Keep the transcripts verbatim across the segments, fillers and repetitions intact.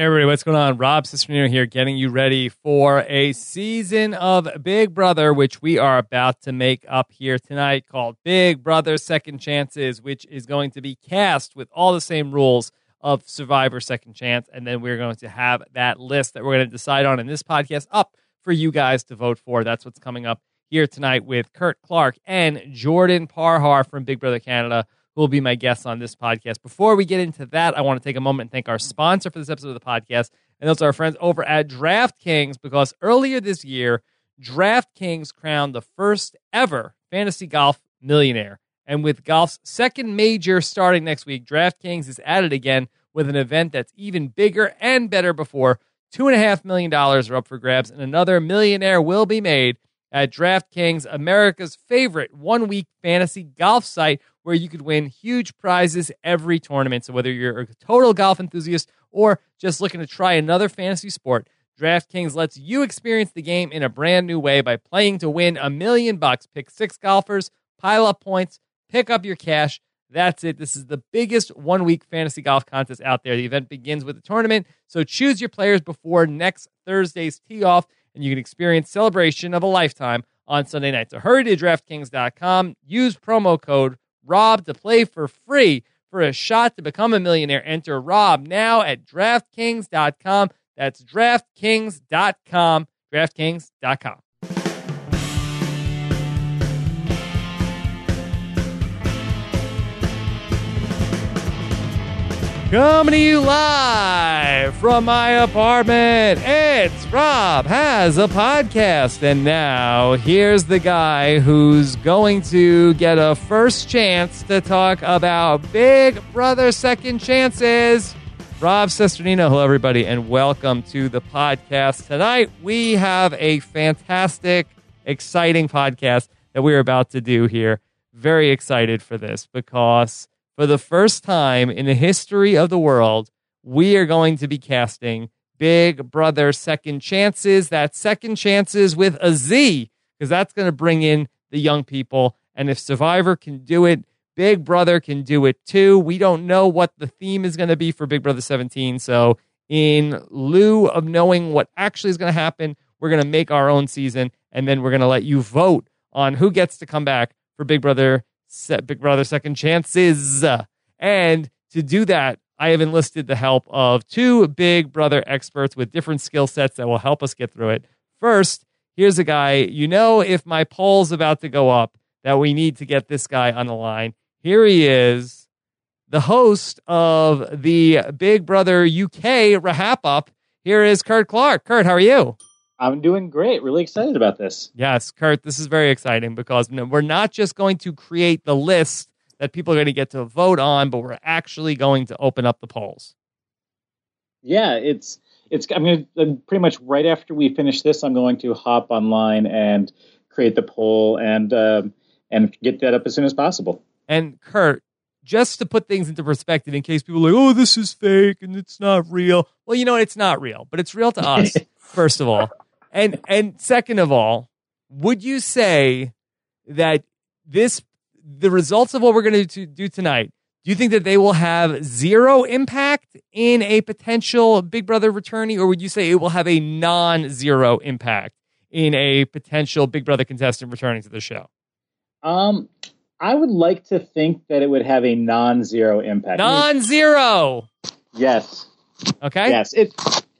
Hey everybody, what's going on? Rob Cesternino here, getting you ready for a season of Big Brother, which we are about to make up here tonight, called Big Brother Second Chances, which is going to be cast with all the same rules of Survivor Second Chance, and then we're going to have that list that we're going to decide on in this podcast up for you guys to vote for. That's what's coming up here tonight with Kurt Clark and Jordan Parhar from Big Brother Canada, who will be my guests on this podcast. Before we get into that, I want to take a moment and thank our sponsor for this episode of the podcast, and those are our friends over at DraftKings, because earlier this year, DraftKings crowned the first ever fantasy golf millionaire. And with golf's second major starting next week, DraftKings is at it again with an event that's even bigger and better before. two point five million dollars are up for grabs, and another millionaire will be made at DraftKings, America's favorite one-week fantasy golf site, where you could win huge prizes every tournament. So whether you're a total golf enthusiast or just looking to try another fantasy sport, DraftKings lets you experience the game in a brand new way by playing to win a million bucks. Pick six golfers, pile up points, pick up your cash. That's it. This is the biggest one-week fantasy golf contest out there. The event begins with a tournament, so choose your players before next Thursday's tee-off, and you can experience celebration of a lifetime on Sunday night. So hurry to DraftKings dot com, use promo code Rob to play for free for a shot to become a millionaire. Enter Rob now at DraftKings dot com. That's DraftKings dot com. DraftKings dot com. Coming to you live from my apartment, it's Rob Has a Podcast. And now, here's the guy who's going to get a first chance to talk about Big Brother Second Chances. Rob Cesternino. Hello, everybody, and welcome to the podcast. Tonight, we have a fantastic, exciting podcast that we're about to do here. Very excited for this because for the first time in the history of the world, we are going to be casting Big Brother Second Chances. That's Second Chances with a Z, because that's going to bring in the young people. And if Survivor can do it, Big Brother can do it too. We don't know what the theme is going to be for Big Brother seventeen. So in lieu of knowing what actually is going to happen, we're going to make our own season, and then we're going to let you vote on who gets to come back for Big Brother Big Brother Second Chances. And to do that, I have enlisted the help of two Big Brother experts with different skill sets that will help us get through it. First, here's a guy, you know, if my poll's about to go up, that we need to get this guy on the line. Here he is, the host of the Big Brother U K Wrap Up. Here is Kurt Clark. Kurt, how are you? I'm doing great. Really excited about this. Yes, Kurt, this is very exciting because we're not just going to create the list that people are going to get to vote on, but we're actually going to open up the polls. Yeah, it's it's. I'm going to pretty much right after we finish this, I'm going to hop online and create the poll and um, and get that up as soon as possible. And Kurt, just to put things into perspective, in case people are like, oh, this is fake and it's not real. Well, you know what? It's not real, but it's real to us, first of all. And and second of all, would you say that this, the results of what we're going to do tonight, do you think that they will have zero impact in a potential Big Brother returnee, or would you say it will have a non-zero impact in a potential Big Brother contestant returning to the show? Um, I would like to think that it would have a non-zero impact. Non-zero. Yes. Okay. Yes. It.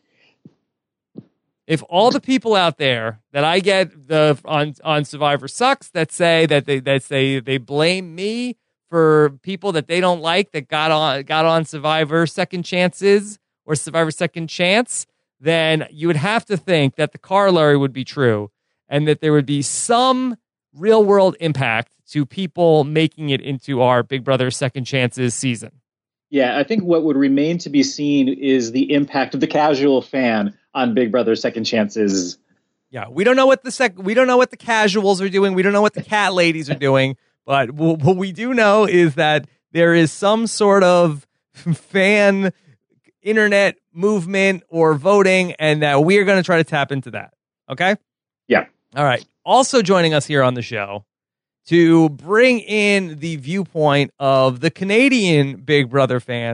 If all the people out there that I get the on on Survivor Sucks that say that they that say they blame me for people that they don't like that got on got on Survivor Second Chances or Survivor Second Chance, then you would have to think that the corollary would be true and that there would be some real world impact to people making it into our Big Brother Second Chances season. Yeah, I think what would remain to be seen is the impact of the casual fan on Big Brother Second Chances. Yeah, we don't know what the sec- we don't know what the casuals are doing. We don't know what the cat ladies are doing. But what we do know is that there is some sort of fan internet movement or voting, and that we are going to try to tap into that. Okay? Yeah. All right. Also joining us here on the show to bring in the viewpoint of the Canadian Big Brother fans,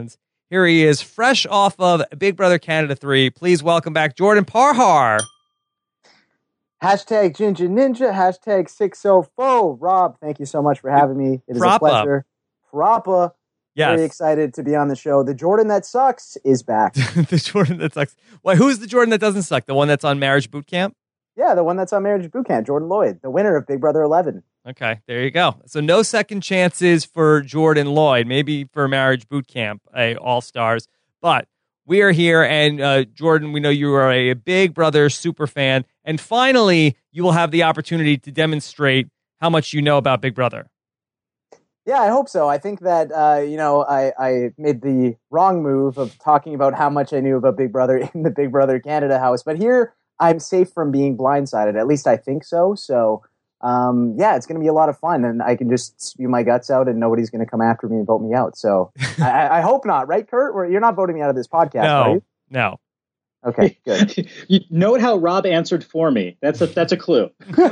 Here he is, fresh off of Big Brother Canada three. Please welcome back Jordan Parhar. Hashtag Ginger Ninja, hashtag six oh four. Rob, thank you so much for having me. It is Frappa. a pleasure. Frappa. Yes. Very excited to be on the show. The Jordan that sucks is back. The Jordan that sucks. Why, who's the Jordan that doesn't suck? The one that's on Marriage Boot Camp? Yeah, the one that's on Marriage Boot Camp, Jordan Lloyd, the winner of Big Brother eleven. Okay, there you go. So no second chances for Jordan Lloyd, maybe for Marriage Boot Camp, a All-Stars. But we are here, and uh, Jordan, we know you are a Big Brother super fan. And finally, you will have the opportunity to demonstrate how much you know about Big Brother. Yeah, I hope so. I think that, uh, you know, I, I made the wrong move of talking about how much I knew about Big Brother in the Big Brother Canada house. But here, I'm safe from being blindsided. At least I think so. So, um, yeah, it's going to be a lot of fun. And I can just spew my guts out and nobody's going to come after me and vote me out. So I, I hope not. Right, Kurt? Or you're not voting me out of this podcast, no, are you? No. Okay, good. You note how Rob answered for me. That's a, that's a clue.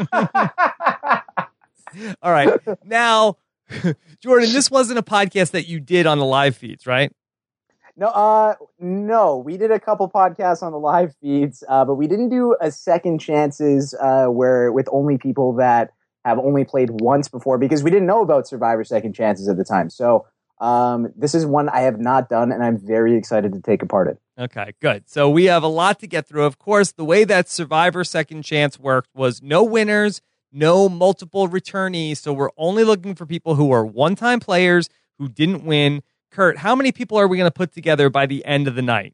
All right. Now... Jordan, this wasn't a podcast that you did on the live feeds, right? No, uh, no. We did a couple podcasts on the live feeds, uh, but we didn't do a second chances uh, where with only people that have only played once before because we didn't know about Survivor Second Chances at the time. So um, this is one I have not done, and I'm very excited to take a part in. Okay, good. So we have a lot to get through. Of course, the way that Survivor Second Chance worked was no winners, no multiple returnees, so we're only looking for people who are one-time players who didn't win. Kurt, how many people are we going to put together by the end of the night?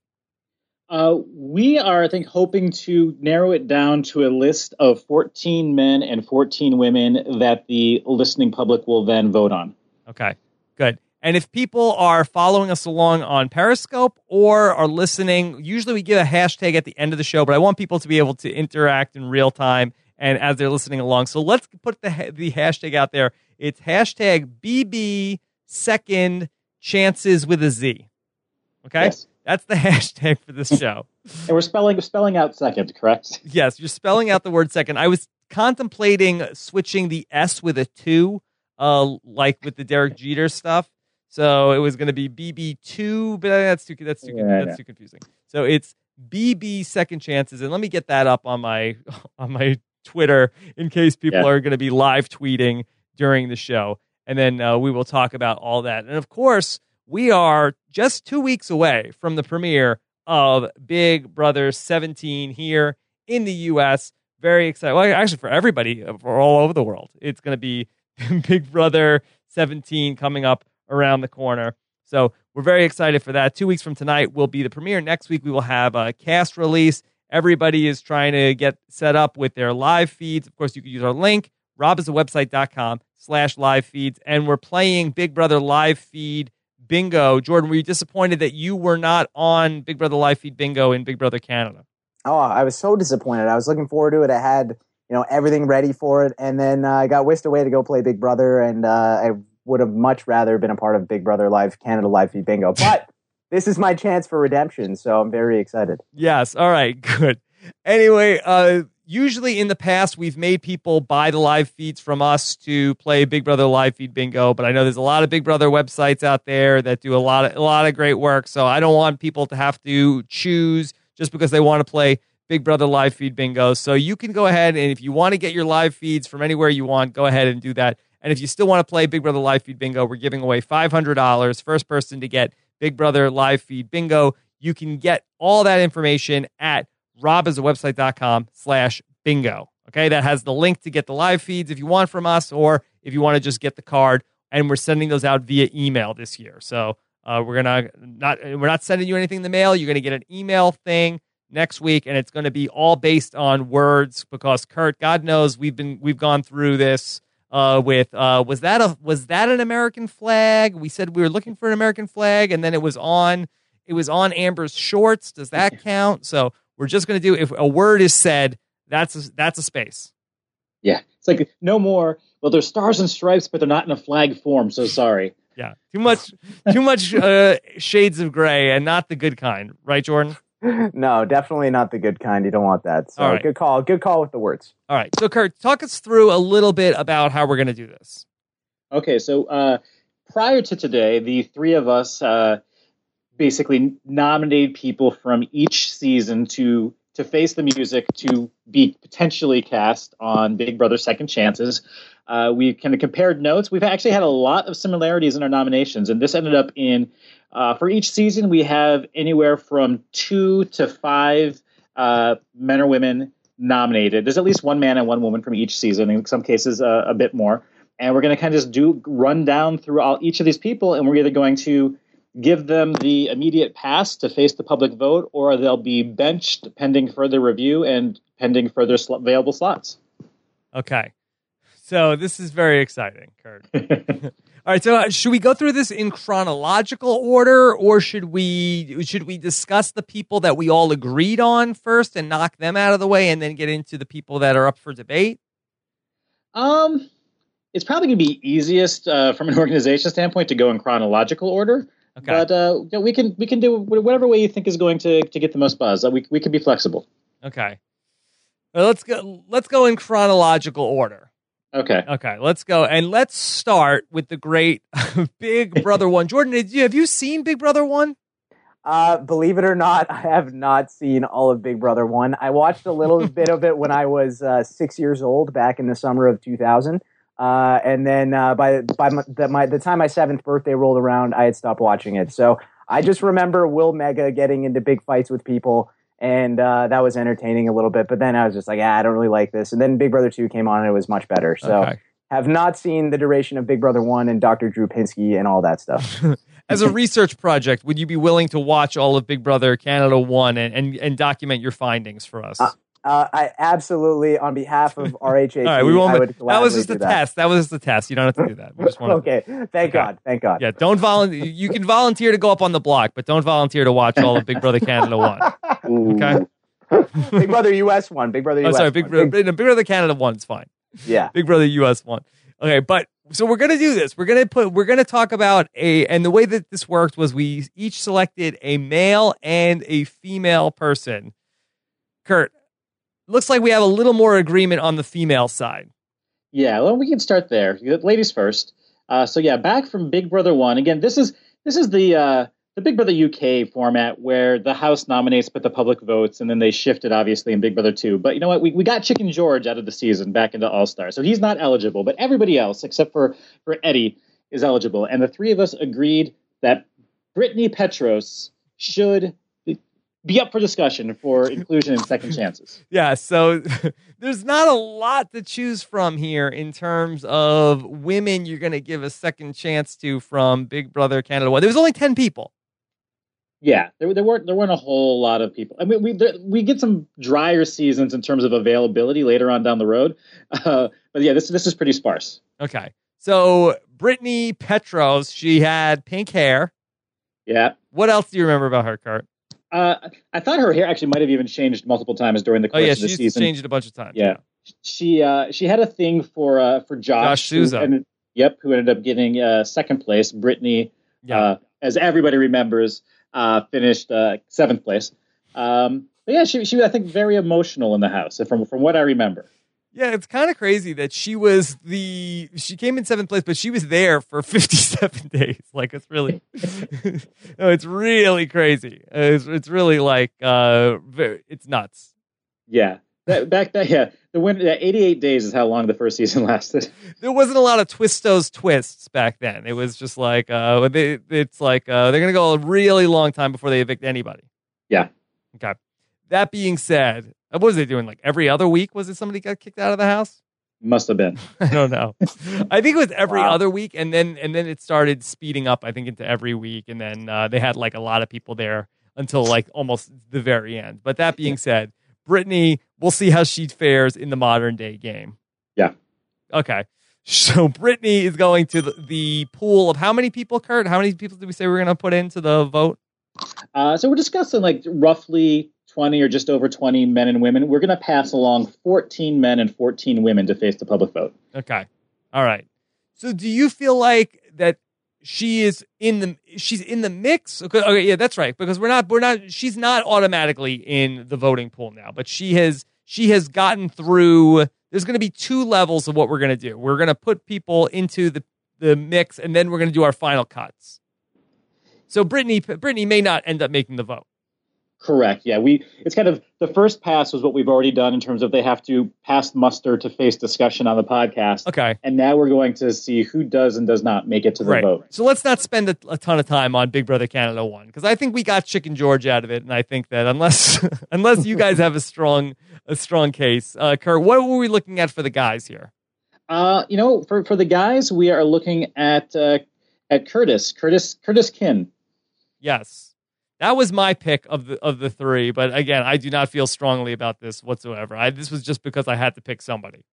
Uh, we are, I think, hoping to narrow it down to a list of fourteen men and fourteen women that the listening public will then vote on. Okay, good. And if people are following us along on Periscope or are listening, usually we give a hashtag at the end of the show, but I want people to be able to interact in real time and as they're listening along. So let's put the the hashtag out there. It's hashtag B B second chances with a Z. Okay? Yes. That's the hashtag for this show. And we're spelling spelling out second, correct? Yes, you're spelling out the word second. I was contemplating switching the S with a two, uh, like with the Derek Jeter stuff. So it was going to be B B two, but that's too that's too yeah, that's too confusing. So it's B B second chances, and let me get that up on my on my Twitter in case people yeah. are going to be live tweeting during the show. And then uh, we will talk about all that. And of course, we are just two weeks away from the premiere of Big Brother seventeen here in the U S. Very excited. Well, actually for everybody, for all over the world. It's going to be Big Brother seventeen coming up around the corner. So we're very excited for that. Two weeks from tonight will be the premiere. Next week, we will have a cast release. Everybody is trying to get set up with their live feeds. Of course, you can use our link, robisawebsite.com slash live feeds. And we're playing Big Brother live feed bingo. Jordan, were you disappointed that you were not on Big Brother live feed bingo in Big Brother Canada? Oh, I was so disappointed. I was looking forward to it. I had, you know, everything ready for it. And then uh, I got whisked away to go play Big Brother. And uh, I would have much rather been a part of Big Brother live Canada live feed bingo. But this is my chance for redemption, so I'm very excited. Yes. All right. Good. Anyway, uh, usually in the past, we've made people buy the live feeds from us to play Big Brother live feed bingo, but I know there's a lot of Big Brother websites out there that do a lot of a lot of great work, so I don't want people to have to choose just because they want to play Big Brother live feed bingo. So you can go ahead, and if you want to get your live feeds from anywhere you want, go ahead and do that. And if you still want to play Big Brother live feed bingo, we're giving away five hundred dollars. First person to get Big Brother live feed bingo. You can get all that information at robisawebsite.com slash bingo. Okay, that has the link to get the live feeds if you want from us, or if you want to just get the card. And we're sending those out via email this year. So uh, we're gonna not we're not sending you anything in the mail. You're gonna get an email thing next week, and it's going to be all based on words because Kurt, God knows we've been we've gone through this. Uh, with uh, was that a was that an American flag? We said we were looking for an American flag, and then it was on it was on Amber's shorts. Does that count? So we're just going to do if a word is said, that's a, that's a space. Yeah, it's like no more. Well, there's stars and stripes, but they're not in a flag form. So sorry. Yeah, too much too much uh, shades of gray, and not the good kind, right, Jordan? No, definitely not the good kind. You don't want that. So right. good call. Good call with the words. All right. So, Kurt, talk us through a little bit about how we're going to do this. Okay. So uh, prior to today, the three of us uh, basically nominated people from each season to to face the music to be potentially cast on Big Brother Second Chances. Uh, we kind of compared notes. We've actually had a lot of similarities in our nominations, and this ended up in, uh, for each season, we have anywhere from two to five uh, men or women nominated. There's at least one man and one woman from each season, in some cases uh, a bit more. And we're going to kind of just do run down through all, each of these people, and we're either going to give them the immediate pass to face the public vote, or they'll be benched pending further review and pending further sl- available slots. Okay. So this is very exciting, Kurt. All right. So uh, should we go through this in chronological order, or should we should we discuss the people that we all agreed on first and knock them out of the way, and then get into the people that are up for debate? Um, it's probably going to be easiest uh, from an organization standpoint to go in chronological order. Okay. But uh, we can we can do whatever way you think is going to, to get the most buzz. We we can be flexible. Okay. Well, let's go. Let's go in chronological order. Okay. Okay. Let's go, and let's start with the great Big Brother One. Jordan, did you have you seen Big Brother One? Uh, believe it or not, I have not seen all of Big Brother One. I watched a little bit of it when I was uh, six years old, back in the summer of two thousand. Uh, and then uh, by by my, the, my, the time my seventh birthday rolled around, I had stopped watching it. So I just remember Will Mega getting into big fights with people, and uh, that was entertaining a little bit. But then I was just like, ah, I don't really like this. And then Big Brother two came on, and it was much better. So okay. Have not seen the duration of Big Brother one and Doctor Drew Pinsky and all that stuff. As a research project, would you be willing to watch all of Big Brother Canada one and, and, and document your findings for us? Uh, Uh, I absolutely, on behalf of R H A T, all right, we won't, I would that was just a that. test. That was just a test. You don't have to do that. We just want okay, thank okay. God, thank God. Yeah, don't volunteer. You can volunteer to go up on the block, but don't volunteer to watch all of Big Brother Canada one. Okay. Big Brother U S one. Big Brother U S. Oh, sorry, Big, Big, Big Brother Canada one is fine. Yeah. Big Brother U S one. Okay, but so we're gonna do this. We're gonna put. We're gonna talk about a. And the way that this worked was we each selected a male and a female person. Kurt, looks like we have a little more agreement on the female side. Yeah, well, we can start there. Ladies first. Uh, so yeah, back from Big Brother one. Again, this is this is the uh, the Big Brother U K format where the House nominates but the public votes, and then they shifted obviously in Big Brother two. But you know what? We we got Chicken George out of the season back into All Star, so he's not eligible. But everybody else, except for for Eddie, is eligible. And the three of us agreed that Brittany Petros should be up for discussion for inclusion in Second Chances. Yeah, so there's not a lot to choose from here in terms of women you're going to give a second chance to from Big Brother Canada one. There was only ten people. Yeah, there, there weren't there weren't a whole lot of people. I mean, we there, we get some drier seasons in terms of availability later on down the road, uh, but yeah, this this is pretty sparse. Okay, so Brittany Petros, she had pink hair. Yeah. What else do you remember about her, Kurt? Uh, I thought her hair actually might have even changed multiple times during the course oh, yeah, of the she's season. Changed it a bunch of times. Yeah, yeah. she uh, she had a thing for uh, for Josh, Josh Souza. Who ended, yep, who ended up getting uh, second place. Brittany, yeah. uh, as everybody remembers, uh, finished uh, seventh place. Um, but yeah, she she was, I think, very emotional in the house, from from what I remember. Yeah, it's kind of crazy that she was the she came in seventh place, but she was there for fifty-seven days. Like it's really, no, it's really crazy. It's it's really like uh, very, it's nuts. Yeah, that, back that yeah, the win that eighty-eight days is how long the first season lasted. There wasn't a lot of twistos twists back then. It was just like uh, they, it's like uh, they're gonna go a really long time before they evict anybody. Yeah. Okay. That being said. What was they doing? Like every other week? Was it somebody got kicked out of the house? Must have been. I don't know. I think it was every wow. other week, and then and then it started speeding up. I think into every week, and then uh, they had like a lot of people there until like almost the very end. But that being said, Brittany, we'll see how she fares in the modern day game. Yeah. Okay. So Brittany is going to the, the pool of how many people, Kurt? How many people did we say we we're going to put into the vote? Uh, so we're discussing like roughly twenty or just over twenty men and women. We're going to pass along fourteen men and fourteen women to face the public vote. Okay. All right. So do you feel like that she is in the she's in the mix? Okay, okay, yeah, that's right. Because we're not we're not she's not automatically in the voting pool now, but she has she has gotten through. There's going to be two levels of what we're going to do. We're going to put people into the the mix, and then we're going to do our final cuts. So Brittany, Brittany may not end up making the vote. Correct. Yeah, we. It's kind of the first pass was what we've already done in terms of they have to pass muster to face discussion on the podcast. Okay. And now we're going to see who does and does not make it to the right. vote. So let's not spend a, a ton of time on Big Brother Canada one because I think we got Chicken George out of it, and I think that unless unless you guys have a strong a strong case, uh, Kurt, what were we looking at for the guys here? Uh, you know, for for the guys, we are looking at uh, at Curtis, Curtis, Curtis Kin. Yes. That was my pick of the of the three, but again, I do not feel strongly about this whatsoever. I, this was just because I had to pick somebody.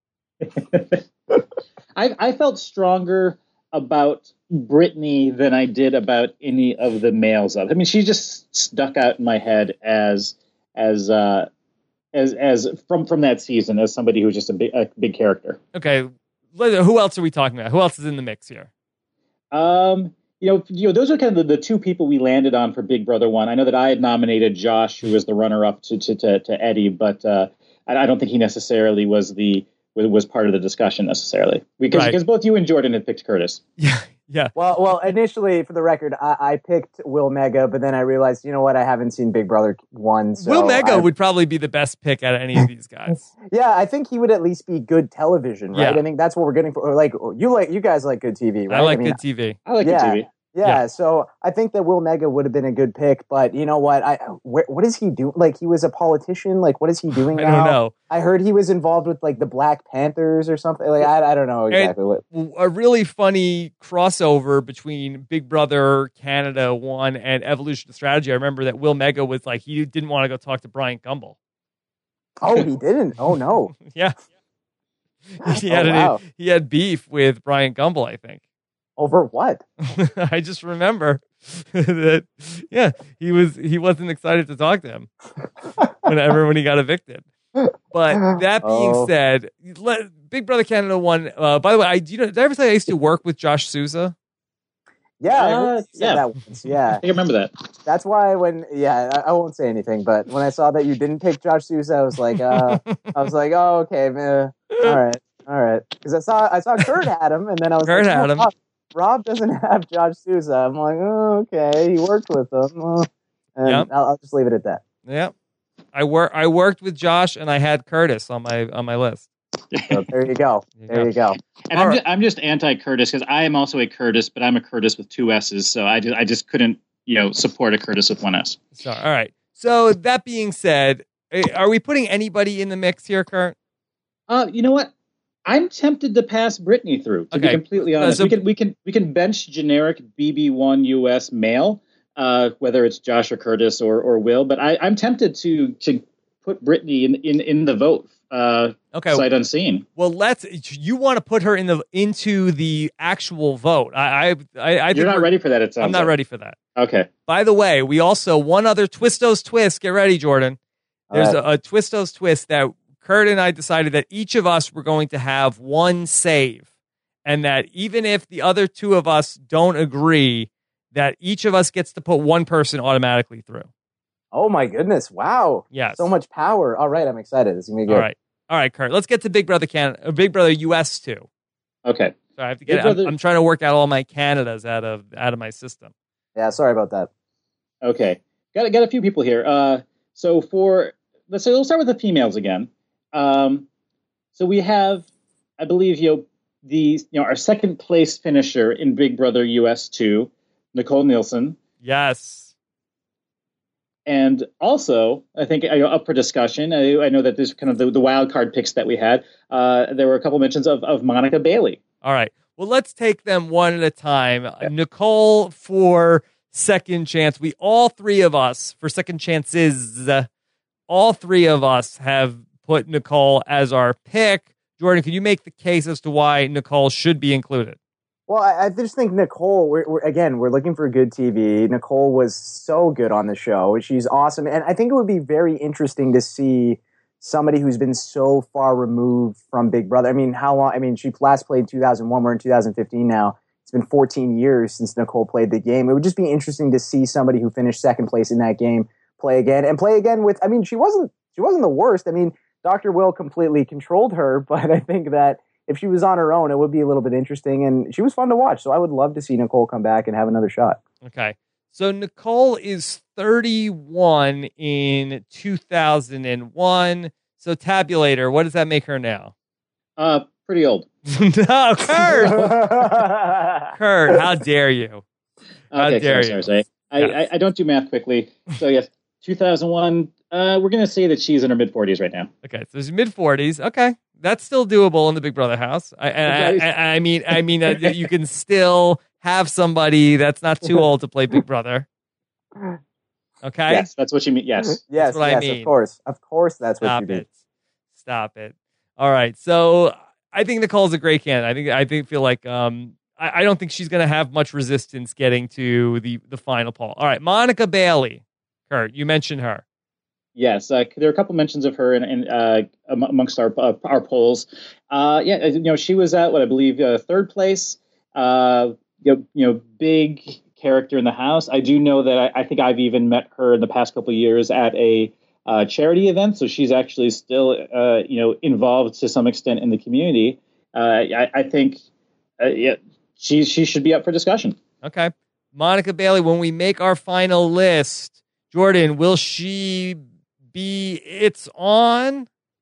I, I felt stronger about Brittany than I did about any of the males of. I mean, she just stuck out in my head as as uh, as as from from that season as somebody who was just a big a big character. Okay, who else are we talking about? Who else is in the mix here? Um. You know, you know, those are kind of the, the two people we landed on for Big Brother One. I know that I had nominated Josh, who was the runner-up to to, to, to Eddie, but uh, I, I don't think he necessarily was the was part of the discussion necessarily because right. because both you and Jordan had picked Curtis. Yeah, yeah. Well, well, initially, for the record, I, I picked Will Mega, but then I realized, you know what? I haven't seen Big Brother One. So Will Mega I, would probably be the best pick out of any of these guys. Yeah, I think he would at least be good television, right? Yeah. I think that's what we're getting for. Like you, like you guys like good T V, right? I like I mean, good T V. I like yeah. good T V. Yeah, Yeah. so I think that Will Mega would have been a good pick, but you know what? I wh- what is he doing? Like he was a politician. Like what is he doing I now? don't know. I heard he was involved with like the Black Panthers or something. Like I, I don't know exactly what. A really funny crossover between Big Brother Canada one and Evolution Strategy. I remember that Will Mega was like he didn't want to go talk to Brian Gumbel. Oh, he didn't. Oh no. Yeah, he Oh, had an- wow. he had beef with Brian Gumbel, I think. Over what? I just remember that, yeah, he was he wasn't excited to talk to him whenever when he got evicted. But that being Oh. said, let, Big Brother Canada one. Uh, by the way, I do you know, did I ever say I used to work with Josh Souza? Yeah, I Uh, heard you said yeah. that once. Yeah, I think I remember that. that's why when yeah, I, I won't say anything. But when I saw that you didn't pick Josh Souza, I was like, uh, I was like, oh okay, man. All right, all right. Because I saw I saw Kurt had him, and then I was Kurt like, had oh, him. Rob, Rob doesn't have Josh Souza. I'm like, oh okay, he worked with him, uh, and Yep. I'll, I'll just leave it at that. Yeah, I work. I worked with Josh, and I had Curtis on my on my list. So there you go. There you go. And All I'm right. just, I'm just anti Curtis because I am also a Curtis, but I'm a Curtis with two S's, so I just I just couldn't you know support a Curtis with one S. So, all right. So that being said, eh, are we putting anybody in the mix here, Kurt? Uh, you know what? I'm tempted to pass Brittany through. To Okay. be completely Uh, honest, so- we can we can we can bench generic B B one U S male, uh, whether it's Josh or Curtis or or Will. But I, I'm tempted to to put Brittany in in, in the vote. Uh, Okay. sight unseen. Well, let's. You want to put her in the into the actual vote? I, I, I, I think You're not we're- ready for that. It sounds. I'm not like. ready for that. Okay. By the way, we also one other Twistos twist. Get ready, Jordan. There's All a, a Twistos twist that Kurt and I decided that each of us were going to have one save, and that even if the other two of us don't agree, that each of us gets to put one person automatically through. Oh my goodness! Wow. Yes. So much power. All right, I'm excited. This is gonna be good. All right. All right, Kurt. Let's get to Big Brother Canada, Big Brother U S too. Okay. So I have to get. Big I'm, Brother- I'm trying to work out all my Canadas out of out of my system. Yeah, sorry about that. Okay. Got got a few people here. Uh, so for let's say we'll start with the females again. Um, so we have, I believe, you know, the you know our second place finisher in Big Brother U S two, Nicole Nielsen. Yes. And also, I think you know, up for discussion. I, I know that there's kind of the, the wild card picks that we had. Uh, there were a couple mentions of, of Monica Bailey. All right. Well, let's take them one at a time. Uh, Nicole for second chance. We all three of us for second chances. Uh, all three of us have put Nicole as our pick. Jordan, can you make the case as to why Nicole should be included? Well, I, I just think Nicole, we're, we're, again, we're looking for good T V. Nicole was so good on the show. She's awesome. And I think it would be very interesting to see somebody who's been so far removed from Big Brother. I mean, how long? I mean, she last played in two thousand one. We're in two thousand fifteen now. It's been fourteen years since Nicole played the game. It would just be interesting to see somebody who finished second place in that game play again and play again with, I mean, she wasn't, she wasn't the worst. I mean, Doctor Will completely controlled her, but I think that if she was on her own, it would be a little bit interesting, and she was fun to watch. So I would love to see Nicole come back and have another shot. Okay. So Nicole is thirty-one in two thousand one. So tabulator, what does that make her now? Uh, pretty old. No, Kurt. Kurt, how dare you? How okay, dare sorry, you? sorry, sorry. I, Yes. I, I don't do math quickly. So yes, two thousand one. Uh, we're gonna say that she's in her mid forties right now. Okay, so she's mid forties. Okay, that's still doable in the Big Brother house. I, I, Okay. I, I mean, I mean, uh, you can still have somebody that's not too old to play Big Brother. Okay. Yes, that's what you mean. Yes. Yes, what I yes, mean. of course. Of course that's what Stop you do. it. Stop it. All right. So I think Nicole's a great candidate. I think I think feel like um I, I don't think she's gonna have much resistance getting to the the final poll. All right, Monica Bailey. Kurt, you mentioned her. Yes, uh, there are a couple mentions of her in, in uh, am- amongst our uh, our polls. Uh, yeah, you know, she was at what I believe uh, third place. Uh, you know, you know, big character in the house. I do know that I, I think I've even met her in the past couple of years at a uh, charity event. So she's actually still, uh, you know, involved to some extent in the community. Uh, I, I think, uh, yeah, she she should be up for discussion. Okay. Monica Bailey, when we make our final list, Jordan, will she be it's on?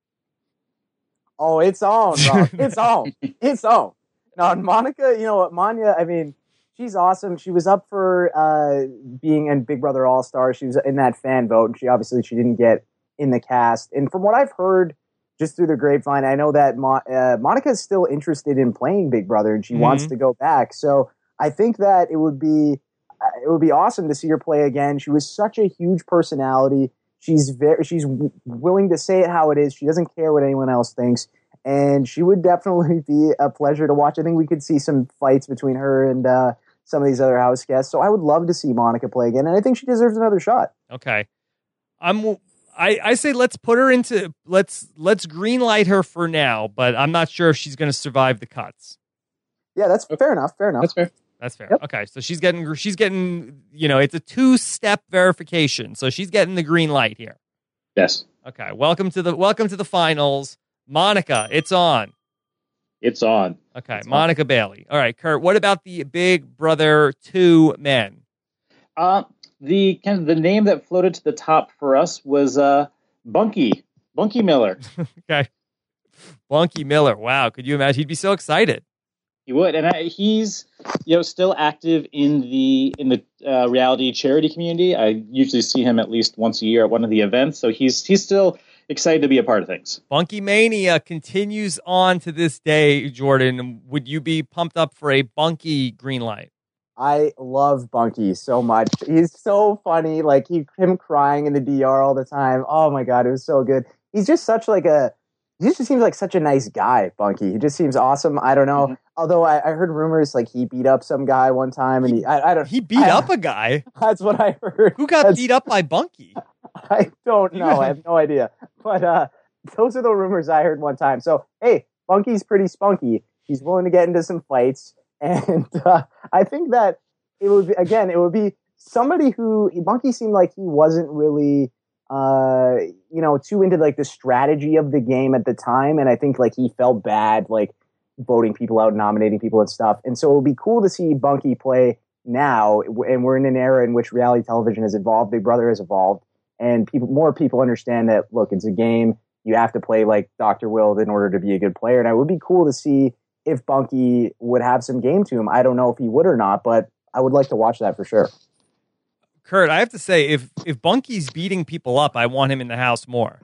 Oh, it's on, bro. It's on. It's on. Now, Monica, you know what, Manya, I mean, she's awesome. She was up for uh, being in Big Brother All-Star. She was in that fan vote, and she obviously she didn't get in the cast. And from what I've heard just through the grapevine, I know that Mo- uh, Monica is still interested in playing Big Brother, and she Mhm. wants to go back. So I think that it would be uh, it would be awesome to see her play again. She was such a huge personality. She's very she's w- willing to say it how it is. She doesn't care what anyone else thinks. And she would definitely be a pleasure to watch. I think we could see some fights between her and uh, some of these other house guests. So I would love to see Monica play again, and I think she deserves another shot. Okay. I'm I, I say let's put her into let's let's green light her for now, but I'm not sure if she's going to survive the cuts. Yeah, that's fair enough. Fair enough. That's fair. That's fair. Yep. Okay, so she's getting she's getting you know it's a two step verification, so she's getting the green light here. Yes, Okay, welcome to the welcome to the finals, Monica. It's on. it's on. Okay, It's on. Monica Bailey. All right, Kurt. What about the Big Brother two men? Uh, the kind of the name that floated to the top for us was uh, Bunky Bunky Miller. Okay, Bunky Miller. Wow, could you imagine? He'd be so excited. He would, and I, he's you know still active in the in the uh, reality charity community. I usually see him at least once a year at one of the events, so he's he's still excited to be a part of things. Bunky Mania continues on to this day. Jordan, would you be pumped up for a Bunky green light? I love Bunky so much. He's so funny. Like he, him crying in the D R all the time. Oh my god, it was so good. He's just such like a. He just seems like such a nice guy, Bunky. He just seems awesome. I don't know. Mm-hmm. Although I, I heard rumors like he beat up some guy one time, and he, I, I don't. He beat I, up a guy. That's what I heard. Who got That's- beat up by Bunky? I don't know. I have no idea. But uh, those are the rumors I heard one time. So, hey, Bunky's pretty spunky. He's willing to get into some fights. And uh, I think that it would be, again, it would be somebody who, Bunky seemed like he wasn't really, uh, you know, too into like the strategy of the game at the time. And I think like he felt bad, like voting people out, nominating people and stuff. And so it would be cool to see Bunky play now. And we're in an era in which reality television has evolved. Big Brother has evolved. And people, more people understand that, look, it's a game. You have to play like Doctor Will in order to be a good player. And it would be cool to see if Bunky would have some game to him. I don't know if he would or not, but I would like to watch that for sure. Kurt, I have to say, if if Bunky's beating people up, I want him in the house more.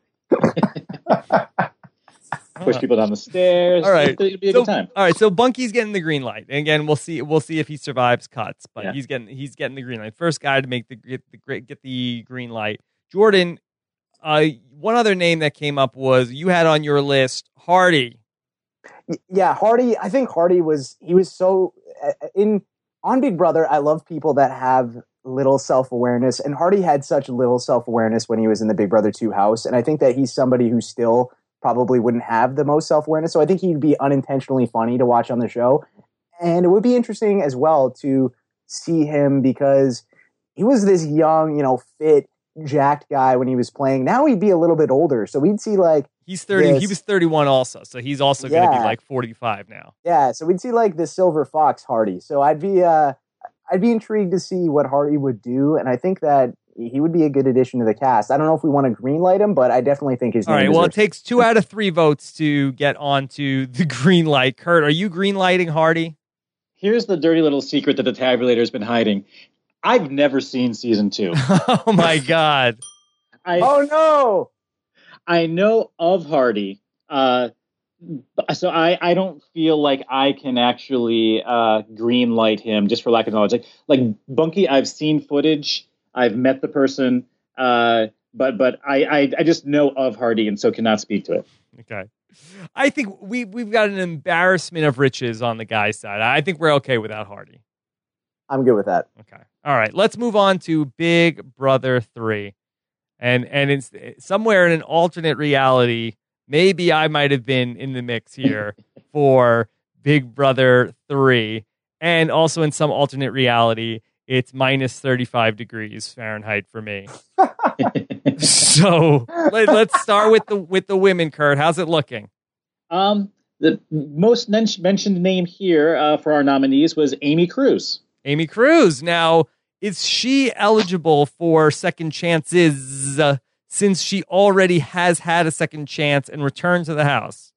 Push people down the stairs. All right. It'd be a So, good time. all right, so Bunky's getting the green light. And again, we'll see we'll see if he survives cuts, but Yeah. he's getting he's getting the green light. First guy to make the get the great get the green light. Jordan, uh, one other name that came up was you had on your list Hardy. Y- Yeah, Hardy. I think Hardy was he was so uh, in on Big Brother. I love people that have little self awareness, and Hardy had such little self awareness when he was in the Big Brother two house. And I think that he's somebody who still probably wouldn't have the most self awareness. So I think he'd be unintentionally funny to watch on the show, and it would be interesting as well to see him because he was this young, you know, fit, jacked guy when he was playing. Now he'd be a little bit older, so we'd see like. He's thirty. Yes. He was thirty-one also, so he's also going to be Yeah. like forty-five now. Yeah, so we'd see like the silver fox Hardy. So I'd be, uh, I'd be intrigued to see what Hardy would do, and I think that he would be a good addition to the cast. I don't know if we want to greenlight him, but I definitely think his All name right, well, it deserves- takes two out of three votes to get onto the green light. Kurt, are you greenlighting Hardy? Here's the dirty little secret that the tabulator's been hiding. I've never seen season two. Oh, my God. I, Oh, no! I know of Hardy, uh, so I, I don't feel like I can actually uh, green light him just for lack of knowledge. Like, like Bunky, I've seen footage, I've met the person, uh, but but I, I I just know of Hardy and so cannot speak to it. Okay. I think we, we've got an embarrassment of riches on the guy's side. I think we're okay without Hardy. I'm good with that. Okay. All right. Let's move on to Big Brother three. And and it's somewhere in an alternate reality, maybe I might have been in the mix here for Big Brother three. And also in some alternate reality, it's minus thirty-five degrees Fahrenheit for me. So let, let's start with the with the women, Kurt. How's it looking? Um, the most men- mentioned name here uh, for our nominees was Amy Cruz. Amy Cruz. Now, is she eligible for second chances uh, since she already has had a second chance and returned to the house?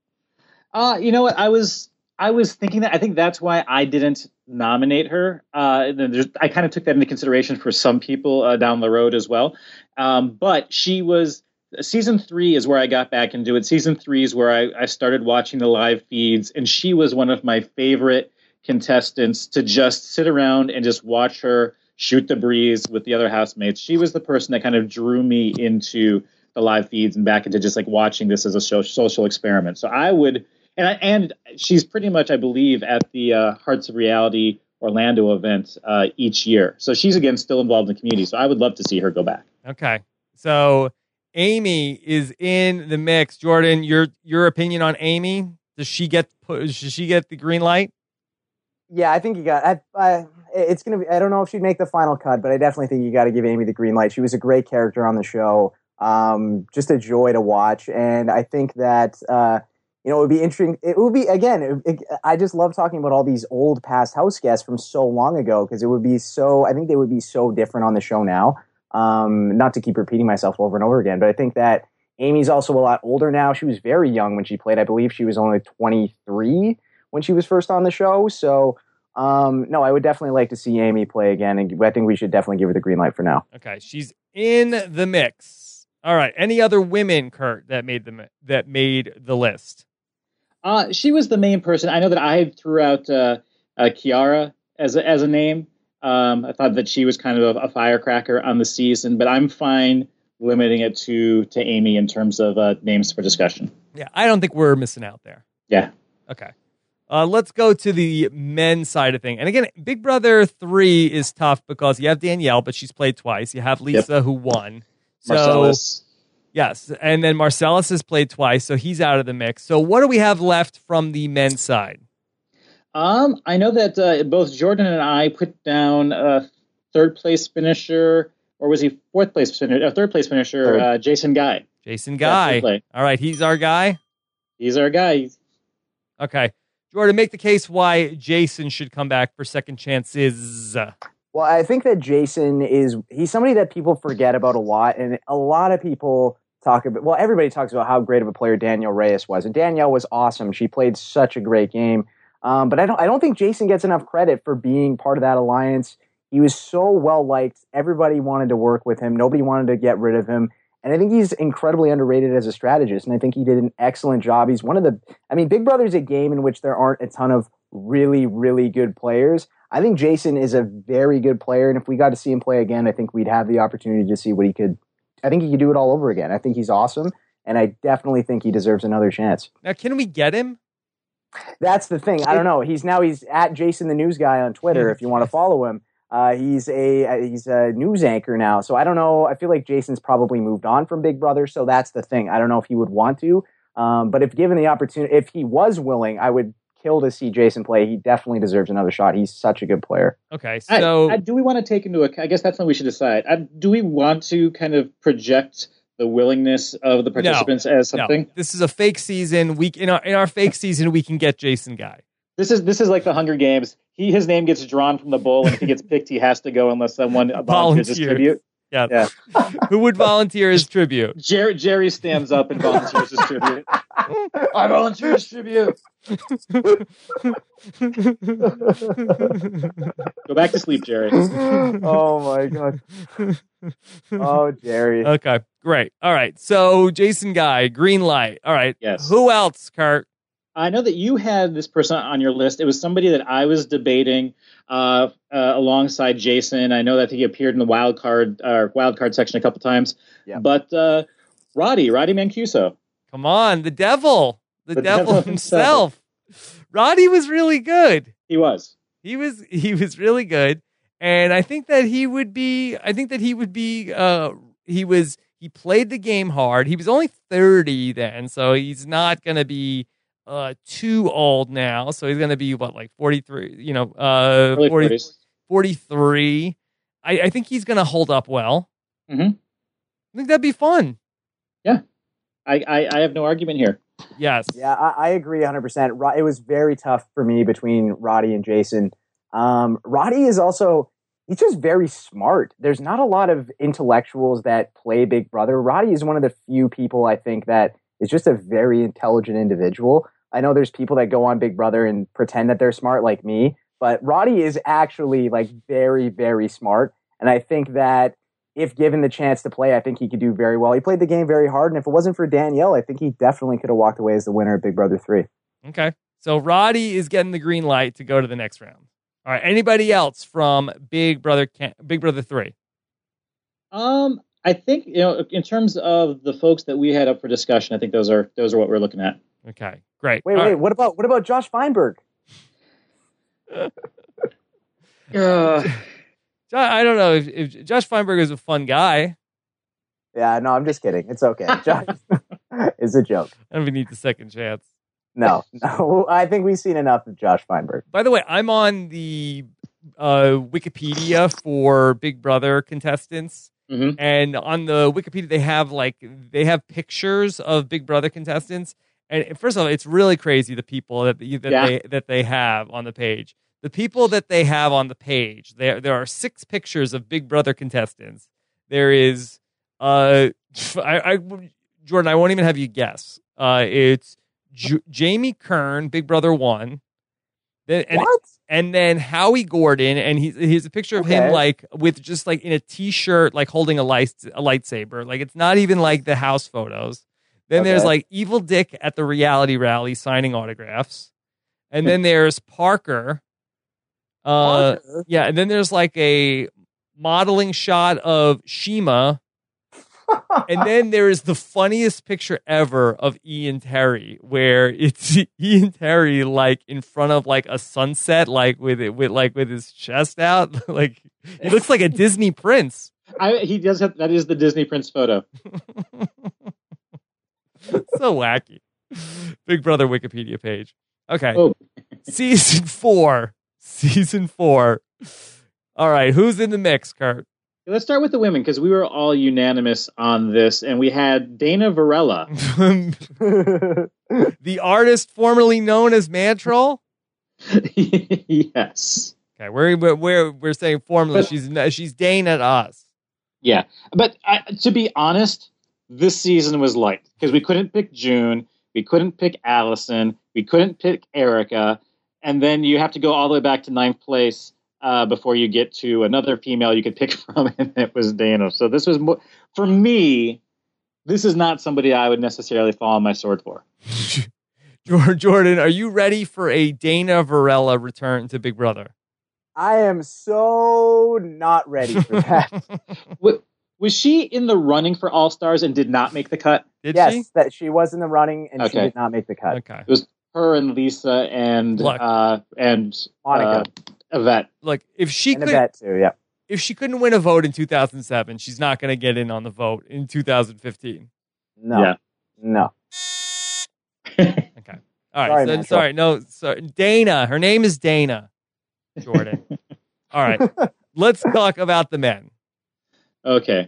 Uh, you know what? I was I was thinking that. I think that's why I didn't nominate her. Uh, there's, I kind of took that into consideration for some people uh, down the road as well. Um, but she was season three is where I got back into it. Season three is where I, I started watching the live feeds, and she was one of my favorite contestants to just sit around and just watch her shoot the breeze with the other housemates. She was the person that kind of drew me into the live feeds and back into just like watching this as a social, social experiment. So I would, and I, and she's pretty much, I believe, at the uh, Hearts of Reality Orlando event uh, each year. So she's again still involved in the community. So I would love to see her go back. Okay, so Amy is in the mix. Jordan, your your opinion on Amy? Does she get does she get the green light? Yeah, I think you got. I, I, it's gonna be. I don't know if she'd make the final cut, but I definitely think you got to give Amy the green light. She was a great character on the show, um, just a joy to watch, and I think that uh, you know it would be interesting. It would be again. It, it, I just love talking about all these old past house guests from so long ago because it would be so. I think they would be so different on the show now. Um, not to keep repeating myself over and over again, but I think that Amy's also a lot older now. She was very young when she played. I believe she was only twenty-three when she was first on the show. So, um, no, I would definitely like to see Amy play again. And I think we should definitely give her the green light for now. Okay. She's in the mix. All right. Any other women, Kurt, that made the, that made the list? Uh, she was the main person. I know that I threw out uh, uh, Kiara as a, as a name. Um, I thought that she was kind of a, a firecracker on the season, but I'm fine limiting it to, to Amy in terms of uh, names for discussion. Yeah. I don't think we're missing out there. Yeah. Okay. Uh, let's go to the men's side of thing. And again, Big Brother three is tough because you have Danielle, but she's played twice. You have Lisa, yep. who won. So, Marcellus. Yes. And then Marcellus has played twice, so he's out of the mix. So what do we have left from the men's side? Um, I know that uh, both Jordan and I put down a third place finisher, or was he fourth place finisher? A third place finisher, uh, Jason Guy. Jason Guy. All right, he's our guy? He's our guy. Okay. Jordan, make the case why Jason should come back for second chances. Well, I think that Jason is, he's somebody that people forget about a lot, and a lot of people talk about, well, everybody talks about how great of a player Danielle Reyes was, and Danielle was awesome. She played such a great game. Um, but I don't I don't think Jason gets enough credit for being part of that alliance. He was so well liked. Everybody wanted to work with him. Nobody wanted to get rid of him. And I think he's incredibly underrated as a strategist. And I think he did an excellent job. He's one of the, I mean, Big Brother is a game in which there aren't a ton of really, really good players. I think Jason is a very good player. And if we got to see him play again, I think we'd have the opportunity to see what he could, I think he could do it all over again. I think he's awesome. And I definitely think he deserves another chance. Now, can we get him? That's the thing. I don't know. He's now he's at Jason the News Guy on Twitter. If you want to follow him, uh, he's a he's a news anchor now. So I don't know. I feel like Jason's probably moved on from Big Brother. So that's the thing. I don't know if he would want to. Um, but if given the opportunity, if he was willing, I would kill to see Jason play. He definitely deserves another shot. He's such a good player. Okay, so I, I, do we want to take into account? I guess that's what we should decide. I, do we want to kind of project the willingness of the participants no, as something? No. This is a fake season. We in our in our fake season we can get Jason Guy. This is this is like the Hunger Games. he his name gets drawn from the bowl, and if he gets picked, he has to go unless someone volunteers his tribute. Yeah. Yeah. Who would volunteer his tribute? Jerry, Jerry stands up and volunteers his tribute. I volunteer his tribute. Go back to sleep, Jerry. Oh my god. Oh, Jerry. Okay, great. All right. So Jason Guy, green light. All right. Yes. Who else, Kurt? I know that you had this person on your list. It was somebody that I was debating uh, uh, alongside Jason. I know that he appeared in the wild card uh, wild card section a couple times. Yep. But uh, Roddy, Roddy Mancuso. Come on, the devil, the, The devil, devil himself. Roddy was really good. He was. He was he was really good, and I think that he would be. I think that he would be. Uh, he was. He played the game hard. He was only thirty then, so he's not going to be uh, too old now. So he's going to be what, like forty-three? You know, uh, Early forty, forties. forty-three. I, I think he's going to hold up well. Mm-hmm. I think that'd be fun. Yeah, I, I, I have no argument here. Yes. Yeah, I, I agree one hundred percent. It was very tough for me between Roddy and Jason. Um, Roddy is also, he's just very smart. There's not a lot of intellectuals that play Big Brother. Roddy is one of the few people I think that is just a very intelligent individual. I know there's people that go on Big Brother and pretend that they're smart like me, but Roddy is actually like very, very smart. And I think that if given the chance to play, I think he could do very well. He played the game very hard, and if it wasn't for Danielle, I think he definitely could have walked away as the winner of Big Brother three. Okay. So Roddy is getting the green light to go to the next round. All right. Anybody else from Big Brother Big Brother three? Um, I think, you know, in terms of the folks that we had up for discussion, I think those are those are what we're looking at. Okay. Great. Wait, All wait. right. What about what about Josh Feinberg? Uh, I don't know if, if Josh Feinberg is a fun guy. Yeah, no, I'm just kidding. It's okay. Josh is a joke. I don't even need the second chance. No, no. I think we've seen enough of Josh Feinberg. By the way, I'm on the uh, Wikipedia for Big Brother contestants. mhm. And on the Wikipedia, they have like they have pictures of Big Brother contestants. And first of all, it's really crazy the people that that Yeah. they that they have on the page. The people that they have on the page, there there are six pictures of Big Brother contestants. There is, uh, I, I Jordan, I won't even have you guess. Uh, it's J- Jamie Kern, Big Brother one. Then and, What? and then Howie Gordon, and he's he's a picture of him Okay. like with just like in a t-shirt, like holding a light a lightsaber. Like it's not even like the house photos. Then there's Okay. like Evil Dick at the reality rally signing autographs, and then there's Parker. Uh, Parker? yeah, and then there's like a modeling shot of Shima, and then there is the funniest picture ever of Ian Terry, where it's Ian Terry like in front of like a sunset, like with it with like with his chest out, like he looks like a Disney prince. I, he does have, that is the Disney Prince photo. So wacky. Big Brother Wikipedia page. Okay. Oh. Season four. Season four. All right. Who's in the mix, Kurt? Let's start with the women because we were all unanimous on this, and we had Dana Varela. The artist formerly known as Mantrol. Yes. Okay, we're we're we're saying formerly. But- She's she's Dana to us. Yeah, but I, to be honest, this season was light because we couldn't pick June, we couldn't pick Allison, we couldn't pick Erica, and then you have to go all the way back to ninth place uh, before you get to another female you could pick from, and it was Dana. So this was more, for me. This is not somebody I would necessarily fall on my sword for. Jordan, are you ready for a Dana Varela return to Big Brother? I am so not ready for that. Wa- Was she in the running for All Stars and did not make the cut? Did yes, she? that she was in the running and she Okay. did not make the cut. Okay. It was her and Lisa and Look. uh, and Monica uh, Yvette. Look, if she and could, Yvette too. Yeah. if she couldn't win a vote in two thousand seven, she's not going to get in on the vote in two thousand fifteen. No. Yeah. No. Okay. All right. Sorry, so, Mantrol. sorry. No. Sorry. Dana. Her name is Dana. Jordan. All right. Let's talk about the men. Okay.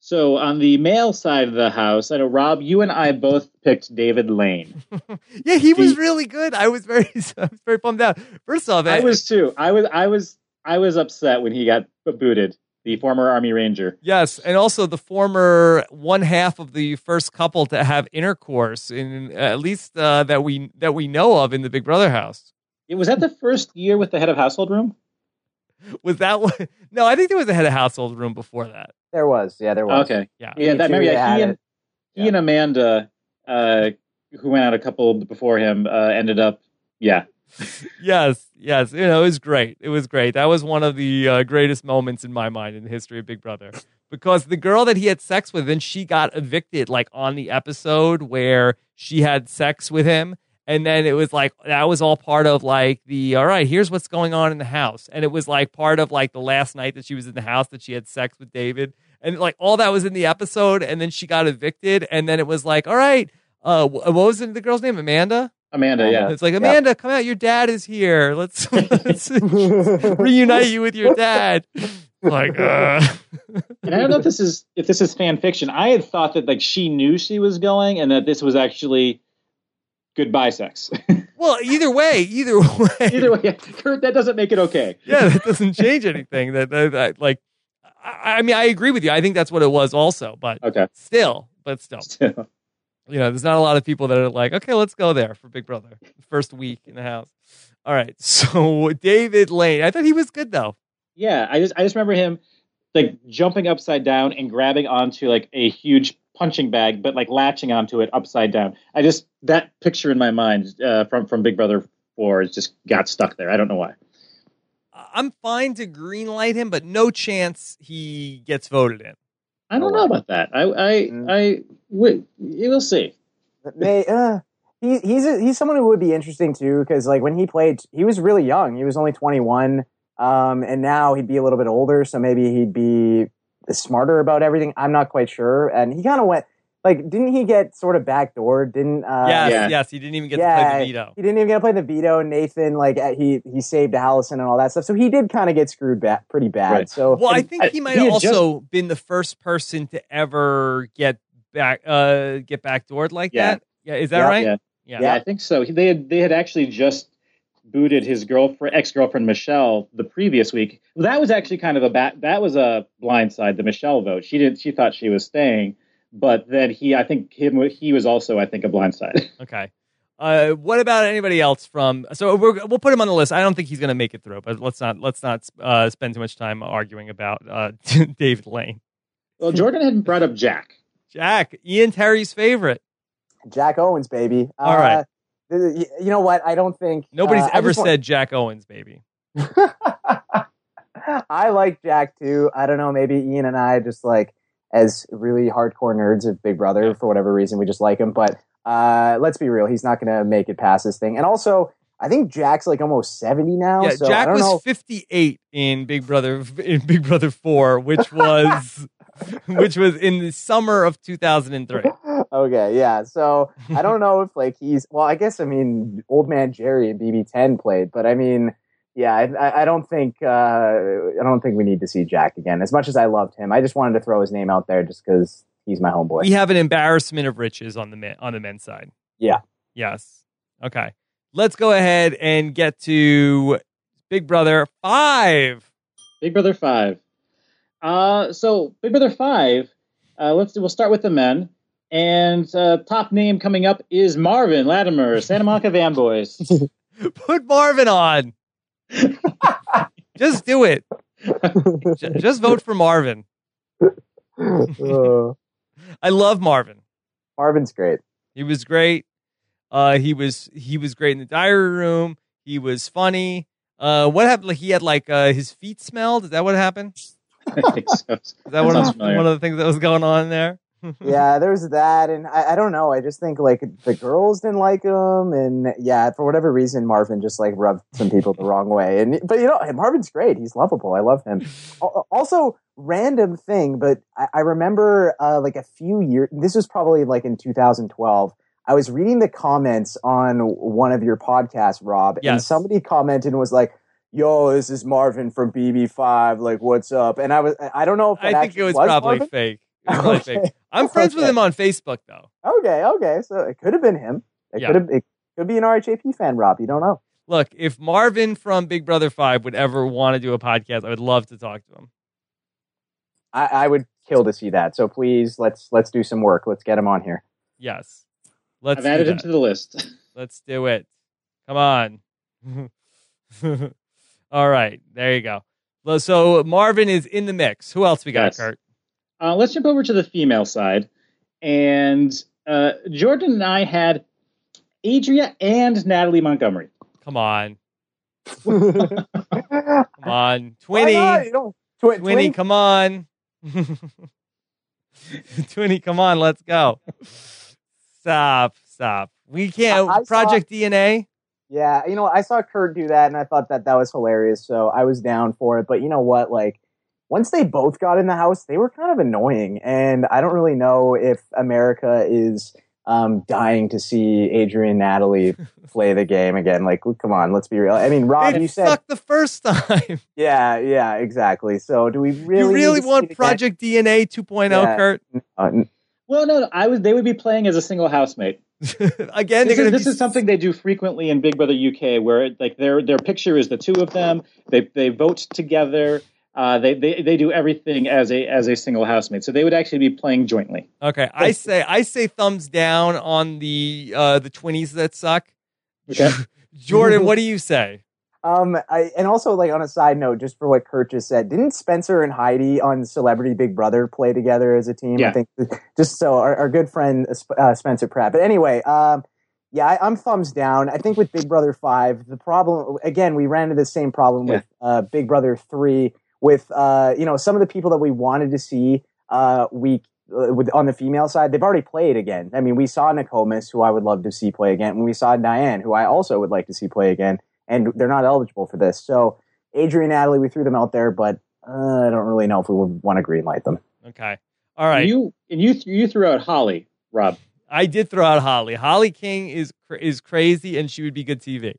So on the male side of the house, I know, Rob, you and I both picked David Lane. Yeah, he was The- really good. I was very, I was very bummed out. First off, I was too. I was, I was, I was upset when he got booted. The former Army Ranger. Yes, and also the former one half of the first couple to have intercourse, in at least uh, that we that we know of in the Big Brother house. It was that the first year with the head of household room. Was that one? No, I think there was a head of household room before that. There was, yeah, there was. Okay, Yeah, yeah, that maybe Julia yeah, he had and it. he Yeah. and Amanda, uh, who went out a couple before him, uh, ended up. Yeah, yes, yes. You know, it was great. It was great. That was one of the uh, greatest moments in my mind in the history of Big Brother. Because the girl that he had sex with, then she got evicted, like on the episode where she had sex with him. And then it was like, that was all part of like the, all right, here's what's going on in the house. And it was like part of like the last night that she was in the house that she had sex with David. And like all that was in the episode. And then she got evicted. And then it was like, all right, uh, what was the girl's name? Amanda? Amanda. Yeah, It's like, Amanda, come out. Your dad is here. Let's, let's reunite you with your dad. Like, uh. and I don't know if this is if this is fan fiction. I had thought that like she knew she was going, and that this was actually goodbye sex. Well, either way, either way, Either way, Kurt, that doesn't make it okay. yeah, that doesn't change anything. That, that, that like, I, I mean, I agree with you. I think that's what it was, also. But Okay. still, but still, you know, there's not a lot of people that are like, okay, let's go there for Big Brother first week in the house. All right, so David Lane, I thought he was good though. Yeah, I just I just remember him like jumping upside down and grabbing onto like a huge punching bag, but like latching onto it upside down. I just that picture in my mind uh, from from Big Brother four just got stuck there. I don't know why. I'm fine to greenlight him, but no chance he gets voted in. I don't know about that. I I Mm. I we, we'll see. They, uh, he, he's a, he's someone who would be interesting too, because like when he played, he was really young. He was only twenty-one, um, and now he'd be a little bit older, so maybe he'd be smarter about everything. I'm not quite sure. And he kind of went like, didn't he get sort of backdoored? Didn't uh, Yes, yeah. yes, he didn't even get yeah, to play the veto. He didn't even get to play the veto. Nathan, like uh, he he saved Allison and all that stuff, so he did kind of get screwed back pretty bad. Right. So Well, I And think I- he might he have had just- also been the first person to ever get back, uh, get backdoored like Yeah. that. Yeah, is that Yeah, right? Yeah. Yeah. Yeah, I think so. He- They had they had actually just booted his girlfriend, ex girlfriend Michelle, the previous week. Well, that was actually kind of a bat. That was a blindside. The Michelle vote. She didn't. She thought she was staying, but then he. I think him. He was also. I think a blindside. Okay. Uh, what about anybody else from? So we're, we'll put him on the list. I don't think he's going to make it through, but let's not let's not uh, spend too much time arguing about uh, David Lane. Well, Jordan had brought up Jack. Jack, Ian Terry's favorite. Jack Owens, baby. All right. Uh, th- you know what? I don't think Nobody's uh, I ever just want- said Jack Owens, baby. I like Jack too. I don't know. Maybe Ian and I just like as really hardcore nerds of Big Brother Yeah. for whatever reason we just like him. But uh, let's be real. He's not going to make it past this thing. And also, I think Jack's like almost seventy now. Yeah, so I Jack don't was know. fifty-eight in Big Brother in Big Brother four, which was which was in the summer of two thousand three. Okay, yeah. So I don't know if like he's well. I guess I mean Old Man Jerry and B B ten played, but I mean, yeah, I, I- I don't think uh, I don't think we need to see Jack again. As much as I loved him, I just wanted to throw his name out there just because he's my homeboy. We have an embarrassment of riches on the men, on the men's side. Yeah. Yes. Okay. Let's go ahead and get to Big Brother five. Big Brother five. Uh, so Big Brother five. Uh, let's we'll start with the men. And uh, top name coming up is Marvin Latimer, Santa Monica Van Boys. Put Marvin on. Just do it. J- Just vote for Marvin. Uh, I love Marvin. Marvin's great. He was great. Uh, he was he was great in the diary room. He was funny. Uh, what happened? Like he had like uh, his feet smelled. Is that what happened? I think so. Is that one sounds of, familiar. one of the things that was going on there? Yeah, there's that, and I, I don't know. I just think like the girls didn't like him, and yeah, for whatever reason, Marvin just like rubbed some people the wrong way. And but you know, Marvin's great. He's lovable. I love him. Al- Also, random thing, but I, I remember uh, like a few years. This was probably like in two thousand twelve. I was reading the comments on one of your podcasts, Rob, and Yes. somebody commented and was like, "Yo, this is Marvin from B B five. Like, what's up?" And I was, I don't know if that I think actually it was, probably Marvin. fake. It's probably Okay. fake. I'm friends with Okay. him on Facebook, though. Okay, okay. So it could have been him. It Yeah. could have. It could be an R H A P fan, Rob. You don't know. Look, if Marvin from Big Brother five would ever want to do a podcast, I would love to talk to him. I, I would kill to see that. So please, let's let's do some work. Let's get him on here. Yes. Let's I've do added him that. to the list. Let's do it. Come on. All right. There you go. Well, so Marvin is in the mix. Who else we got, Yes. Kurt? Uh, let's jump over to the female side. And uh, Jordan and I had Adria and Natalie Montgomery. Come on. Come Come on. Twinny. You know, twi- Twinny, come on. Twinny, come on. Let's go. Stop. Stop. We can't. I- I saw- Project D N A. Yeah, you know, I saw Kurt do that, and I thought that that was hilarious. So I was down for it. But you know what? Like, once they both got in the house, they were kind of annoying, and I don't really know if America is um, dying to see Adrian and Natalie play the game again. Like, come on, let's be real. I mean, Rob, It you said, sucked the first time. yeah, yeah, exactly. So do we really? you really need to see want it again? Project D N A two point oh, Yeah. Kurt? Uh, n- Well, no, I was. They would be playing as a single housemate. Again, This, they're is, going to this be is something they do frequently in Big Brother U K, where like their their picture is the two of them. They they vote together. Uh, they, they they do everything as a as a single housemate. So they would actually be playing jointly. Okay, I say I say thumbs down on the uh, the twinnies that suck. Okay. Jordan, what do you say? Um, I, and also, like, on a side note, just for what Kurt just said, didn't Spencer and Heidi on Celebrity Big Brother play together as a team? Yeah. I think, just so our, our good friend uh, Spencer Pratt. But anyway, um, yeah, I, I'm thumbs down. I think with Big Brother five, the problem, again, we ran into the same problem with uh, Big Brother three, with, uh, you know, some of the people that we wanted to see uh, we uh, with, on the female side, they've already played again. I mean, we saw Nokomis, who I would love to see play again, and we saw Diane, who I also would like to see play again. And they're not eligible for this. So Adrian and Natalie, we threw them out there, but uh, I don't really know if we would want to greenlight them. Okay, all right. You and you you threw out Holly, Rob. I did throw out Holly. Holly King is cr- is crazy, and she would be good T V.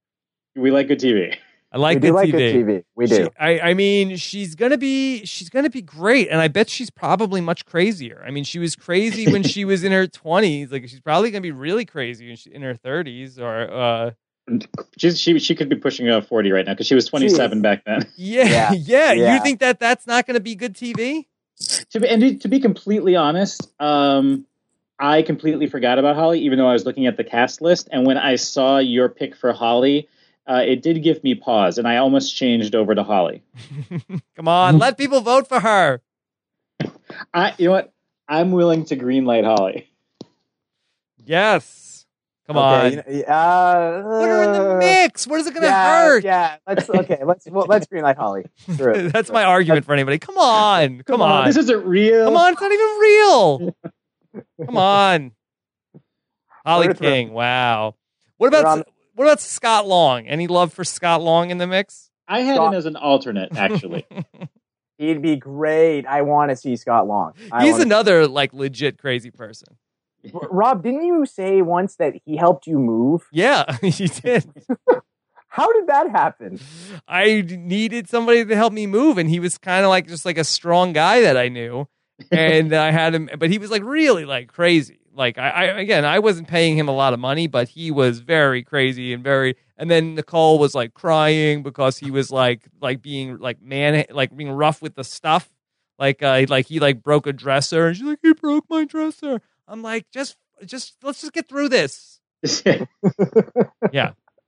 We like good T V. I like we good do like T V. good T V. We do. She, I, I mean, she's gonna be she's gonna be great, and I bet she's probably much crazier. I mean, she was crazy when she was in her twenties. Like, she's probably gonna be really crazy when she's in her thirties. Or uh, She's, she she could be pushing uh, forty right now because she was twenty-seven Jeez. back then. yeah, yeah, Yeah. You Yeah. think that that's not gonna be good T V? To be, and to, to be completely honest, um, I completely forgot about Holly, even though I was looking at the cast list. And when I saw your pick for Holly, uh, it did give me pause, and I almost changed over to Holly. Come on, let people vote for her. I, you know what? I'm willing to greenlight Holly. Yes. Come Okay, on. you know, uh, Put her in the mix. What is it gonna yeah, hurt? Yeah, let's okay. Let's well, let's greenlight Holly. True. That's my argument for anybody. Come on. Come on. This isn't real. Come on, it's not even real. Come on. Holly We're through. King. Wow. What about We're on- what about Scott Long? Any love for Scott Long in the mix? I had Stop. him as an alternate, actually. He'd be great. I want to see Scott Long. I He's wanna- another like legit crazy person. R- Rob, didn't you say once that he helped you move? Yeah, he did. How did that happen? I needed somebody to help me move, and he was kind of like just like a strong guy that I knew, and I had him, but he was like really like crazy. Like I, I again, I wasn't paying him a lot of money, but he was very crazy and very. And then Nicole was like crying because he was like like being like man like being rough with the stuff. Like uh, like he like broke a dresser, and she's like, he broke my dresser. I'm like, just just let's just get through this. Yeah.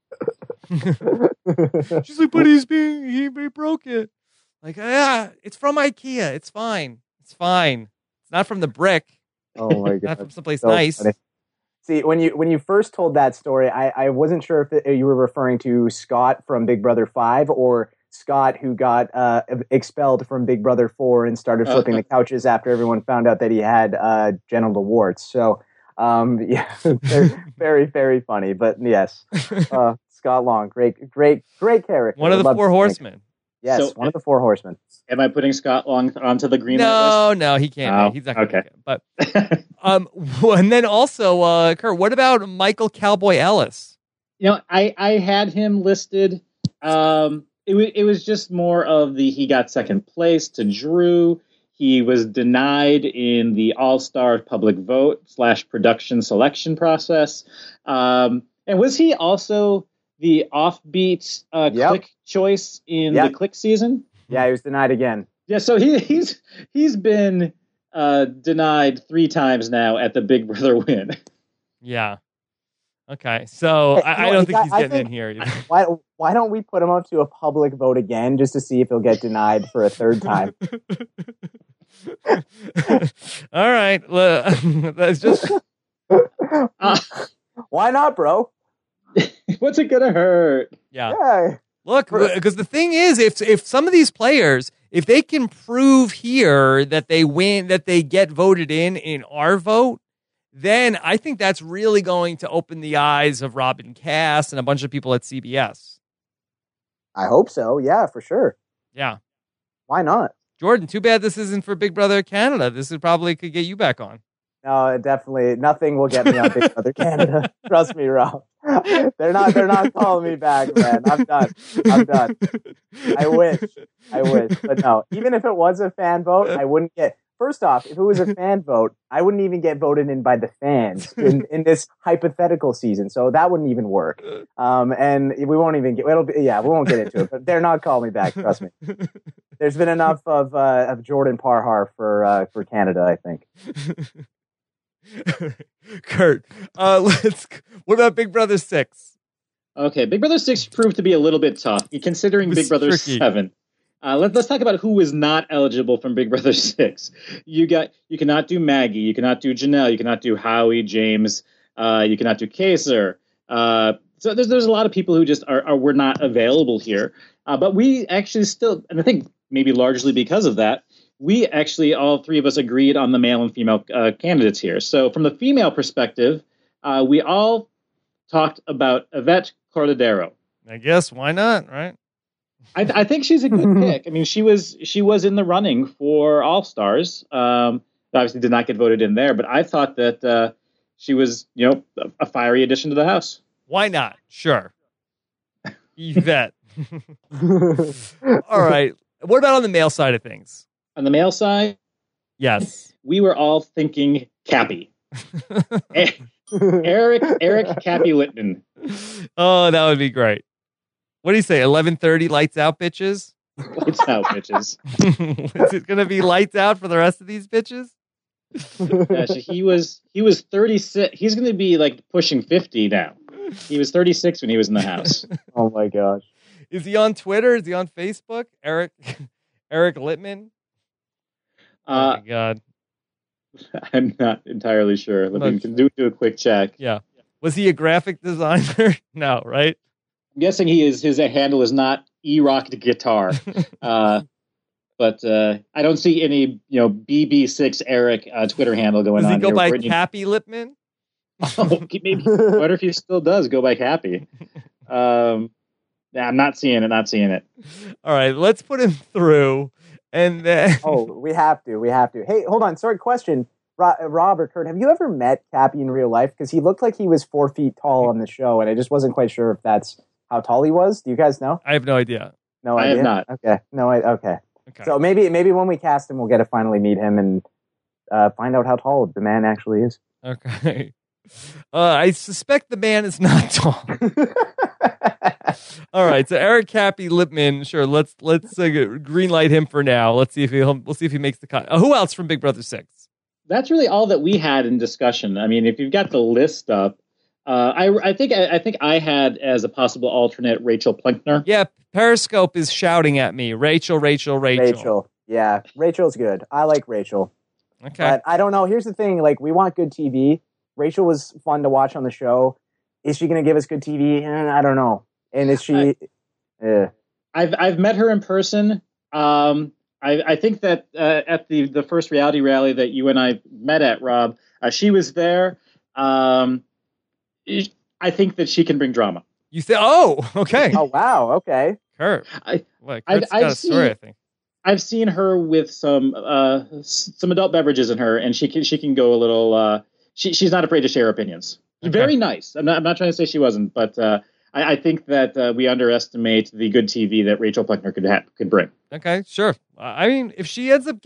She's like, but he's being he, he broke it. Like, yeah, it's from IKEA. It's fine. It's fine. It's not from the brick. Oh my Not god! from someplace So nice. funny. See, when you when you first told that story, I, I wasn't sure if it, you were referring to Scott from Big Brother Five or Scott who got uh, expelled from Big Brother Four and started flipping Uh, the couches after everyone found out that he had uh, genital warts. So, um, yeah, very, very, very funny. But yes, uh, Scott Long, great, great, great character. One of the Love four to think. horsemen. Yes, So- one of the four horsemen. Am I putting Scott Long onto the green No, no, he can't. Oh, He's not gonna okay. make it. But list? um, and then also, uh, Kurt, what about Michael Cowboy Ellis? You know, I, I had him listed. Um, it, w- it was just more of the he got second place to Drew. He was denied in the All-Star public vote slash production selection process. Um, and was he also the offbeat uh, Yep. Click choice in Yep. the Click season? Yeah, he was denied again. Yeah, so he, he's he's been uh, denied three times now at the Big Brother win. Yeah. Okay. So Hey, I, you I know, don't the think guy- he's I getting think- in here either. Why why don't we put him up to a public vote again just to see if he'll get denied for a third time? All right. Well, that's just Uh, Why not, bro? what's it gonna hurt? yeah. Yeah. Look, because the thing is, if if some of these players, if they can prove here that they win, that they get voted in in our vote, then I think that's really going to open the eyes of Robin Cass and a bunch of people at C B S. I hope so. Yeah, for sure. Yeah. Why not? Jordan, too bad this isn't for Big Brother Canada. This is probably could get you back on. No, it definitely nothing will get me on Big Brother Canada. Trust me, Rob. They're not. They're not calling me back, man. I'm done. I'm done. I wish. I wish, but no. Even if it was a fan vote, I wouldn't get. First off, if it was a fan vote, I wouldn't even get voted in by the fans in, in this hypothetical season. So that wouldn't even work. Um, and we won't even get. It'll be. Yeah, we won't get into it. But they're not calling me back. Trust me. There's been enough of uh, of Jordan Parhar for uh, for Canada, I think. Kurt, uh, let's. What about Big Brother Six? Okay, Big Brother six proved to be a little bit tough, considering It was Big Brother tricky. seven. Uh, let, let's talk about who was not eligible from Big Brother six. You got you cannot do Maggie, you cannot do Janelle, you cannot do Howie, James, uh, you cannot do Kaser. Uh, so there's there's a lot of people who just are, are were not available here. Uh, but we actually still, and I think maybe largely because of that, we actually all three of us agreed on the male and female uh, candidates here. So from the female perspective, uh, we all talked about Yvette Cordero. I guess why not, right? I, I think she's a good pick. I mean, she was she was in the running for All Stars. Um, obviously, did not get voted in there, but I thought that uh, she was, you know, a, a fiery addition to the house. Why not? Sure. Yvette. All right. What about on the male side of things? On the male side, Yes. we were all thinking Cappy, E- Eric Eric Cappy Littman. Oh, that would be great. What do you say? eleven thirty lights out, bitches? Lights out, bitches. Is it going to be lights out for the rest of these bitches? Gosh, he was he was thirty-six. He's going to be like pushing fifty now. He was thirty-six when he was in the house. Oh my gosh. Is he on Twitter? Is he on Facebook? Eric Eric Littman? Oh Uh, my God. I'm not entirely sure. Let me Not can do, do a quick check. Yeah. Was he a graphic designer? No, right? I'm guessing he is. His handle is not E-Rocked Guitar, uh, but uh, I don't see any, you know, B B six Eric uh, Twitter handle going Does on. he go here. by Brittany- Cappy Lippman? Oh, maybe. I wonder if he still does go by Cappy. Um, yeah, I'm not seeing it. Not seeing it. All right, let's put him through, and then Oh, we have to. We have to. Hey, hold on. Sorry, question. Ro- Rob or Kurt, have you ever met Cappy in real life? Because he looked like he was four feet tall on the show, and I just wasn't quite sure if that's how tall he was. Do you guys know? I have no idea. No I idea. have not. Okay. No. I, okay. Okay. So maybe maybe when we cast him, we'll get to finally meet him and uh, find out how tall the man actually is. Okay. Uh, I suspect the man is not tall. All right, so Eric Cappy Lippman, sure. Let's let's uh, green light him for now. Let's see if he we'll see if he makes the cut. Uh, who else from Big Brother Six? That's really all that we had in discussion. I mean, if you've got the list up, uh, I, I think I, I think I had as a possible alternate Rachel Plinkner. Yeah, Periscope is shouting at me. Rachel, Rachel, Rachel. Rachel. Yeah, Rachel's good. I like Rachel. Okay. But I don't know. Here's the thing. Like, we want good T V. Rachel was fun to watch on the show. Is she going to give us good T V? Eh, I don't know. And is she... I- eh. I've I've met her in person. Um, I, I think that uh, at the, the first reality rally that you and I met at, Rob, uh, she was there. Um, I think that she can bring drama. You say, oh, okay. Oh, wow. Okay. Kurt. I, What, I've- Kurt's I've got a story, seen- I think. I've seen her with some uh, s- some adult beverages in her, and she can she can go a little. Uh, she she's not afraid to share opinions. Okay. Very nice. I'm not I'm not trying to say she wasn't, but uh, I, I think that uh, we underestimate the good T V that Rachel Plinkner could ha- could bring. Okay, sure. Uh, I mean, if she ends up get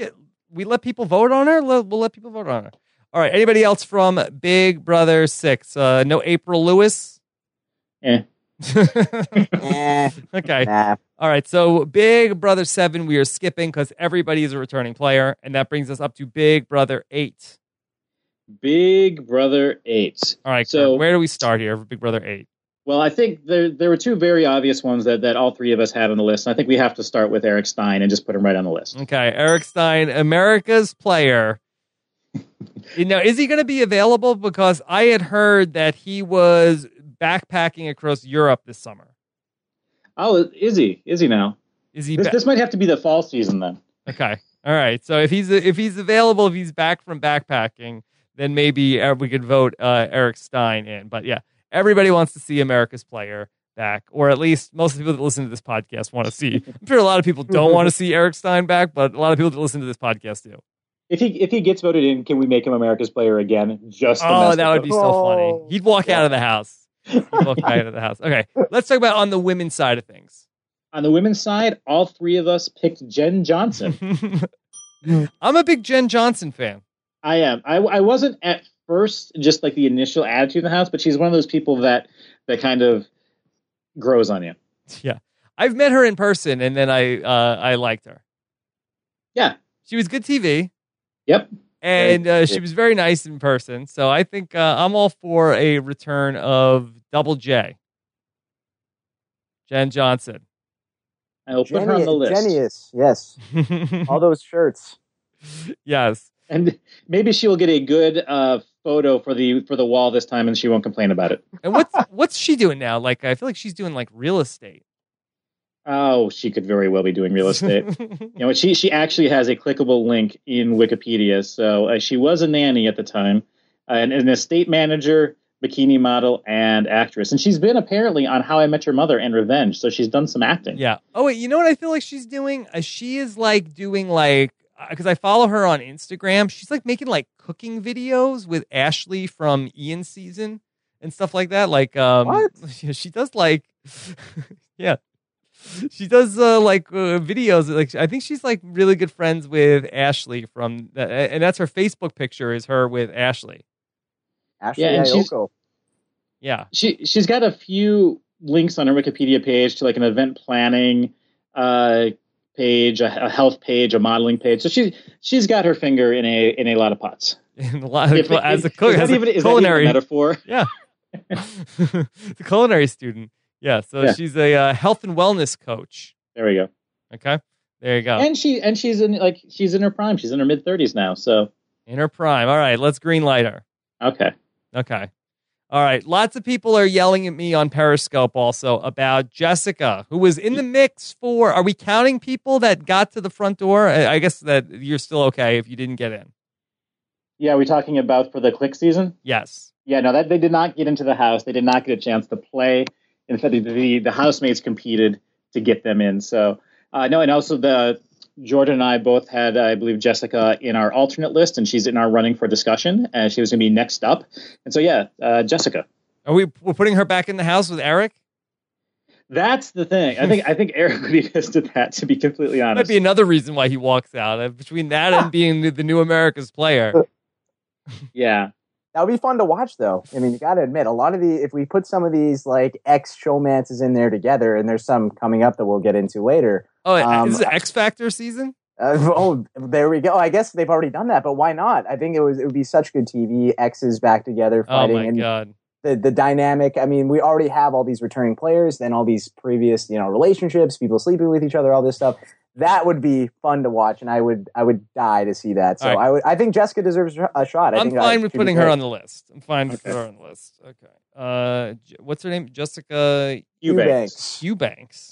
we let people vote on her. We'll let people vote on her. All right. Anybody else from Big Brother Six? Uh, no April Lewis. Eh. Eh, Okay. nah. All right. So Big Brother Seven, we are skipping because everybody is a returning player, and that brings us up to Big Brother Eight. Big Brother Eight. All right. So Kurt, where do we start here for Big Brother Eight? Well, I think there there were two very obvious ones that, that all three of us had on the list. And I think we have to start with Eric Stein and just put him right on the list. Okay, Eric Stein, America's player. You know, is he going to be available? Because I had heard that he was backpacking across Europe this summer. Oh, is he? Is he now? Is he? This, ba- this might have to be the fall season then. Okay, all right. So if he's if he's available, if he's back from backpacking, then maybe uh, we could vote uh, Eric Stein in. But yeah. Everybody wants to see America's player back, or at least most of the people that listen to this podcast want to see. I'm sure a lot of people don't want to see Eric Stein back, but a lot of people that listen to this podcast do. If he if he gets voted in, can we make him America's player again? Just to Oh, mess that with would him? be so funny. He'd walk out of the house. He'd walk out of the house. Okay, let's talk about on the women's side of things. On the women's side, all three of us picked Jen Johnson. I'm a big Jen Johnson fan. I am. I, I wasn't at first, just like the initial attitude in the house, but she's one of those people that that kind of grows on you. Yeah, I've met her in person, and then I uh, I liked her. Yeah, she was good T V. Yep, and uh, she was very nice in person. So I think uh, I'm all for a return of Double J, Jen Johnson. I'll put her on the list. Genius, yes. All those shirts. Yes. And maybe she will get a good uh, photo for the for the wall this time, and she won't complain about it. And what's what's she doing now? Like, I feel like she's doing like real estate. Oh, she could very well be doing real estate. You know, she she actually has a clickable link in Wikipedia. So uh, she was a nanny at the time, uh, and an estate manager, bikini model, and actress. And she's been apparently on How I Met Your Mother and Revenge. So she's done some acting. Yeah. Oh wait, you know what I feel like she's doing? Uh, she is like doing like. Because I follow her on Instagram. She's like making like cooking videos with Ashley from Ian's season and stuff like that. Like, um, what? She does like, yeah, she does uh, like uh, videos. Like, I think she's like really good friends with Ashley from, the, and that's her Facebook picture is her with Ashley. Ashley Yeah, and she's- Ayoko. Yeah, She she's got a few links on her Wikipedia page to like an event planning uh, page, a, a health page, a modeling page. So she she's got her finger in a in a lot of pots. in a lot of, If- as a, is cook, that as a even- is that even a culinary metaphor? Yeah, the culinary student. Yeah, so Yeah. she's a uh, health and wellness coach. There we go. Okay, there you go. And she and she's in like she's in her prime. She's in her mid thirties now. So In her prime. All right, let's green light her. okay. Okay. All right. Lots of people are yelling at me on Periscope also about Jessica, who was in the mix for. Are we counting people that got to the front door? I I guess that you're still okay if you didn't get in. Yeah, are we talking about for the click season? Yes. Yeah, no, that they did not get into the house. They did not get a chance to play. In fact, the the, the housemates competed to get them in. So uh, no, and also the Jordan and I both had, I believe, Jessica in our alternate list, and she's in our running for discussion, and she was going to be next up. And so, yeah, uh, Jessica. Are we we're putting her back in the house with Eric? That's the thing. I think I think Eric would be pissed at that, to be completely honest. Might be another reason why he walks out. Uh, Between that and being the, the new America's player. Yeah. That would be fun to watch, though. I mean, you got to admit, a lot of the if we put some of these like ex showmances in there together, and there's some coming up that we'll get into later. Oh, Um, is it X Factor season? Uh, oh, there we go. I guess they've already done that, but why not? I think it was it would be such good T V. Exes back together Oh fighting, my and god. the the dynamic. I mean, we already have all these returning players, then all these previous, you know, relationships, people sleeping with each other, all this stuff. That would be fun to watch, and I would I would die to see that. So All right. I would I think Jessica deserves a shot. I I'm think uh, fine it with should be putting her great. on the list. I'm fine with Okay. her on the list. Okay. Uh, J- what's her name? Jessica Eubanks. Eubanks.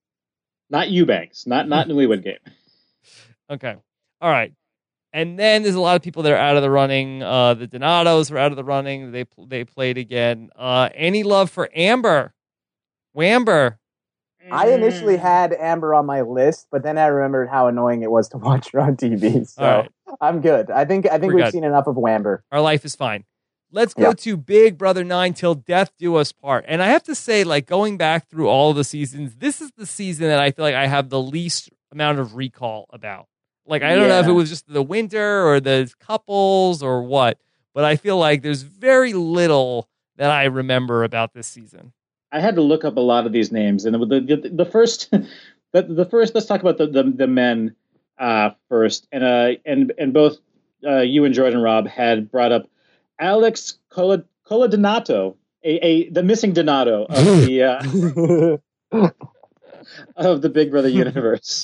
Not Eubanks. Not not Newlywed Game. Okay. All right. And then there's a lot of people that are out of the running. Uh, the Donatos are out of the running. They they played again. Uh, any love for Amber? Wamber. I initially had Amber on my list, but then I remembered how annoying it was to watch her on T V. So All right. I'm good. I think I think We're we've good. seen enough of Wamber. Our life is fine. Let's go Yeah. to Big Brother nine till death do us part. And I have to say, like, going back through all of the seasons, this is the season that I feel like I have the least amount of recall about. Like, I don't know if it Yeah. was just the winter or the couples or what, but I feel like there's very little that I remember about this season. I had to look up a lot of these names, and the the, the first, the, the first. Let's talk about the the, the men uh, first, and uh, and and both uh, you and Jordan Rob had brought up Alex Cola Coladonato, a, a the missing Donato of the uh, of the Big Brother universe.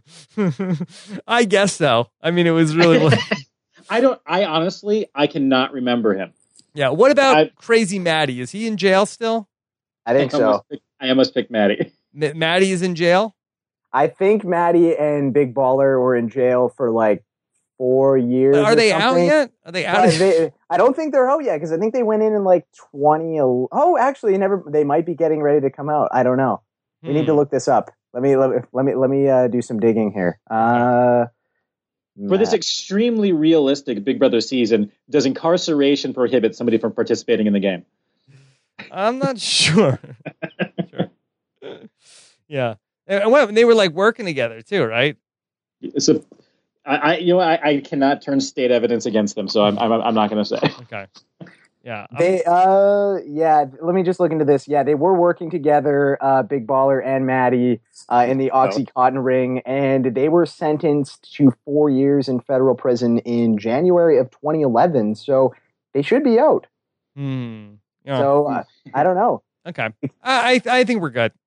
I guess so. I mean, it was really. I don't. I honestly, I cannot remember him. Yeah. What about I- Crazy Maddie? Is he in jail still? I think I so. almost picked, I almost picked Maddie. M- Maddie is in jail? I think Maddie and Big Baller were in jail for like four years. Are or they out something. yet? Are they out? Uh, they, I don't think they're out yet because I think they went in in like twenty. Oh, actually, never. They might be getting ready to come out. I don't know. We need to look this up. Let me let me let me let me uh, do some digging here. Uh, For this Matt. extremely realistic Big Brother season, does incarceration prohibit somebody from participating in the game? I'm not sure. Sure. Yeah. And what, they were like working together too, right? So, I, I you know, I, I cannot turn state evidence against them, so I'm I'm, I'm not going to say. Okay. Yeah. I'm- They uh yeah, let me just look into this. Yeah, they were working together, uh Big Baller and Maddie, uh in the Oxycontin ring, and they were sentenced to four years in federal prison in January of twenty eleven. So they should be out. Hmm. Yeah. So uh, I don't know. Okay. I, I I think we're good.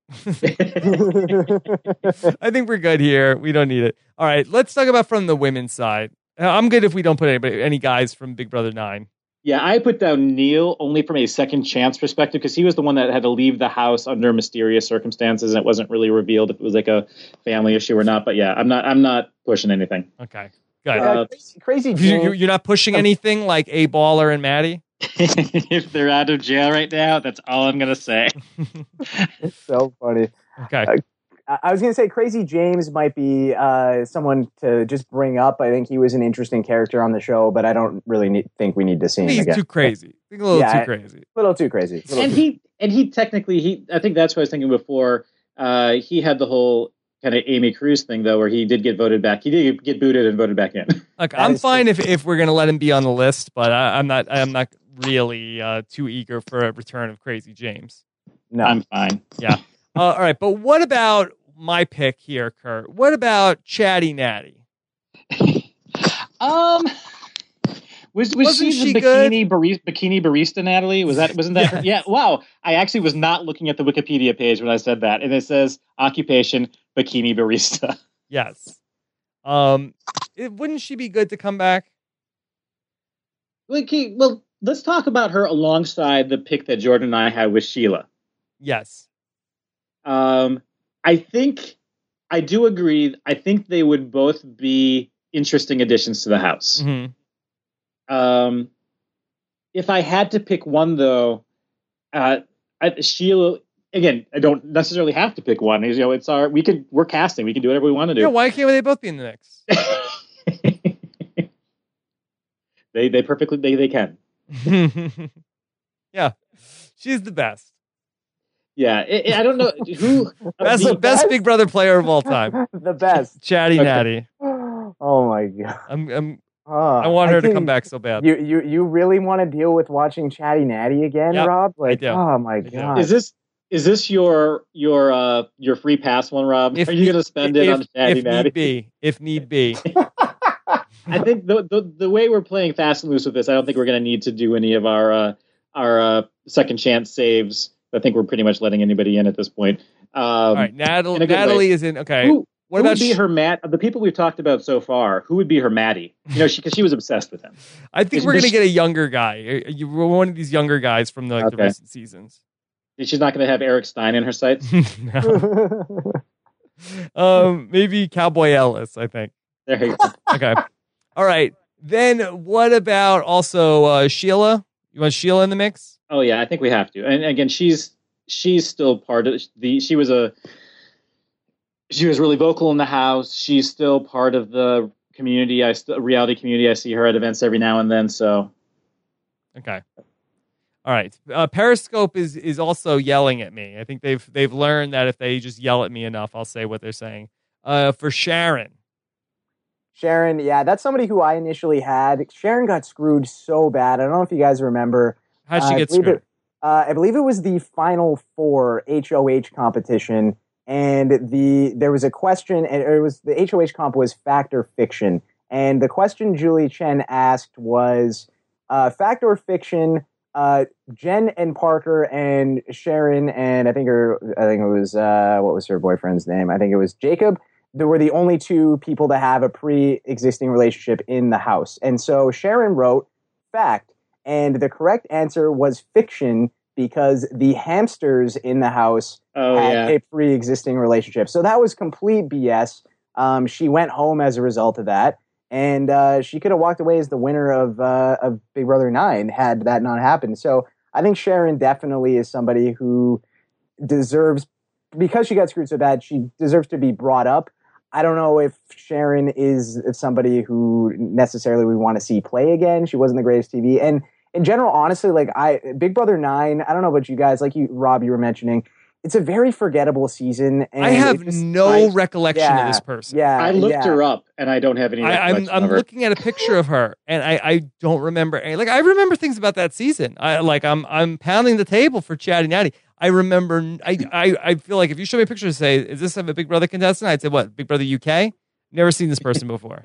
I think we're good here. We don't need it. All right. Let's talk about from the women's side. Uh, I'm good if we don't put anybody, any guys from Big Brother nine. Yeah, I put down Neil only from a second chance perspective because he was the one that had to leave the house under mysterious circumstances, and it wasn't really revealed if it was like a family issue or not. But yeah, I'm not I'm not pushing anything. Okay. Good. Uh, Uh, crazy, crazy You, James. you, you're not pushing anything like A Baller and Maddie? If they're out of jail right now, that's all I'm gonna say. It's so funny. Okay. Uh, I I was going to say Crazy James might be uh, someone to just bring up. I think he was an interesting character on the show, but I don't really need, think we need to see him He's again. too crazy. I think a little Yeah, too I- crazy. A little too crazy. A little And too- he and he technically he I think that's what I was thinking before. Uh, he had the whole kind of Amy Cruz thing though, where he did get voted back. He did get booted and voted back in. Look, That I'm is fine if, if we're gonna let him be on the list, but I, I'm not. I'm not really uh, too eager for a return of Crazy James. no. I'm fine. Uh, all right, but what about my pick here, Kurt? What about Chatty Natty? Um, was was Wasn't she she the good? bikini barista, bikini barista Natalie? Was that wasn't that? Her? Yeah. Wow. I actually was not looking at the Wikipedia page when I said that, and it says occupation bikini barista. Yes. Um, it, wouldn't she be good to come back? Okay, well, let's talk about her alongside the pick that Jordan and I had with Sheila. Yes. Um, I think I do agree. I think they would both be interesting additions to the house. hmm Um, if I had to pick one, though, uh, I, Sheila. Again, I don't necessarily have to pick one. You know, it's our we could we're casting. We can do whatever we want to Yeah. do. Why can't they both be in the mix? they they perfectly they they can. Yeah, she's the best. Yeah, I, I don't know who Best the- best Big Brother player of all time. the best. Chatty Okay. Natty. Oh my god. I'm, I'm Oh, I want her to can- come back so bad. You you you really want to deal with watching Chatty Natty again, Yep, Rob? Like, do. oh my do. god. Is this is this your your uh your free pass one, Rob? If Are you need- going to spend it if, on Chatty if Natty? need be, if need be. I think the, the the way we're playing fast and loose with this, I don't think we're going to need to do any of our uh, our uh, second chance saves. I think we're pretty much letting anybody in at this point. Um, All right, Natalie. in a good Natalie way. is in. Okay. Who, what who about would be Sh- her Matt? Of the people we've talked about so far, who would be her Maddie? You know, because she, she was obsessed with him. I think is- we're does gonna she- get a younger guy. You were one of these younger guys from the, like, the Okay. recent seasons. She's not going to have Eric Stein in her sights. No. um, maybe Cowboy Ellis. I think. There you go. Okay. All right. Then what about also uh, Sheila? You want Sheila in the mix? Oh yeah, I think we have to. And again, she's she's still part of the. She was a. She was really vocal in the house. She's still part of the community. I still reality community. I see her at events every now and then. So Okay. All right. Uh, Periscope is is also yelling at me. I think they've they've learned that if they just yell at me enough, I'll say what they're saying. Uh, for Sharon. Sharon, yeah, that's somebody who I initially had. Sharon got screwed so bad. I don't know if you guys remember. How'd she uh, get screwed? It, uh, I believe it was the Final Four H O H competition, and the there was a question, and it was the H O H comp was fact or fiction, and the question Julie Chen asked was uh, fact or fiction. Uh, Jen and Parker and Sharon and I think her, I think it was uh, what was her boyfriend's name? I think it was Jacob. There were the only two people to have a pre-existing relationship in the house. And so Sharon wrote fact, and the correct answer was fiction because the hamsters in the house oh, had yeah. a pre-existing relationship. So that was complete B S. Um, she went home as a result of that, and uh, she could have walked away as the winner of uh, of Big Brother nine had that not happened. So I think Sharon definitely is somebody who deserves, because she got screwed so bad, she deserves to be brought up. I don't know if Sharon is somebody who necessarily we want to see play again. She wasn't the greatest T V. And in general, honestly, like I, Big Brother nine, I don't know about you guys, like you, Rob, you were mentioning, it's a very forgettable season. And I have just, no I, recollection yeah, of this person. Yeah, I looked yeah. her up, and I don't have any I, recollection I'm I'm of her. looking at a picture of her, and I, I don't remember any. Like I remember things about that season. I like I'm I'm pounding the table for Chatty Natty. I remember. I, I I feel like if you show me a picture and say, "Is this a Big Brother contestant?" I'd say, "What, Big Brother U K?" Never seen this person before.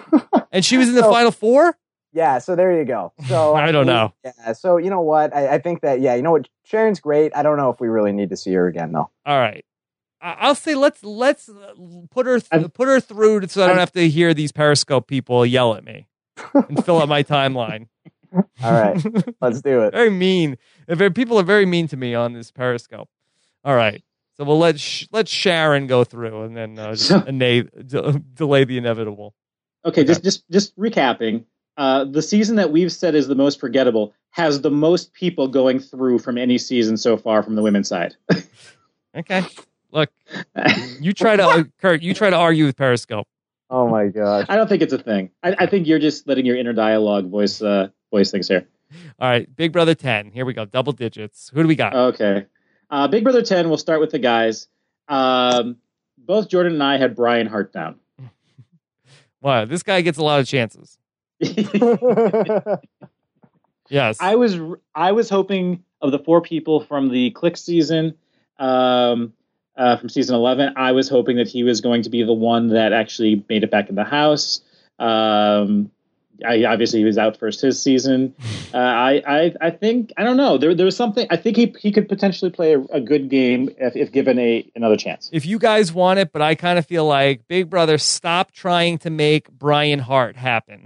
And she was in the So- final four? Yeah, so there you go. So I don't know. Yeah, so you know what? I, I think that, yeah, you know what? Sharon's great. I don't know if we really need to see her again, though. All right. I- I'll say let's let's put her th- I'm- put her through so I don't I'm- have to hear these Periscope people yell at me and fill up my timeline. All right, let's do it. Very mean. If people are very mean to me on this Periscope. All right. So we'll let Sh- let Sharon go through and then uh, just So- ina- d- delay the inevitable. Okay, just just just recapping. Uh, the season that we've said is the most forgettable has the most people going through from any season so far from the women's side. Okay. Look, you try to Kurt. You try to argue with Periscope. Oh my gosh. I don't think it's a thing. I, I think you're just letting your inner dialogue voice uh, voice things here. All right, Big Brother ten. Here we go. Double digits. Who do we got? Okay. Uh, Big Brother ten, we'll start with the guys. Um, both Jordan and I had Brian Hart down. Wow, this guy gets a lot of chances. Yes. I was I was hoping of the four people from the Click season, um, uh, from season eleven, I was hoping that he was going to be the one that actually made it back in the house. Um, I, obviously, he was out first his season. Uh, I, I I think I don't know. There there was something. I think he he could potentially play a, a good game if, if given a another chance. If you guys want it, but I kind of feel like Big Brother, stop trying to make Brian Hart happen.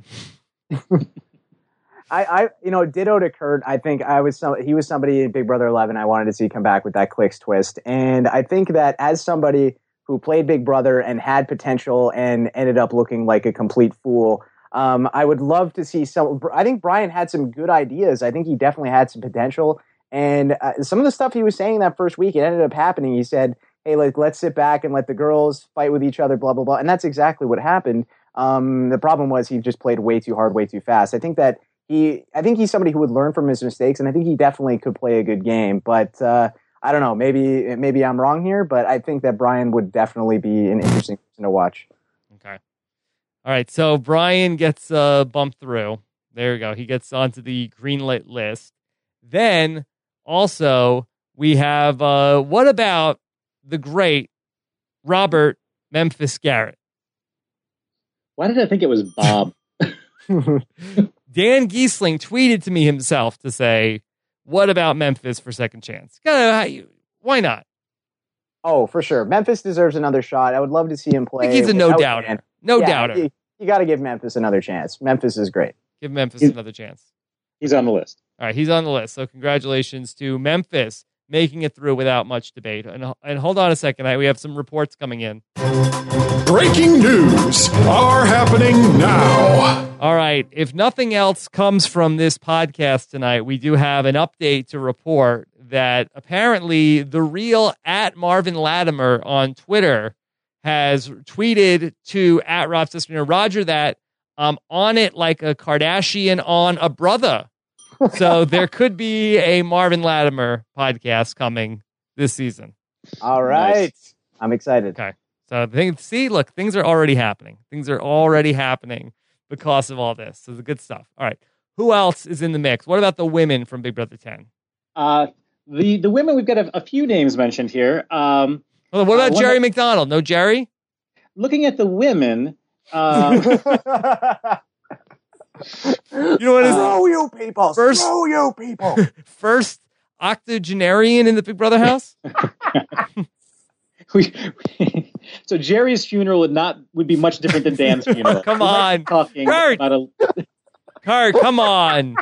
I, I, you know, ditto to Kurt. I think I was some, he was somebody in Big Brother eleven I wanted to see come back with that Clicks twist. And I think that as somebody who played Big Brother and had potential and ended up looking like a complete fool, um, I would love to see some. I think Brian had some good ideas. I think he definitely had some potential. And uh, some of the stuff he was saying that first week, it ended up happening. He said, hey, like, let's sit back and let the girls fight with each other, blah, blah, blah. And that's exactly what happened. Um, the problem was he just played way too hard, way too fast. I think that He, I think he's somebody who would learn from his mistakes, and I think he definitely could play a good game. But uh, I don't know, maybe maybe I'm wrong here, but I think that Brian would definitely be an interesting person to watch. Okay. All right, so Brian gets uh, bumped through. There we go. He gets onto the greenlit list. Then also we have, uh, what about the great Robert Memphis Garrett? Why did I think it was Bob? Dan Giesling tweeted to me himself to say, what about Memphis for second chance? Why not? Oh, for sure. Memphis deserves another shot. I would love to see him play. I think he's a no without doubter. Dan. No Yeah, doubter. You, you got to give Memphis another chance. Memphis is great. Give Memphis He's- another chance. He's on the list. All right, he's on the list. So congratulations to Memphis making it through without much debate. And, and hold on a second. I, we have some reports coming in. Breaking news are happening now. All right. If nothing else comes from this podcast tonight, we do have an update to report that apparently the real at Marvin Latimer on Twitter has tweeted to at Rob Cespeño, Roger, that I'm on it like a Kardashian on a brother. So there could be a Marvin Latimer podcast coming this season. All right. Nice. I'm excited. Okay. So think, see, look, things are already happening. Things are already happening because of all this. So the good stuff. All right. Who else is in the mix? What about the women from Big Brother ten? Uh, the the women, we've got a, a few names mentioned here. Um, Well, what about uh, Jerry that, McDonald? No Jerry? Looking at the women, um, you know what is Screw you people! First- Screw you people! First octogenarian in the Big Brother house? we, we, so Jerry's funeral would not would be much different than Dan's funeral. Come We might on. be talking Kurt. about a Kurt, come on.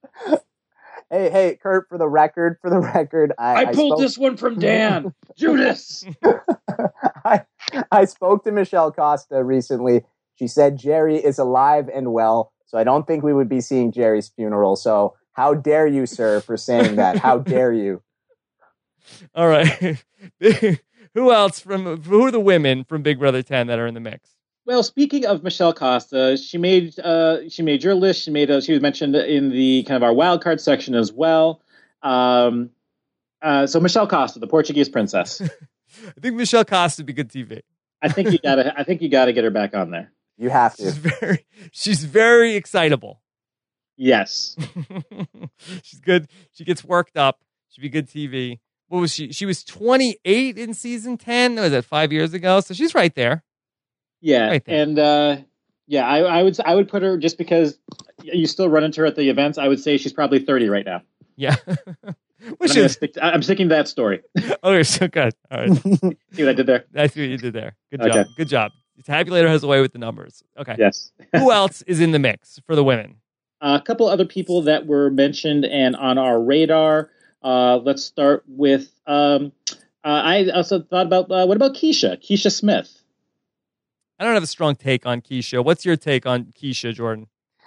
Hey, hey, Kurt, for the record, for the record, I, I pulled spoke, this one from Dan. Judas. I, I spoke to Michelle Costa recently. She said Jerry is alive and well, so I don't think we would be seeing Jerry's funeral. So how dare you, sir, for saying that? How dare you? All right. Who else from, who are the women from Big Brother ten that are in the mix? Well, speaking of Michelle Costa, she made uh, she made your list. She made a, she was mentioned in the kind of our wild card section as well. Um, uh, so Michelle Costa, the Portuguese princess. I think Michelle Costa would be good T V. I think you gotta. I think you gotta get her back on there. You have to. She's very, she's very excitable. Yes. She's good. She gets worked up. She'd be good T V. What was she? She was twenty-eight in season ten. Was that five years ago? So she's right there. Yeah, Right there. and uh, yeah, I, I would I would put her just because you still run into her at the events. I would say she's probably thirty right now. Yeah. I'm, Which gonna is, stick to, I'm sticking to that story. oh, you're so good. All right. See what I did there? I see what you did there. Good Okay. job. Good job. The tabulator has a way with the numbers. Okay. Yes. Who else is in the mix for the women? A couple other people that were mentioned and on our radar. Uh, let's start with. Um, uh, I also thought about uh, what about Keisha? Keisha Smith. I don't have a strong take on Keisha. What's your take on Keisha, Jordan?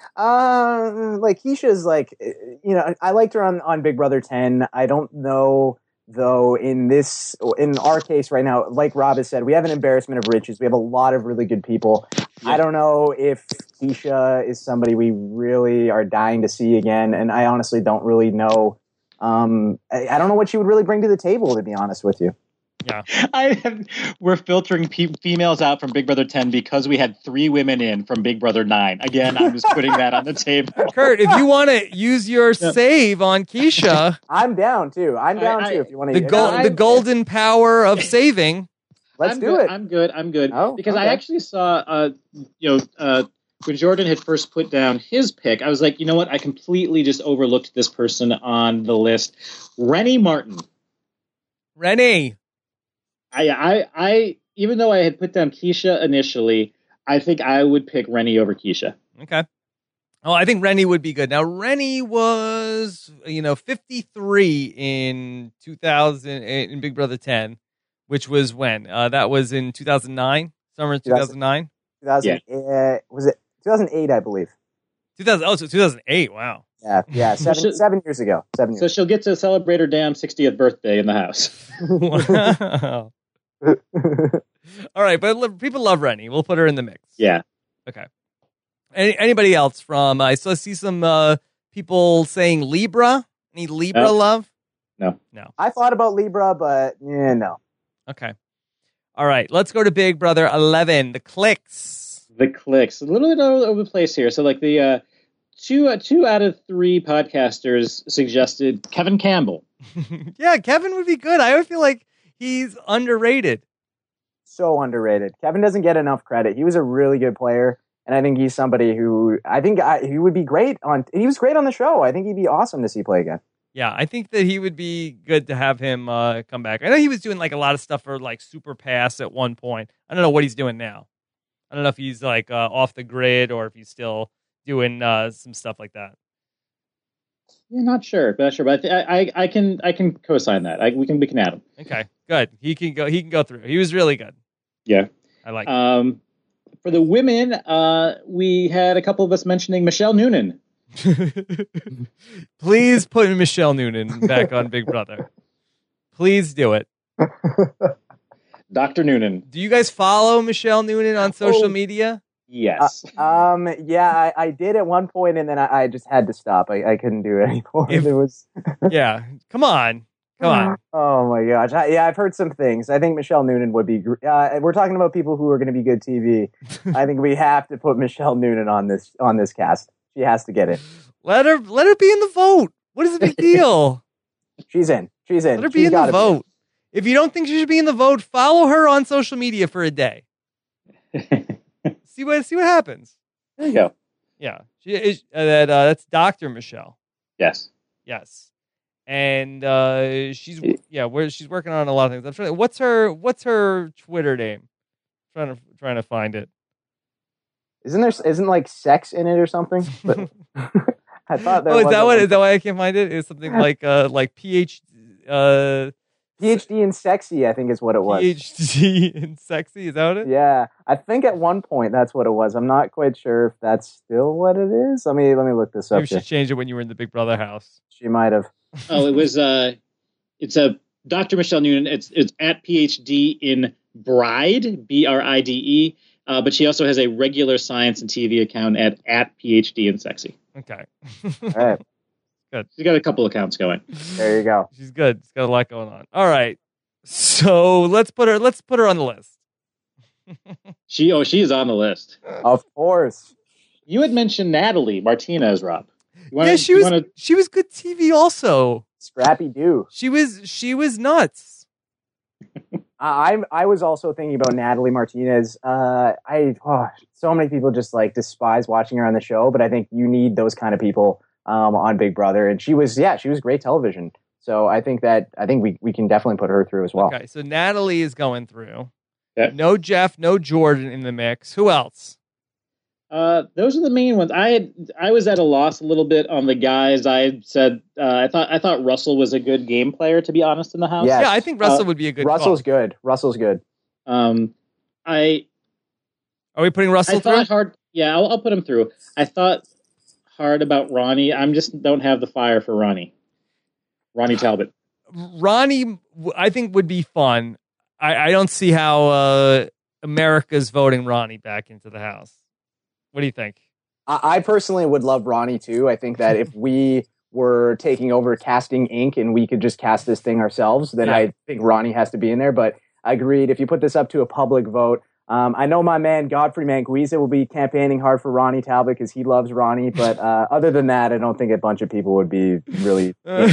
Uh, like Keisha's like, you know, I liked her on, on Big Brother ten. I don't know though in this, in our case right now, like Rob has said, we have an embarrassment of riches. We have a lot of really good people. Yeah. I don't know if Keisha is somebody we really are dying to see again. And I honestly don't really know. Um, I, I don't know what she would really bring to the table, to be honest with you. Yeah. I have, we're filtering pe- females out from Big Brother ten because we had three women in from Big Brother nine. Again, I'm just putting that on the table. Kurt, if you want to use your Yeah. save on Keisha, I'm down too. I'm down I- I- too. If you want to, the, gold, I- the golden power of saving. let's I'm do good, it. I'm good. I'm good. Oh, because I okay. actually saw, uh, you know, uh, when Jordan had first put down his pick, I was like, you know what? I completely just overlooked this person on the list. Rennie Martin. Rennie. I, I, I, even though I had put down Keisha initially, I think I would pick Rennie over Keisha. Okay. Oh, I think Rennie would be good. Now, Rennie was, you know, fifty-three in two thousand, in Big Brother ten, which was when? Uh, that was in two thousand nine, summer of two thousand nine? two thousand, uh, was it two thousand eight, I believe. two thousand, oh, so two thousand eight, wow. Yeah, yeah, seven, should- seven years ago. Seven years. So she'll get to celebrate her damn sixtieth birthday in the house. Wow. All right, but lo- people love Rennie. We'll put her in the mix. Yeah. Okay. Any, anybody else from, I still see some uh, people saying Libra. Any Libra No. love? No. No. I thought about Libra, but yeah, no. Okay. All right, let's go to Big Brother eleven, the clicks. The clicks. A little bit all over the place here. So, like, the uh, two, uh, two out of three podcasters suggested Kevin Campbell. Yeah, Kevin would be good. I would feel like he's underrated. So underrated. Kevin doesn't get enough credit. He was a really good player, and I think he's somebody who I think I, he would be great on. He was great on the show. I think he'd be awesome to see play again. Yeah, I think that he would be good to have him uh, come back. I know he was doing like a lot of stuff for like Super Pass at one point. I don't know what he's doing now. I don't know if he's like uh, off the grid or if he's still doing uh, some stuff like that. Yeah, not sure, not sure, but I, th- I, I can, I can co-sign that. I, we can, we can add him. Okay, good. He can go. He can go through. He was really good. Yeah. I like. it. Um, for the women, uh, we had a couple of us mentioning Michelle Noonan. Please put Michelle Noonan back on Big Brother. Please do it. Doctor Noonan. Do you guys follow Michelle Noonan on social Oh. media? Yes. Um, yeah, I, I did at one point, and then I, I just had to stop. I, I couldn't do it anymore. If- it was Yeah. Come on. Come on. Oh my gosh. I, yeah, I've heard some things. I think Michelle Noonan would be. gr- Uh, we're talking about people who are going to be good T V. I think we have to put Michelle Noonan on this on this cast. She has to get it. Let her let her be in the vote. What is the big deal? She's in. She's in. Let her She's be in the gotta vote. If you don't think she should be in the vote, follow her on social media for a day. see what see what happens. There you go. Yeah, she is. Uh, that uh, that's Doctor Michelle. Yes. Yes, and uh, she's yeah, where she's working on a lot of things. I'm trying. What's her What's her Twitter name? trying to trying to find it. Isn't there? Isn't like sex in it or something? But I thought there Oh, is was that a- what? Is that why I can't find it? It's something like uh like PhD uh PhD in sexy, I think is what it was. PhD in sexy. Is that what it? Yeah, I think at one point that's what it was. I'm not quite sure if that's still what it is. Let me let me look this up. Maybe she changed it when you were in the Big Brother house. She might have. Oh, it was. Uh, it's a Doctor Michelle Noonan. It's it's at PhD in Bride, B R I D E. Uh, but she also has a regular science and T V account at at PhD in Sexy. Okay. All right, Good. She's got a couple accounts going. there you go. She's good. She's got a lot going on. All right. So let's put her. Let's put her on the list. She oh she is on the list. Of course. You had mentioned Natalie Martinez, Rob. You wanna, yeah, she you was. Wanna, She was good T V. Also, Scrappy Doo. she was. She was nuts. I I was also thinking about Natalie Martinez. Uh, I oh, so many people just like despise watching her on the show, but I think you need those kind of people um, on Big Brother, and she was yeah she was great television. So I think that I think we we can definitely put her through as well. Okay, so Natalie is going through. Yeah. No Jeff, no Jordan in the mix. Who else? Uh, those are the main ones. I had, I was at a loss a little bit on the guys. I had said uh, I thought I thought Russell was a good game player, to be honest, in the house. Yes. Yeah, I think Russell Uh, would be a good. Russell's call. good. Russell's good. Um, I Are we putting Russell I through? thought hard. Yeah, I'll, I'll put him through. I thought hard about Ronnie. I'm just don't have the fire for Ronnie. Ronnie Talbot. Ronnie, I think would be fun. I, I don't see how uh, America's voting Ronnie back into the house. What do you think? I, I personally would love Ronnie too. I think that if we were taking over Casting Incorporated and we could just cast this thing ourselves, then Yeah. I think Ronnie has to be in there. But I agreed. If you put this up to a public vote, um, I know my man Godfrey Manguiza will be campaigning hard for Ronnie Talbot because he loves Ronnie. But uh, other than that, I don't think a bunch of people would be really.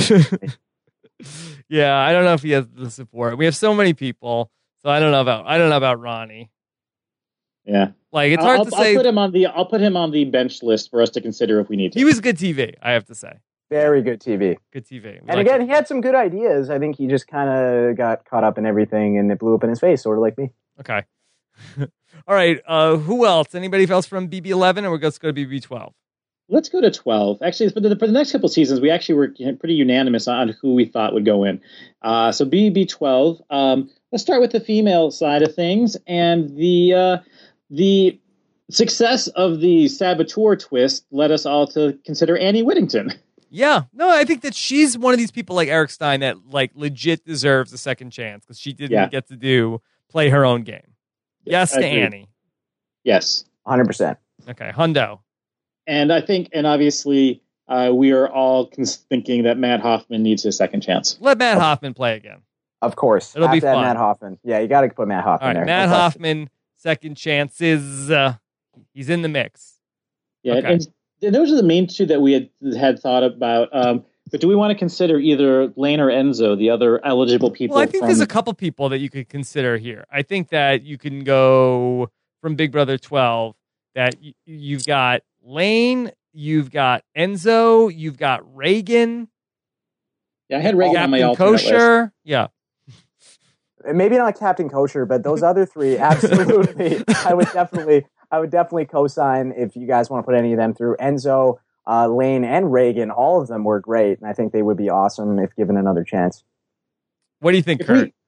Yeah, I don't know if he has the support. We have so many people, so I don't know about I don't know about Ronnie. Yeah, Like it's I'll, hard I'll, to say. I'll put him on the I'll put him on the bench list for us to consider if we need to. He was good T V, I have to say. Very good T V. Good T V. We And like again, it. he had some good ideas. I think he just kind of got caught up in everything and it blew up in his face, sort of like me. Okay. All right. Uh, who else? Anybody else from B B eleven, or we let's go to B B twelve? Let's go to twelve. Actually, for the, for the next couple of seasons, we actually were pretty unanimous on who we thought would go in. Uh, so B B twelve. Um, let's start with the female side of things and the uh, the success of the saboteur twist led us all to consider Annie Whittington. Yeah. No, I think that she's one of these people like Eric Stein that like legit deserves a second chance because she didn't Yeah. get to do play her own game. Yes I to agree. Annie. Yes. one hundred percent. Okay. Hundo. And I think, and obviously, uh, we are all cons- thinking that Matt Hoffman needs his second chance. Let Matt Hoffman play again. Of course. It'll Have be to have fun. Matt Hoffman. Yeah, you got to put Matt Hoffman All right. there. Matt No question. Hoffman, second chances. Uh, he's in the mix. Yeah, Okay. and, and those are the main two that we had had thought about. Um, but do we want to consider either Lane or Enzo, the other eligible people? Well, I think from, there's a couple people that you could consider here. I think that you can go from Big Brother twelve that y- you've got Lane, you've got Enzo, you've got Reagan, Yeah, I had Reagan on my Captain alternate list. Kosher. Yeah. Maybe not Captain Kosher, but those other three, absolutely. I would definitely, I would definitely co-sign if you guys want to put any of them through. Enzo, uh, Lane, and Reagan, all of them were great, and I think they would be awesome if given another chance. What do you think, If Kurt? we-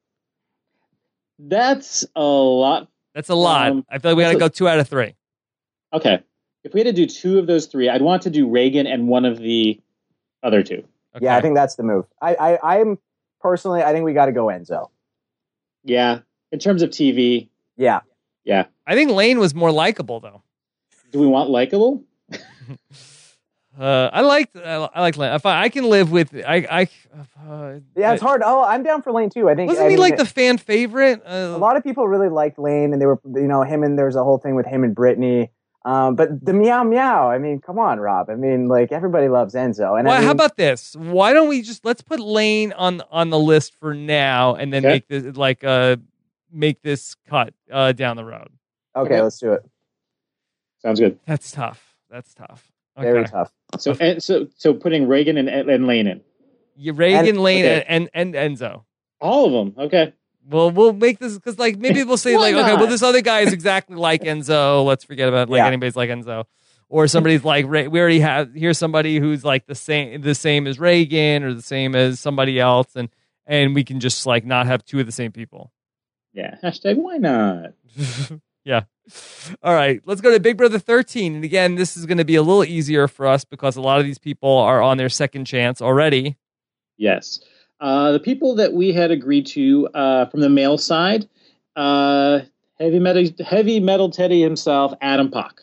That's a lot. That's a lot. um, I feel like we got to that's a- go two out of three. Okay. If we had to do two of those three, I'd want to do Reagan and one of the other two. Okay. Yeah, I think that's the move. I, I, I'm personally, I think we got to go Enzo. Yeah. In terms of T V, Yeah, yeah. I think Lane was more likable, though. Do we want likable? Uh, I like I like Lane. If I, I can live with I I uh, Yeah, it's hard. Oh, I'm down for Lane too. I think wasn't I he think like that- the fan favorite? Uh, a lot of people really liked Lane, and they were, you know, him and there was a whole thing with him and Brittany. Um, but the meow meow. I mean, come on, Rob. I mean, like everybody loves Enzo. And well, I mean, how about this? Why don't we just let's put Lane on on the list for now, and then Okay. make this like uh make this cut uh down the road. okay, Okay. let's do it. Sounds good. That's tough. That's tough. Okay. Very tough. So and so so putting Reagan and, and Lane in. You Reagan, And- Lane, okay. and, and and Enzo. All of them. Okay. Well, we'll make this because, like, maybe we'll say, Why like, okay, not? well, this other guy is exactly like Enzo. Let's forget about like Yeah. anybody's like Enzo, or somebody's like Re- we already have here's somebody who's like the same the same as Reagan or the same as somebody else, and and we can just like not have two of the same people. Yeah. Hashtag why not? Yeah. All right, let's go to Big Brother thirteen, and again, this is going to be a little easier for us because a lot of these people are on their second chance already. Yes. Uh, the people that we had agreed to uh, from the male side, uh, heavy metal, heavy metal Teddy himself, Adam Pock.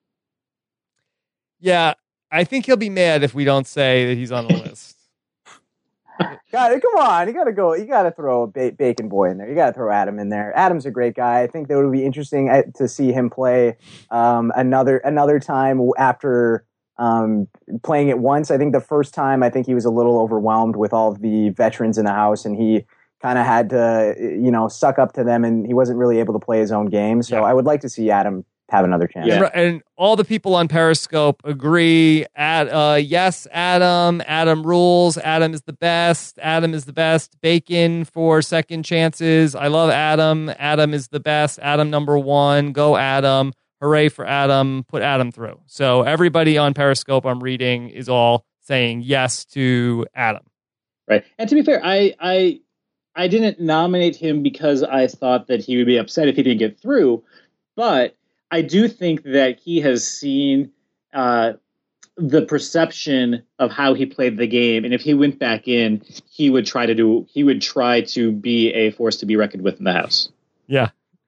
Yeah, I think he'll be mad if we don't say that he's on the list. God, come on, you gotta go. You gotta throw ba- Bacon Boy in there. You gotta throw Adam in there. Adam's a great guy. I think that would be interesting uh, to see him play um, another another time after um, playing it once. I think the first time, I think he was a little overwhelmed with all of the veterans in the house, and he kind of had to, you know, suck up to them, and he wasn't really able to play his own game. So Yeah. I would like to see Adam have another chance. Yeah. And all the people on Periscope agree. At uh, yes, Adam. Adam rules. Adam is the best. Adam is the best. Bacon for second chances. I love Adam. Adam is the best. Adam number one. Go Adam. Hooray for Adam. Put Adam through. So everybody on Periscope I'm reading is all saying yes to Adam. Right. And to be fair, I, I, I didn't nominate him because I thought that he would be upset if he didn't get through, but I do think that he has seen uh, the perception of how he played the game, and if he went back in, he would try to do. He would try to be a force to be reckoned with in the house. Yeah.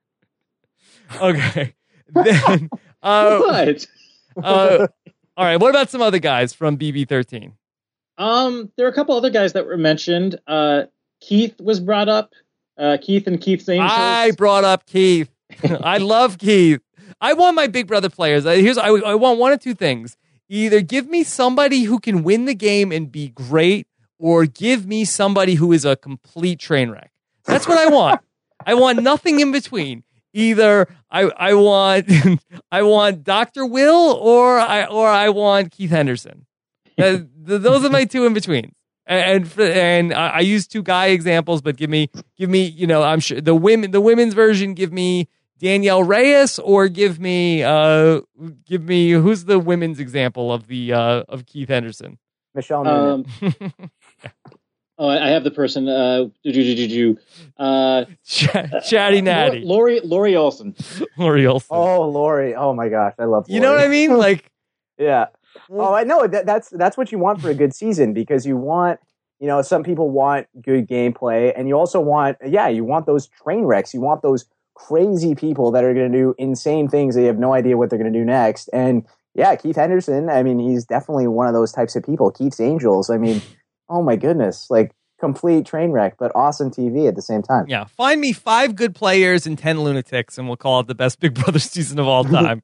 Okay. Then, uh, What? uh, all right. What about some other guys from B B thirteen? Um, there are a couple other guys that were mentioned. Uh, Keith was brought up. Uh, Keith and Keith's Angels. I brought up Keith. I love Keith. I want my Big Brother players. I- Here's I, I want one of two things. Either give me somebody who can win the game and be great, or give me somebody who is a complete train wreck. That's what I want. I want nothing in between. Either I I want I want Doctor Will or I or I want Keith Henderson. Uh, th- those are my two in between. And and, and I, I use two guy examples, but give me give me you know I'm sure the women the women's version. Give me Danielle Reyes or give me uh give me who's the women's example of the uh of Keith Henderson. Michelle Noonan. Um, oh, I I have the person. Uh, do, do, do, do, do. Uh, Ch- Chatty Natty, Lori, Lori Olson. Lori Olson. Oh, Lori. Oh my gosh, I love. You know what I mean? Like, Yeah. Oh, I know that, that's that's what you want for a good season, because you want, you know, some people want good gameplay, and you also want, yeah, you want those train wrecks. You want those crazy people that are going to do insane things. They have no idea what they're going to do next. And yeah, Keith Henderson. I mean, he's definitely one of those types of people. Keith's Angels. I mean, oh my goodness, like complete train wreck, but awesome T V at the same time. yeah, find me five good players and ten lunatics, and we'll call it the best Big Brother season of all time.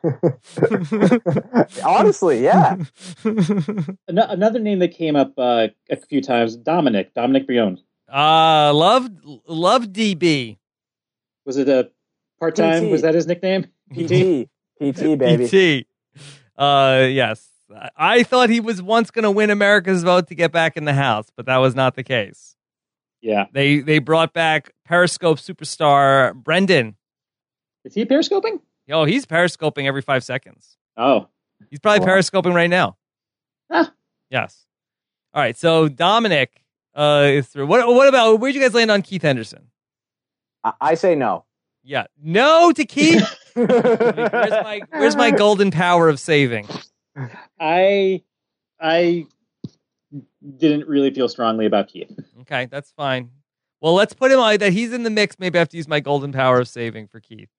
Honestly, yeah. An- another name that came up uh, a few times, Dominic. Dominic Brion. Uh love love D B. Was it a part time? P T. Was that his nickname? P T, P T, baby. P T. Uh, yes. I thought he was once going to win America's vote to get back in the House, but that was not the case. Yeah. They they brought back Periscope superstar Brendan. Is he periscoping? Oh, he's periscoping every five seconds. Oh. He's probably Wow. periscoping right now. Ah. Yes. All right. So Dominic uh, is through. What what about where'd you guys land on Keith Henderson? I, I say no. Yeah. No to Keith. where's my where's my golden power of saving? I I didn't really feel strongly about Keith. Okay, that's fine. Well, let's put him on that. He's in the mix. Maybe I have to use my golden power of saving for Keith.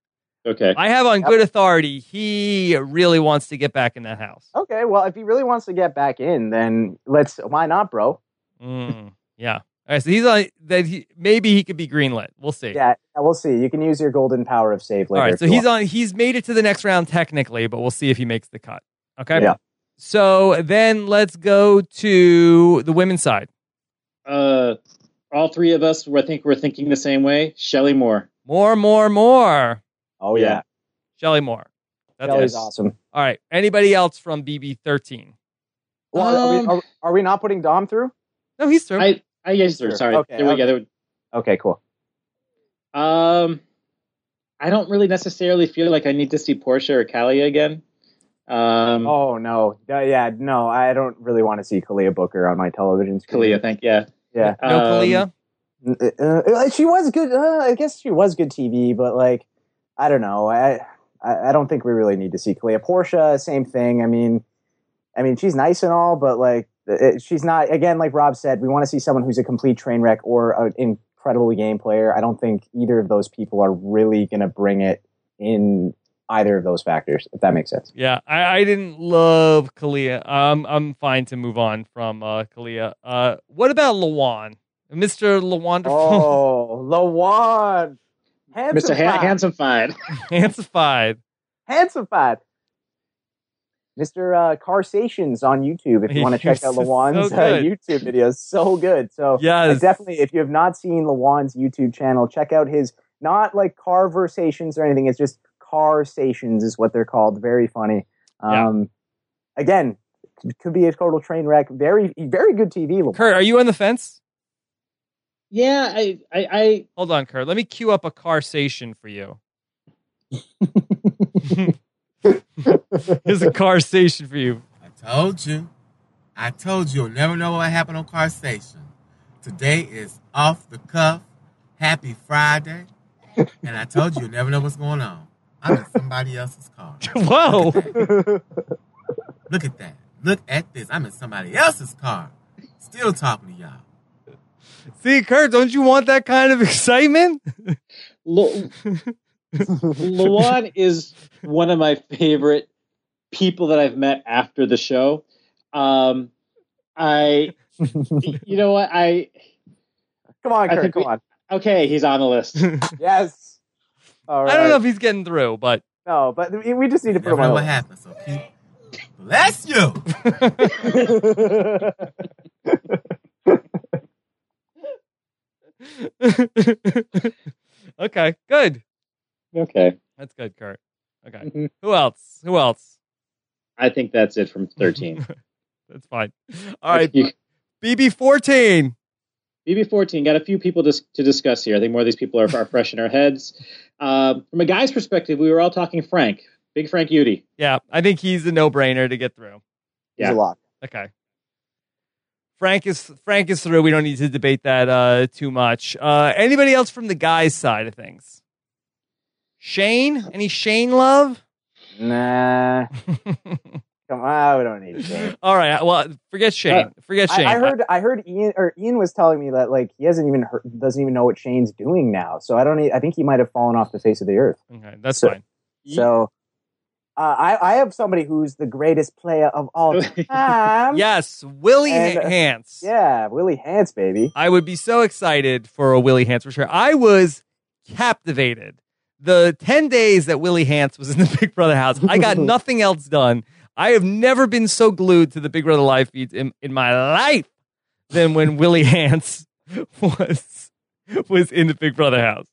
Okay. I have on good authority he really wants to get back in that house. Okay, well, if he really wants to get back in, then let's. Why not, bro? Mm, yeah. All right. So he's on that. He, maybe he could be greenlit. We'll see. Yeah, we'll see. You can use your golden power of save later. All right. if So you he's want. on. He's made it to the next round technically, but we'll see if he makes the cut. Okay. Yeah. So then let's go to the women's side. Uh, all three of us, I think we're thinking the same way. Shelley Moore. More, more, more. Oh yeah, Shelley Moore. That's Kelly's it. awesome. All right. Anybody else from B B thirteen? Well, are, Um, we, are, are we not putting Dom through? No, he's through. I, I yes, sir. Sure. Sorry. Okay, there we okay. go. There we- Okay, cool. Um, I don't really necessarily feel like I need to see Portia or Callie again. Um, Oh no, Uh, yeah, no, I don't really want to see Kalia Booker on my television screen. Kalia, thank yeah. Yeah, no, Um, Kalia. Uh, uh, she was good. Uh, I guess she was good T V, but like, I don't know. I, I I don't think we really need to see Kalia. Portia, same thing. I mean, I mean, she's nice and all, but like, it, she's not. Again, like Rob said, we want to see someone who's a complete train wreck or an incredible game player. I don't think either of those people are really going to bring it in either of those factors. If that makes sense. Yeah, I, I didn't love Kalia. Um, I'm fine to move on from uh, Kalia. Uh, what about Lawan? Mister Lawonderful. Oh, Lawan, Mister Ha- Handsome Fine. Hansified. Handsomeified. Mister Uh, Carsations on YouTube. If you want to check out So Lawan's uh, good. YouTube videos, so good. So Yes. I definitely, if you have not seen Lawan's YouTube channel, check out his not like Carversations or anything. It's just Carsations is what they're called. Very funny. Yeah. Um, again, could be a total train wreck. Very, very good T V. Lawan. Kurt, are you on the fence? Yeah, I, I, I Hold on, Kurt. Let me queue up a carsation for you. Here's a carsation for you. I told you. I told you you'll never know what happened on Car Station. Today is off the cuff. Happy Friday. And I told you you'll never know what's going on. I'm in somebody else's car. Whoa. Look at that. Look at this. I'm in somebody else's car. Still talking to y'all. See, Kurt, don't you want that kind of excitement? Lo- Lawan is one of my favorite people that I've met after the show. Um, I, you know what? I Come on, I Kurt. think Come we- on. okay, he's on the list. Yes. All right. I don't know if he's getting through, but No, but we we just need to put Never him know on. what happened. So keep. Bless you. okay, good. Okay, That's good, Kurt. Okay. Mhm. Who else? Who else? I think that's it from thirteen. That's fine. All right. You- B B fourteen. B B fourteen, got a few people to, to discuss here. I think more of these people are, are fresh in our heads. Um, from a guy's perspective, we were all talking Frank, big Frank Udy. Yeah, I think he's a no-brainer to get through. He's Yeah. a lot. Okay. Frank is Frank is through. We don't need to debate that uh, too much. Uh, anybody else from the guys' side of things? Shane? Any Shane love? Nah. Come on, we don't need to. All right. Well, forget Shane. Forget Shane. I, I heard. I heard Ian or Ian was telling me that like he hasn't even heard, doesn't even know what Shane's doing now. So I don't. e- I think he might have fallen off the face of the earth. Okay, that's So- fine. So uh, I I have somebody who's the greatest player of all time. Yes, Willie And, uh, Hance. Yeah, Willie Hance, baby. I would be so excited for a Willie Hance for sure. I was captivated. The ten days that Willie Hance was in the Big Brother house, I got nothing else done. I have never been so glued to the Big Brother live feeds in, in my life than when Willie Hance was was in the Big Brother house.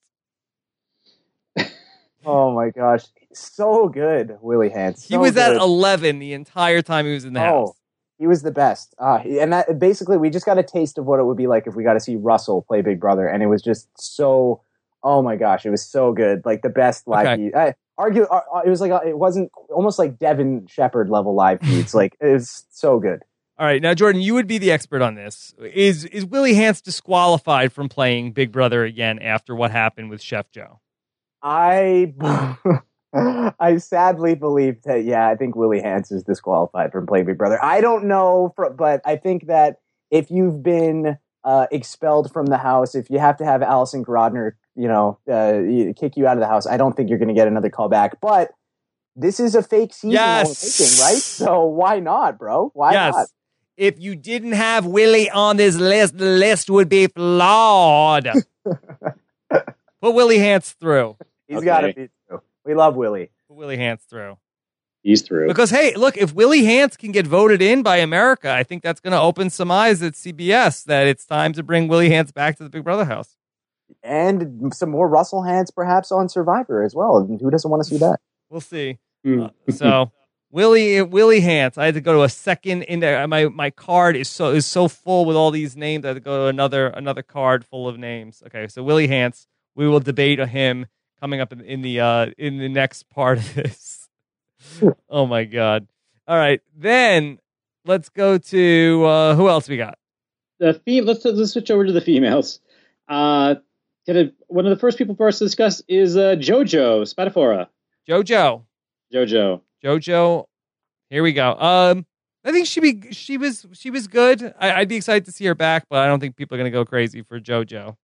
Oh my gosh, so good, Willie Hance. He So was at good. eleven the entire time he was in the house. Oh, he was the best. Uh, he- and that basically, we just got a taste of what it would be like if we got to see Russell play Big Brother, and it was just so. Oh my gosh, it was so good, like the best live Okay. feed. I argue, uh, it was like uh, it wasn't almost like Devin Shepard level live feeds. Like it was so good. All right, now Jordan, you would be the expert on this. Is is Willie Hance disqualified from playing Big Brother again after what happened with Chef Joe? I I sadly believe that. Yeah, I think Willie Hance is disqualified from playing Big Brother. I don't know, for, but I think that if you've been uh, expelled from the house, if you have to have Allison Grodner, you know, uh, kick you out of the house, I don't think you're going to get another call back. But this is a fake season Yes. that we're making, right? So why not, bro? Why yes. not? If you didn't have Willie on this list, the list would be flawed. Put Willie Hance through. He's Okay. got to be through. We love Willie. Put Willie Hance through. He's through. Because, hey, look, if Willie Hance can get voted in by America, I think that's going to open some eyes at C B S that it's time to bring Willie Hance back to the Big Brother house. And some more Russell Hance perhaps on Survivor as well. Who doesn't want to see that? We'll see. Hmm. Uh, so Willie Willie Hance, I had to go to a second in there. My my card is so is so full with all these names. I had to go to another another card full of names. Okay, so Willie Hance, we will debate him coming up in, in the uh, in the next part of this. Oh my god! All right, then let's go to uh, who else we got? The fem- let's, let's switch over to the females. Uh, gonna, one of the first people for us to discuss is uh, JoJo Spadafora. JoJo. JoJo. JoJo. Here we go. Um, I think she be she was she was good. I, I'd be excited to see her back, but I don't think people are gonna go crazy for JoJo.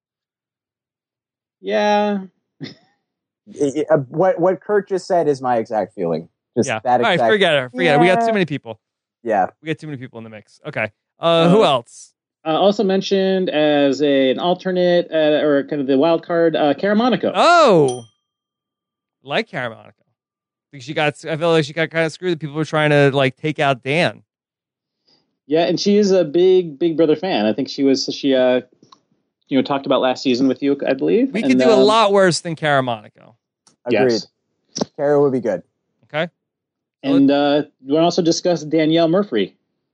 Yeah. It- it- uh, what what Kurt just said is my exact feeling. Just Yeah. that All right, exact. forget it. Forget it. We got Yeah. too many people. Yeah. We got too many people in the mix. Okay. Uh, who Uh, else? Uh, also mentioned as a, an alternate uh, or kind of the wild card, uh, Cara Monaco. Oh, like Cara Monaco. I think she got. I feel like she got kind of screwed. People were trying to like take out Dan. Yeah, and she is a big Big Brother fan. I think she was she uh you know talked about last season with you, I believe. We and, could do a um, lot worse than Cara Monaco. Agreed. Yes. Kara would be good. Okay. And uh, you want to also discuss Danielle Murphy.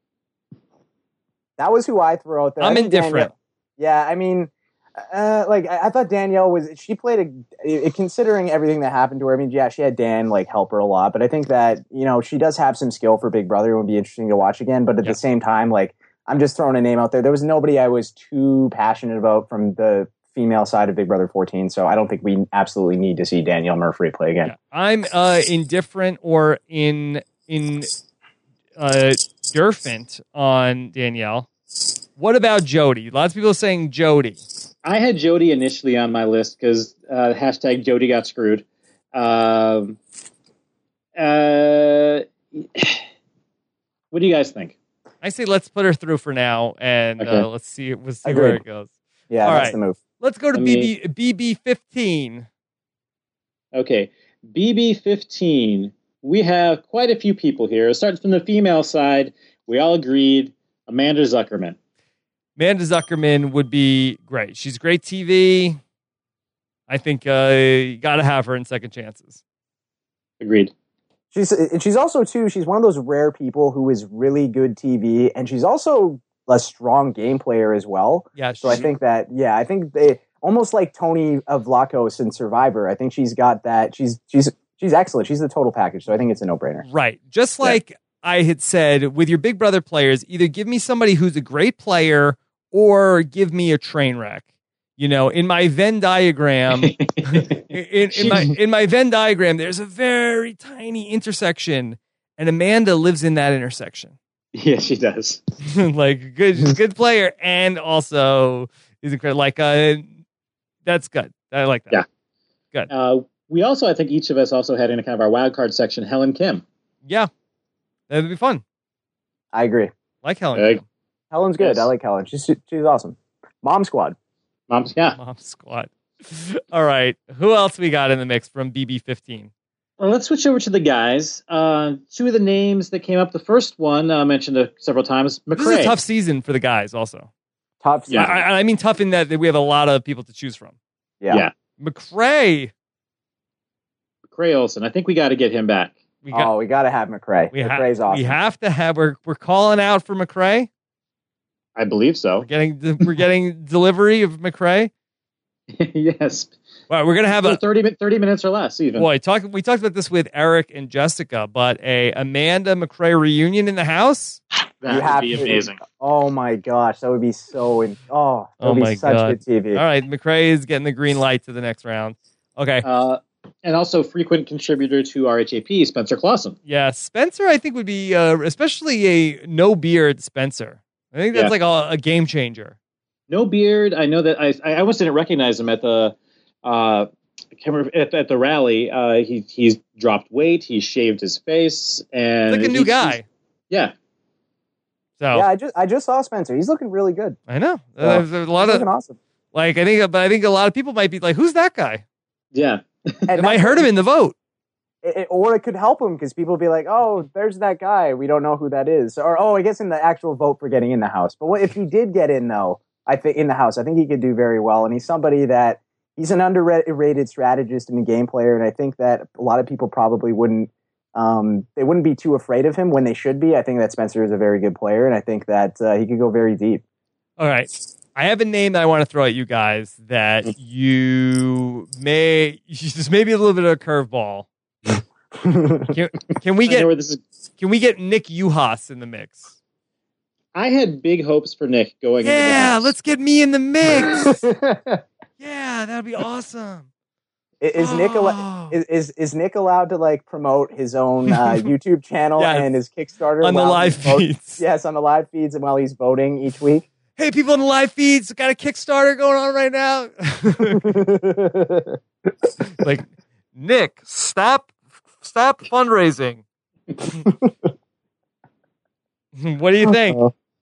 That was who I threw out there. I I'm think indifferent. Danielle- yeah, I mean, uh, like I, I thought Danielle was. She played a. Considering everything that happened to her, I mean, yeah, she had Dan like help her a lot, but I think that you know she does have some skill for Big Brother. It would be interesting to watch again. But at Yeah. the same time, like I'm just throwing a name out there. There was nobody I was too passionate about from the female side of Big Brother fourteen, so I don't think we absolutely need to see Danielle Murphy play again. Yeah. I'm uh, indifferent or in in uh, different on Danielle. What about Jody? Lots of people saying Jody. I had Jody initially on my list because uh, hashtag Jody got screwed. Um, uh, what do you guys think? I say let's put her through for now, and Okay. uh, let's see. Let's see where Agreed. it goes. Yeah, All that's right. the move. Let's go to Let B me- B B B fifteen. Okay, B B fifteen. We have quite a few people here. Starting from the female side, we all agreed Amanda Zuckerman. Amanda Zuckerman would be great. She's great T V. I think uh, you got to have her in second chances. Agreed. She's and she's also too. She's one of those rare people who is really good T V, and she's also a strong game player as well. Yeah, So I she- think that yeah, I think they almost like Tony of Vlachos in Survivor. I think she's got that. She's she's she's excellent. She's the total package. So I think it's a no brainer. Right. Just like I had said with your Big Brother players, either give me somebody who's a great player or give me a train wreck. You know, in my Venn diagram, in, in my in my Venn diagram, there's a very tiny intersection, and Amanda lives in that intersection. Yeah, she does. Like good good player, and also is incredible. Like uh, that's good. I like that. Yeah. Good. Uh, we also, I think, each of us also had in a kind of our wild card section Helen Kim. Yeah, that'd be fun. I agree. Like Helen. Right. Kim. Helen's good. Yes. I like Helen. She's she's awesome. Mom Squad. Moms, yeah. Mom squad. All right. Who else we got in the mix from B B fifteen? Well, let's switch over to the guys. Uh, two of the names that came up. The first one uh, mentioned uh, several times. McCrae. This is a tough season for the guys. Also, Top. Yeah. I, I- I mean tough in that we have a lot of people to choose from. Yeah. Yeah. McCrae. McCrae Olsen. I think we got to get him back. We got. Oh, we got to have McCrae. we, ha- McCrae's awesome. we have to have. We're we're calling out for McCrae. I believe so. We're getting we're getting delivery of McCrae. Yes. All right, we're gonna have For a thirty, mi- thirty minutes or less, even. boy. Talk. We talked about this with Eric and Jessica, but a Amanda McCrae reunion in the house. That You would have be to- amazing. Oh my gosh, that would be so. In, oh, that Oh would be my such God. good T V. All right, McCrae is getting the green light to the next round. Okay. Uh, and also frequent contributor to R H A P, Spencer Clausen. Yeah, Spencer, I think would be uh, especially a no beard Spencer. I think that's Yeah. like a, a game changer. No beard. I know that I I almost didn't recognize him at the uh, I can't remember, at, at the rally. Uh, he he's dropped weight. He's shaved his face, and He's like a new he- guy. Yeah, So Yeah, I just I just saw Spencer. He's looking really good. I know. Yeah. There's a lot He's of looking awesome. like I think, but I think a lot of people might be like, "Who's that guy?" yeah. And I might that's heard what- him in the vote. It, it- or it could help him because people would be like, "Oh, there's that guy. We don't know who that is." Or, "Oh, I guess in the actual vote for getting in the House." But what, if he did get in, though, I think in the House, I think he could do very well. And he's somebody that he's an underrated strategist and a game player. And I think that a lot of people probably wouldn't um, they wouldn't be too afraid of him when they should be. I think that Spencer is a very good player, and I think that uh, he could go very deep. All right. I have a name that I want to throw at you guys that you may just maybe a little bit of a curveball. Can, can we I know get where this is. can we get Nick Uhas in the mix? I had big hopes for Nick going. into the Yeah, house. let's get me in the mix. Yeah, that'd be awesome. Is Nick al- Oh. is, is is Nick allowed to like promote his own uh, YouTube channel Yes. and his Kickstarter On the while live he's vote- feeds. Yes, on the live feeds and while he's voting each week. Hey, people in the live feeds, got a Kickstarter going on right now. Like, Nick, stop, stop fundraising. What do you think?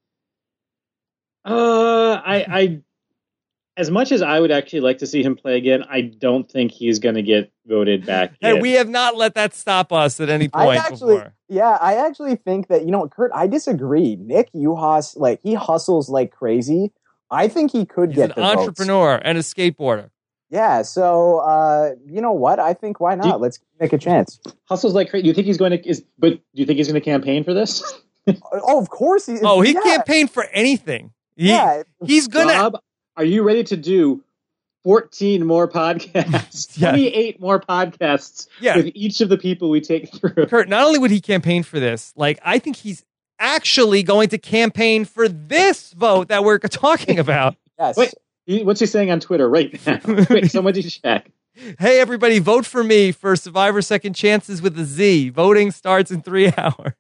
Uh, I, I, as much as I would actually like to see him play again, I don't think he's going to get voted back. Hey, in. we have not let that stop us at any I point actually, before. yeah, I actually think that you know, Kurt. I disagree. Nick Uhas, like he hustles like crazy. I think he could He's get an the votes. entrepreneur and a skateboarder. Yeah, so uh, you know what? I think why not? Do you- Let's make a chance. Hustle's like crazy. Do you think he's going to? Is but do you think he's going to campaign for this? Oh, of course he. Oh, he yeah, campaigned for anything. He, Yeah, He's gonna. Rob, are you ready to do fourteen more podcasts? Yeah. twenty-eight more podcasts Yeah. with each of the people we take through. Kurt, not only would he campaign for this, like I think he's actually going to campaign for this vote that we're talking about. yes. Wait. He, what's he saying on Twitter right now? Wait, someone to check. Hey, everybody, vote for me for Survivor Second Chances with a Z. Voting starts in three hours.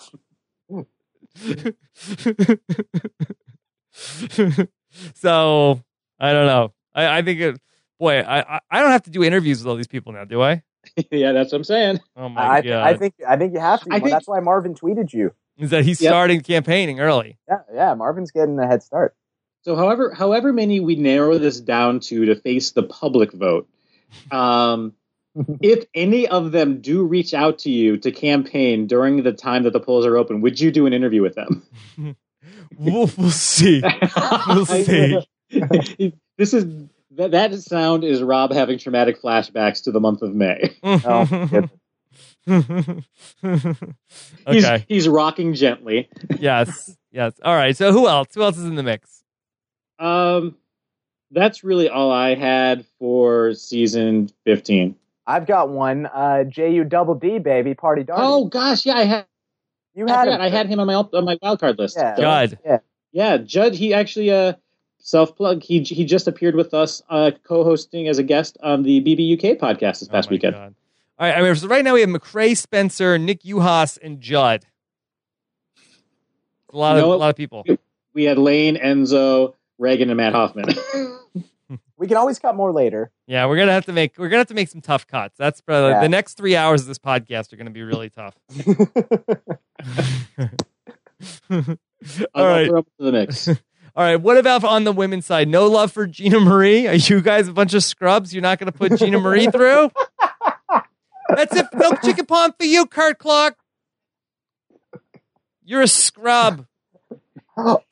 So, I don't know. I, I think, it, boy, I, I I don't have to do interviews with all these people now, do I? Yeah, that's what I'm saying. Oh, my I, God. I think I think you have to. I Well, think- that's why Marvin tweeted you. Is that he's Yep. starting campaigning early. Yeah, yeah. Marvin's getting a head start. So, however, however many we narrow this down to to face the public vote, um, if any of them do reach out to you to campaign during the time that the polls are open, would you do an interview with them? We'll, we'll see. We'll see. This is that, that sound is Rob having traumatic flashbacks to the month of May. Oh, good. He's, Okay. he's rocking gently. Yes. Yes. All right. So who else? Who else is in the mix? Um, that's really all I had for season fifteen. I've got one. Uh, J U double D baby party dog. Oh gosh, yeah, I had. you I, had forgot, him. I had him on my on my wildcard list. Yeah. So, Judd. Yeah. yeah, Judd. He actually uh self plug. He he just appeared with us, uh, co-hosting as a guest on the B B U K podcast this past Oh my weekend. God. All right. I mean, so right now we have McCrae, Spencer, Nick Uhas, and Judd. A lot You of know a what? lot of people. We had Lane, Enzo, Reagan, and Matt Hoffman. We can always cut more later. Yeah, we're gonna have to make we're gonna have to make some tough cuts. That's probably Yeah. the next three hours of this podcast are gonna be really tough. I'll, All I'll right. throw him to the mix. All right. What about on the women's side? No love for Gina Marie. Are you guys a bunch of scrubs? You're not going to put Gina Marie through? That's it. No chicken palm for you, Kurt Clark. You're a scrub. oh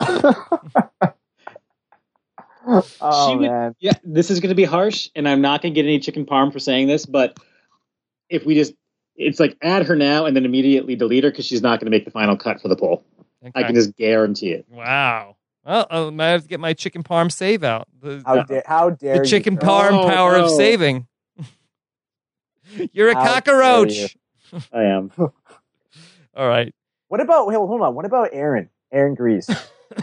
She would- man. Yeah, this is going to be harsh, and I'm not going to get any chicken parm for saying this, but if we just, it's like add her now and then immediately delete her because she's not going to make the final cut for the poll. I Okay. can just guarantee it. Wow. Well, I might have to get my chicken parm save out. The, How, da- how dare the you? chicken Kurt? parm Oh, power of no. saving. You're a How dare cockroach. I am. All right. What about? Hold hold on. What about Aaron? Aaron Grease.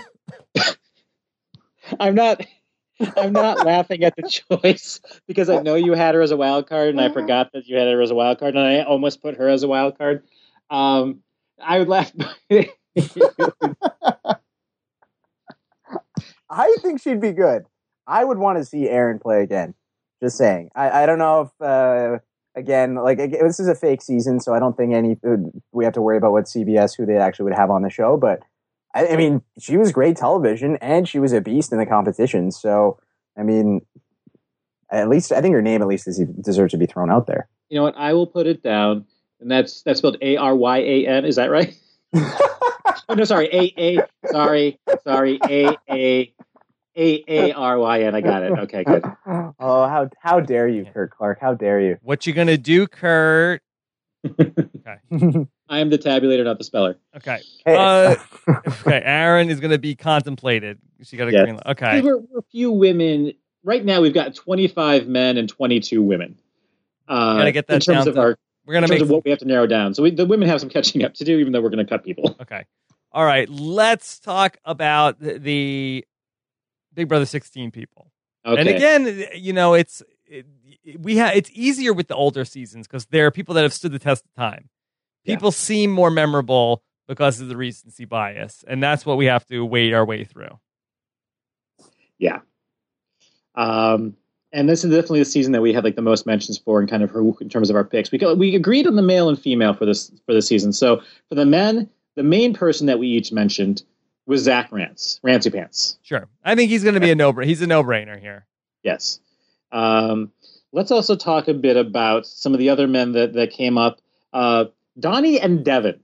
I'm not. I'm not laughing at the choice because I know you had her as a wild card, and I forgot that you had her as a wild card, and I almost put her as a wild card. Um, I would laugh. I think she'd be good. I would want to see Erin play again. Just saying. I, I don't know if, uh, again, like again, this is a fake season, so I don't think any we have to worry about what C B S, who they actually would have on the show. But, I, I mean, she was great television, and she was a beast in the competition. So, I mean, at least, I think her name at least is, deserves to be thrown out there. You know what? I will put it down, and that's that's spelled A R Y A N. Is that right? Oh, no, sorry. A A. Sorry. Sorry. A A. A A R Y N. I got it. Okay, good. Oh, how how dare you, Kurt Clark? How dare you? What you gonna do, Kurt? Okay. I am the tabulator, not the speller. Okay. Hey. Uh, okay. Aaron is gonna be contemplated. She got a Yes. green light. Okay. We're, we're a few women. Right now, we've got twenty-five men and twenty-two women. Uh, Gotta get that in terms down of to- our We're gonna in terms make of what we have to narrow down. So we, the women have some catching up to do, even though we're going to cut people. Okay. All right. Let's talk about the, the Big Brother sixteen people. Okay. And again, you know, it's it, we have it's easier with the older seasons because there are people that have stood the test of time. People yeah. seem more memorable because of the recency bias, and that's what we have to wade our way through. Yeah. Um, and this is definitely the season that we had like the most mentions for, in kind of her, in terms of our picks. We we agreed on the male and female for this for the season. So for the men, the main person that we each mentioned was Zach Rance, Rancy Pants. Sure, I think he's going to be a no. He's a no-brainer here. Yes. Um, let's also talk a bit about some of the other men that that came up. Uh, Donnie and Devin.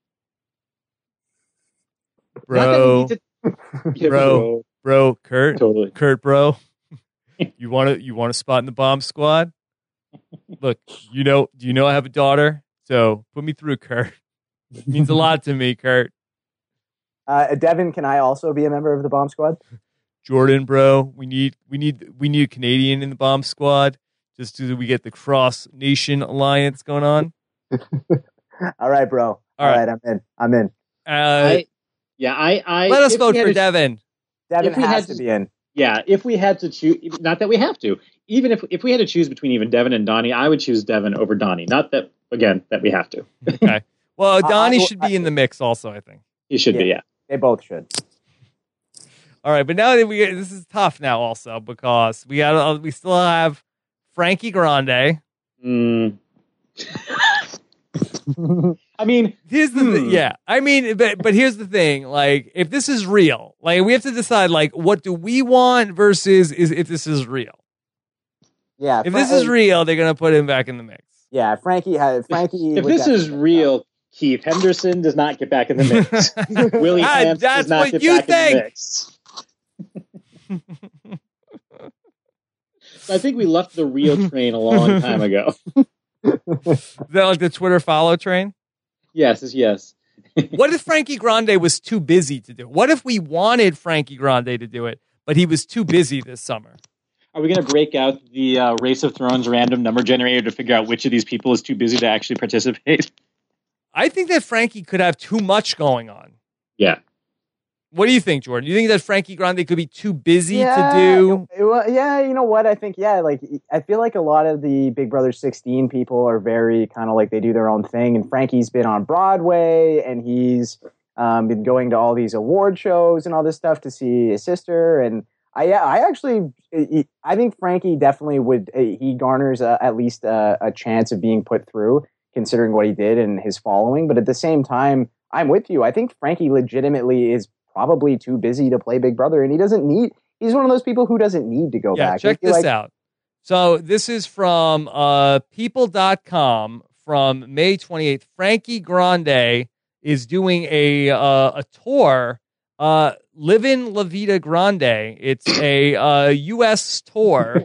Bro, to, yeah, bro, bro, bro, Kurt, totally. Kurt, bro. You want to you want a spot in the bomb squad? Look, you know, do you know I have a daughter? So put me through, Kurt. It means a lot to me, Kurt. Uh, Devin, can I also be a member of the bomb squad? Jordan, bro, we need we need we need a Canadian in the bomb squad just so that we get the cross nation alliance going on. All right, bro. All, All right. right, I'm in. I'm in. Uh, I, yeah, I, I let us vote for a, Devin. Devin has to, to be in. Yeah, if we had to choose, not that we have to, even if if we had to choose between even Devin and Donnie, I would choose Devin over Donnie. Not that, again, that we have to. Okay. Well, Donnie I, I, should be in the mix also, I think. He should yeah, be, yeah. They both should. All right, but now that we get, this is tough now also because we got we still have Frankie Grande. Mm. I mean, here's the hmm. th- yeah. I mean, but but here's the thing. Like, if this is real, like we have to decide, like, what do we want versus is if this is real. Yeah, if Fra- this is real, they're gonna put him back in the mix. Yeah, Frankie has Frankie. If, if this is real, Keith Henderson does not get back in the mix. Willie ah, Hance does not get back think. in the mix. I think we left the real train a long time ago. Is that like the Twitter follow train? Yes, yes. What if Frankie Grande was too busy to do it? What if we wanted Frankie Grande to do it, but he was too busy this summer? Are we going to break out the uh, Race of Thrones random number generator to figure out which of these people is too busy to actually participate? I think that Frankie could have too much going on. Yeah. What do you think, Jordan? Do you think that Frankie Grande could be too busy yeah, to do? Well, yeah, you know what? I think, yeah, like, I feel like a lot of the Big Brother sixteen people are very kind of like they do their own thing. And Frankie's been on Broadway and he's um, been going to all these award shows and all this stuff to see his sister. And I, yeah, I actually, I think Frankie definitely would, he garners a, at least a, a chance of being put through considering what he did and his following. But at the same time, I'm with you. I think Frankie legitimately is probably too busy to play Big Brother, and he doesn't need, he's one of those people who doesn't need to go yeah, back. Check this like, out. So this is from uh, people dot com from May twenty-eighth. Frankie Grande is doing a uh, a tour, uh, Livin' La Vida Grande. It's a uh, U S tour.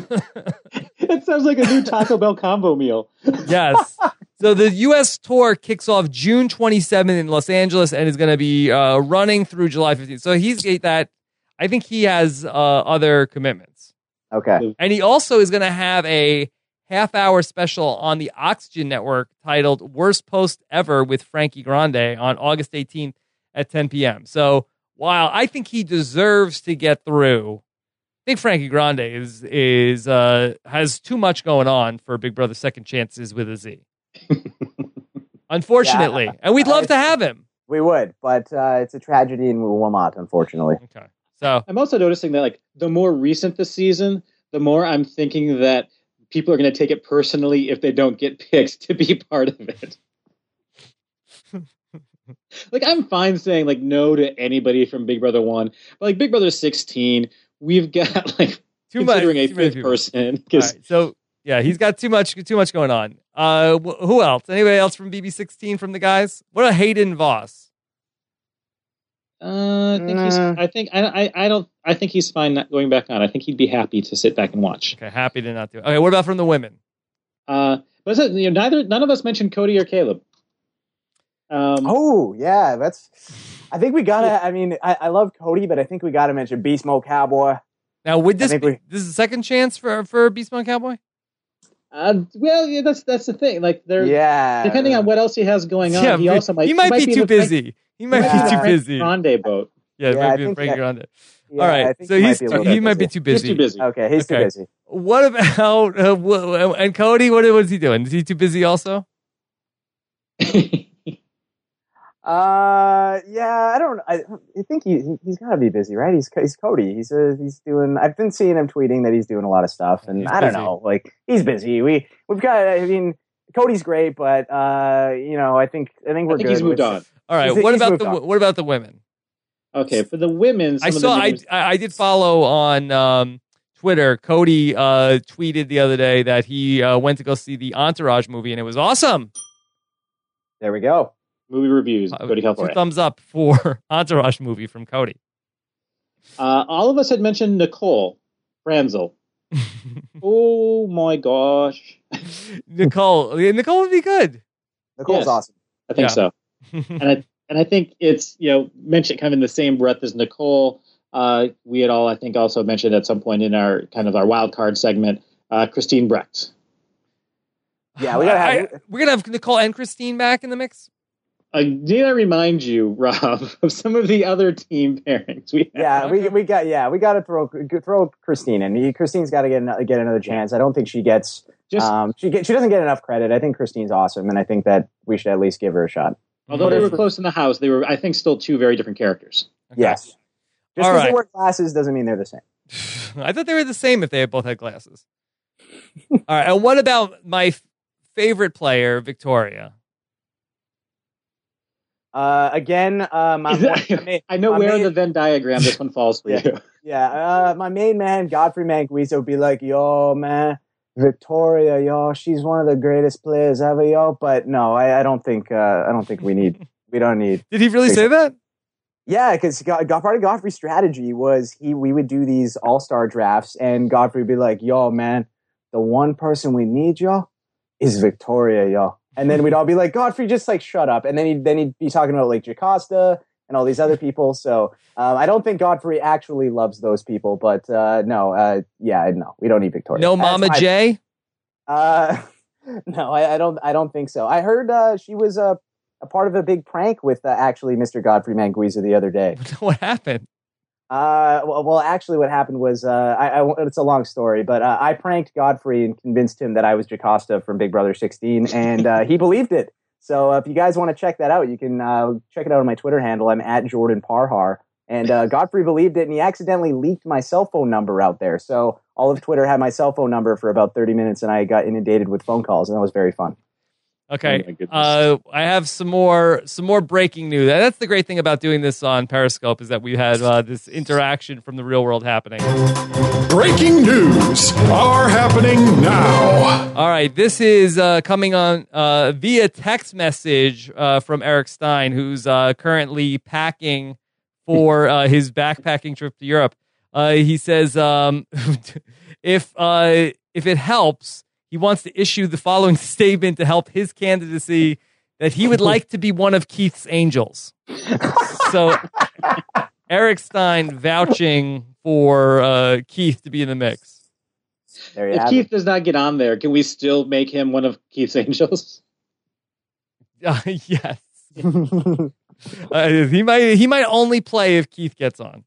It sounds like a new Taco Bell combo meal. Yes. So the U S tour kicks off June twenty-seventh in Los Angeles and is going to be uh, running through July fifteenth. So he's that. I think he has uh, other commitments. Okay. And he also is going to have a half-hour special on the Oxygen Network titled "Worst Post Ever" with Frankie Grande on August eighteenth at ten p.m. So while I think he deserves to get through, I think Frankie Grande is is uh, has too much going on for Big Brother Second Chances with a Z. Unfortunately. Yeah, and we'd love I, to have him. We would, but uh, it's a tragedy and we will not, unfortunately. Okay. So I'm also noticing that like the more recent the season, the more I'm thinking that people are going to take it personally if they don't get picked to be part of it. Like I'm fine saying like no to anybody from Big Brother one, but like Big Brother sixteen, we've got like too much, considering a too many fifth people. person. All Because right, so yeah, he's got too much, too much going on. Uh, wh- who else? Anybody else from B B sixteen from the guys? What about Hayden Voss? uh, I think he's. Nah. I think I, I. I don't. I think he's fine not going back on. I think he'd be happy to sit back and watch. Okay, happy to not do it. Okay, what about from the women? Uh, but is it, you know, neither none of us mentioned Cody or Caleb. Um, Oh yeah, that's. I think we gotta. I mean, I, I love Cody, but I think we gotta mention Beast Mode Cowboy. Now, would this think be we- this is a second chance for for Beast Mode Cowboy? uh, well, yeah, that's that's the thing. Like, there, Yeah. depending on what else he has going on, Yeah, he also might. he might be, too the Frank- busy. He might Yeah. be too Frank busy. Grande boat. Yeah, it Yeah, might I be think Frank that- Grande. Yeah, All I right, think so he might he's be a little he bit might be busy. too busy. He's too busy. Okay, he's Okay. too busy. What about uh, wh- and Cody? What was he doing? Is he too busy also? Uh, yeah, I don't. I, I think he he's got to be busy, right? He's he's Cody. He's uh, he's doing. I've been seeing him tweeting that he's doing a lot of stuff, and He's I don't busy. know. Like he's busy. We we've got. I mean, Cody's great, but uh, you know, I think I think we're I think good. he's moved with- on. All right. He's- what he's about moved the on. what about the women? Okay, for the women, some I of saw. the I names, I I did follow on um, Twitter. Cody uh, tweeted the other day that he uh, went to go see the Entourage movie, and it was awesome. There we go. movie reviews. Uh, Cody two California. thumbs up for Entourage movie from Cody. Uh, all of us had mentioned Nicole Franzel. Oh my gosh, Nicole, Nicole would be good. Nicole's Yes. awesome. I think Yeah. so. and I and I think it's you know mentioned kind of in the same breath as Nicole. Uh, we had all I think also mentioned at some point in our kind of our wild card segment, uh, Christine Brecht. Yeah, we gotta have. I- we're gonna have Nicole and Christine back in the mix. Uh, did I remind you, Rob, of some of the other team pairings we have? Yeah, we we got yeah we got to throw throw Christine in. Christine's got to get another, get another chance. I don't think she gets Just um she get, she doesn't get enough credit. I think Christine's awesome, and I think that we should at least give her a shot. although they were close in the house, they were I think still two very different characters. Okay. Yes, just All because they right. wear glasses doesn't mean they're the same. I thought they were the same if they both had glasses. All right. And what about my f- favorite player, Victoria? Uh, again, uh, my, Is that- my main- I know my where main- the Venn diagram this one falls for Yeah. you. Yeah, uh, my main man, Godfrey Manguiza, would be like, yo, man, Victoria, yo, she's one of the greatest players ever, yo. But no, I, I don't think, uh, I don't think we need, we don't need. Did he really say that? Yeah, because part of Godfrey's strategy was he, we would do these all star drafts, and Godfrey would be like, yo, man, the one person we need, yo, is Victoria, yo. And then we'd all be like, Godfrey, just like shut up. And then he'd then he'd be talking about like Jocasta and all these other people. So um, I don't think Godfrey actually loves those people, but uh, no, uh, yeah, no, we don't need Victoria. No, That's Mama my- J. Uh, no, I, I don't. I don't think so. I heard uh, she was a, a part of a big prank with uh, actually Mister Godfrey Manguiza the other day. What happened? Uh, well, well, actually, what happened was, uh, I, I, it's a long story, but uh, I pranked Godfrey and convinced him that I was Jocasta from Big Brother sixteen, and uh, he believed it. So uh, if you guys want to check that out, you can uh, check it out on my Twitter handle. I'm at Jordan Parhar, and uh, Godfrey believed it, and he accidentally leaked my cell phone number out there. So all of Twitter had my cell phone number for about thirty minutes, and I got inundated with phone calls, and that was very fun. Oh Okay. my goodness. Uh, I have some more some more breaking news. And that's the great thing about doing this on Periscope is that we had uh, this interaction from the real world happening. Breaking news are happening now. All right, this is uh, coming on uh, via text message uh, from Eric Stein, who's uh, currently packing for uh, his backpacking trip to Europe. Uh, he says, um, if uh, if it helps, he wants to issue the following statement to help his candidacy that he would like to be one of Keith's angels. So, Eric Stein vouching for uh, Keith to be in the mix. There you If have Keith it. does not get on there, can we still make him one of Keith's angels? Uh, yes. Uh, he might he might only play if Keith gets on.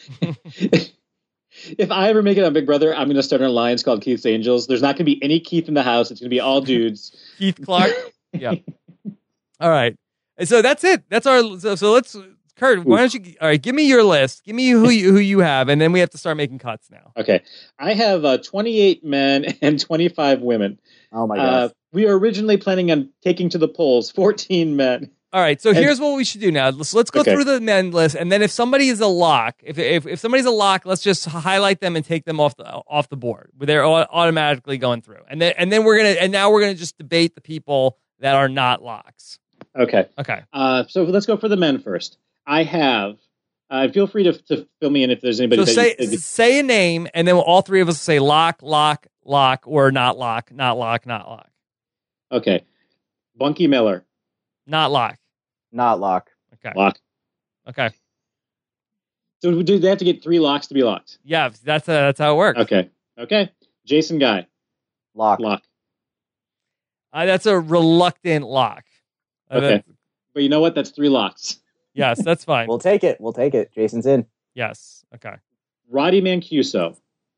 If I ever make it on Big Brother, I'm going to start an alliance called Keith's Angels. There's not going to be any Keith in the house. It's going to be all dudes. Keith Clark. Yeah. All right. And so that's it. That's our. So, so let's Kurt, why don't you? All right, give me your list. Give me who you, who you have, and then we have to start making cuts now. Okay. I have uh, twenty-eight men and twenty-five women. Oh my Uh, gosh. we were originally planning on taking to the polls fourteen men. All right, so And- here's what we should do now. Let's let's go Okay. through the men list, and then if somebody is a lock, if if if somebody's a lock, let's just highlight them and take them off the off the board. They're au- automatically going through, and then and then we're gonna and now we're gonna just debate the people that are not locks. Okay. Okay. Uh, so let's go for the men first. I have. Uh, feel free to, to fill me in if there's anybody So that say you think. say a name, and then all three of us say lock, lock, lock, or not lock, not lock, not lock, Okay. Bunky Miller. not lock. Not lock. Okay. Lock. Okay. So do they have to get three locks to be locked? Yeah, that's uh, that's how it works. Okay. Okay. Jason Guy. Lock. Lock. Uh, that's a reluctant lock. Uh, Okay. that's- But you know what? That's three locks. yes, that's fine. We'll take it. We'll take it. Jason's in. yes. Okay. Roddy Mancuso.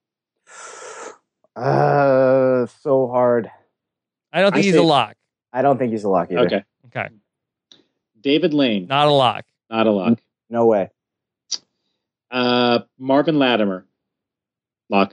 Uh, so hard. I don't think I he's say- a lock. I don't think he's a lock either. Okay. Okay. David Lane. Not a lock. Not a lock. No way. Uh, Marvin Latimer. Lock.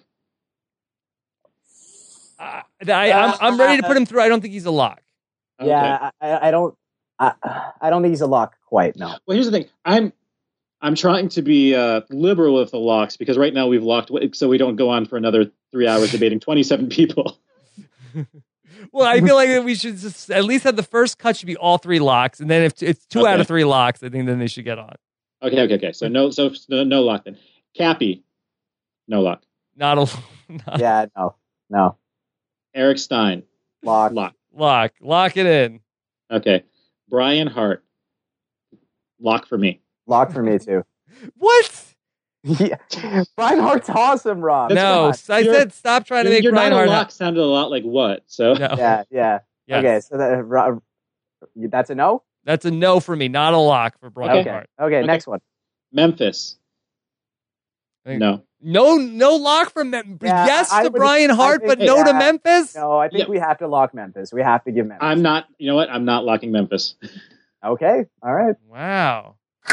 Uh, I, I'm, I'm ready to put him through. I don't think he's a lock. Okay. Yeah, I, I don't. I, I don't think he's a lock quite. No. Well, here's the thing. I'm I'm trying to be uh, liberal with the locks because right now we've locked, so we don't go on for another three hours debating twenty-seven people. Well, I feel like we should just at least have the first cut should be all three locks, and then if it's two Okay. out of three locks, I think then they should get on. Okay, okay, okay. So no, so no, no lock then. Cappy, no lock. Not a not Yeah. No. No. Eric Stein, Lock. lock. lock. Lock it in. Okay. Brian Hart, lock for me. Lock for me too. What? Yeah. Brian Hart's awesome, Rob. That's no, fine. I You're- said stop trying to You're, make you're Brian not Hart. a lock sounded a lot like what? So No. Yeah. Yeah. Yes. Okay. So that, Ro- that's a no. That's a no for me. Not a lock for Brian Okay. Hart. Okay. Okay. Next one. Memphis, I think- no. No, no lock for Memphis. Yeah, yes I to would- Brian I Hart, think- but no to yeah. Memphis. No, I think Yeah. we have to lock Memphis. We have to give Memphis. I'm not. You know what? I'm not locking Memphis. Okay. All right. Wow.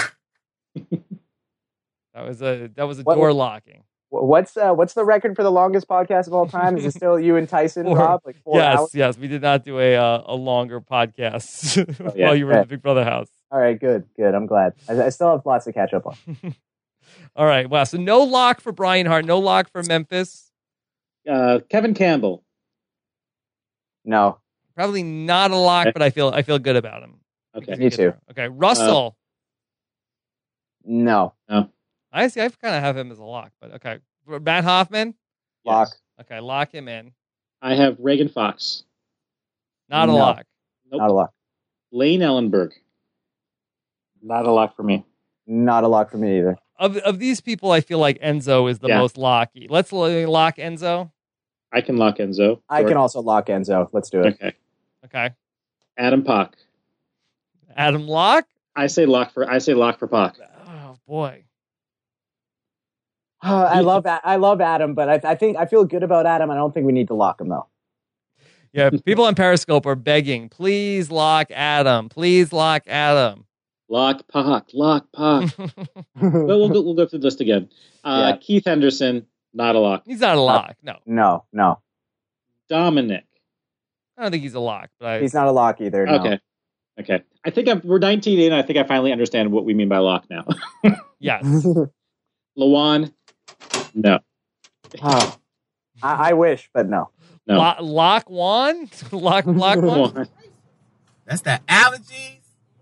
that was a that was a What- door locking. Wh- What's uh, what's the record for the longest podcast of all time? Is it still you and Tyson, Four. Rob? Like four yes, hours? yes. We did not do a uh, a longer podcast yeah. while you were in the Big Brother house. All right. Good. Good. I'm glad. I, I still have lots to catch up on. All right. Wow. So no lock for Brian Hart. No lock for Memphis. Uh, Kevin Campbell, No. Probably not a lock, Okay. but I feel I feel good about him. okay. Me too. Okay. Russell. No. I see. I kind of have him as a lock, but okay. Matt Hoffman. Lock. Yes. Okay. Lock him in. I have Reagan Fox, Not a No. lock. Nope. Not a lock. Lane Ellenberg, not a lock for me. Not a lock for me either. Of of these people, I feel like Enzo is the Yeah. most locky. Let's lo- lock Enzo. I can lock Enzo. I Sure. can also lock Enzo. Let's do it. Okay. Okay. Adam Pock. Adam Lock. I say lock for. I say lock for Pock. Oh boy. Uh, I love A- I love Adam, but I, I think I feel good about Adam. I don't think we need to lock him though. Yeah, people on Periscope are begging, please lock Adam. Please lock Adam. Lock Pock. Lock Pock. But we'll go, we'll go through the list again. Uh, Yeah. Keith Henderson, not a lock. He's not a lock. No, No, no, Dominic. I don't think he's a lock. But I, he's not a lock either. No. Okay. Okay. I think I'm, we're nineteen in. I think I finally understand what we mean by lock now. yes. Lawan, no. Oh, I, I wish, but no. No. Lock, lock one? lock, lock one? Lawan. That's the allergies.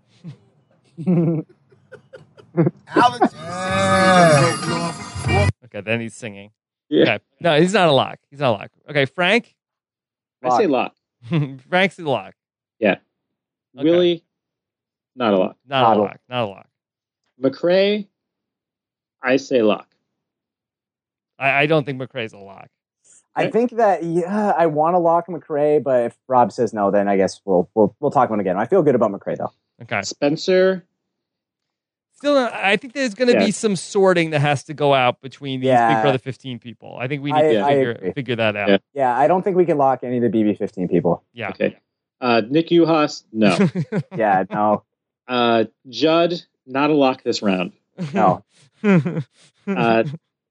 Allergies. Okay, then he's singing. Yeah. Okay. No, he's not a lock. He's not a lock. Okay, Frank? I say lock. Frank's a lock. Yeah. Okay. Willie, not a lock. Not Not a a- lock. Not a lock. McRae, I say lock. I, I don't think McRae's a lock. I think that yeah, I want to lock McRae, but if Rob says no, then I guess we'll we'll we'll talk about him again. I feel good about McRae though. Okay. Spencer, Still, I think there's going to Yeah. be some sorting that has to go out between these Yeah. Big Brother fifteen people. I think we need I- to I figure, agree. figure that out. Yeah. Yeah, I don't think we can lock any of the B B fifteen people. Yeah. okay. Uh, Nick Uhas, no. Yeah, no. uh, Judd, Not a lock this round. No. Uh,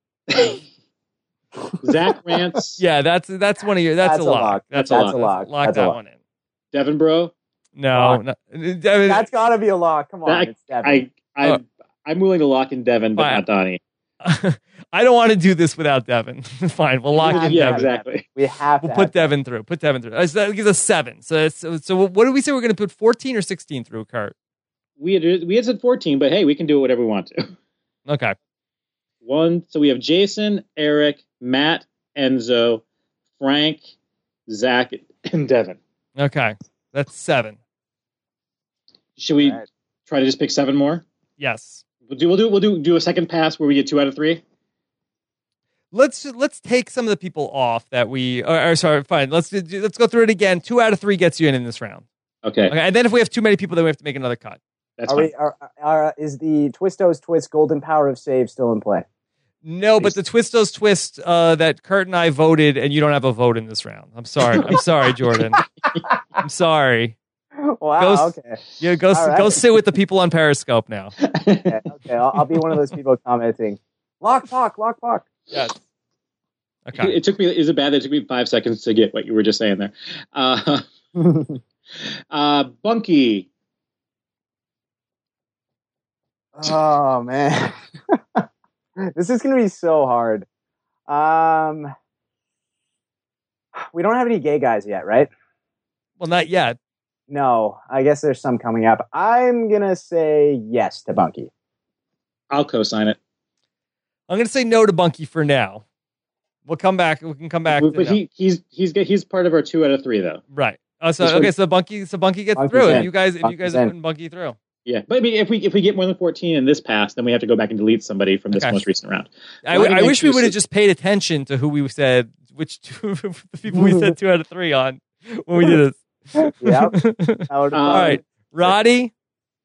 Zach Rance. Yeah, that's that's one of your. That's, That's a a lock. lock. That's, That's a a lock. lock. Lock That's a that lock. one in. Devin Bro. No, Lock. no. Devin, That's got to be a lock. Come on, That- it's Devin. I, I, Oh. I'm willing to lock in Devin, but Fine. not Donnie. I don't want to do this without Devin. Fine, we'll lock in yeah, Devin. exactly. we have We'll to put have Devin through. Put Devin through. Uh, So that gives us seven. So, so, so what did we say? We're going to put fourteen or sixteen through, Kurt? We had we had said fourteen, but hey, we can do whatever we want to. Okay. One. So we have Jason, Eric, Matt, Enzo, Frank, Zach, and Devin. Okay. That's seven. Should we All right. try to just pick seven more? Yes. We'll do. We'll do. We'll do. Do a second pass where we get two out of three. Let's let's take some of the people off that we. Or, or sorry, fine. Let's do, let's go through it again. Two out of three gets you in in this round. Okay, Okay, and then if we have too many people, then we have to make another cut. that's Are fine. we, are, are, is the Twistos Twist Golden Power of Save still in play? No, but the Twistos twist uh, that Kurt and I voted, and you don't have a vote in this round. I'm sorry. I'm sorry, Jordan. I'm sorry. Wow. Go s- okay. Yeah, go All right. go sit with the people on Periscope now. Okay. Okay. I'll, I'll be one of those people commenting. Lock Pock. Lock Pock. Yes. Okay. It took me. Is it bad that it took me five seconds to get what you were just saying there? Uh, uh, Bunky. Oh man, this is gonna be so hard. Um, we don't have any gay guys yet, right? Well, not yet. No, I guess there's some coming up. I'm gonna say yes to Bunky. I'll co-sign it. I'm going to say no to Bunky for now. We'll come back. We can come back. But to, he he's he's he's part of our two out of three though. right. Oh, so This okay. one- So Bunky. So Bunky gets Bunky's through. If in. you guys, if you Bunky's guys are in. putting Bunky through. Yeah, but I mean, if we if we get more than fourteen in this pass, then we have to go back and delete somebody from this Okay. most recent round. I, Why do I you wish we choose would have it? just paid attention to who we said, which two the people we said two out of three on when we did this. Yep. I, would, Uh, All right, Roddy.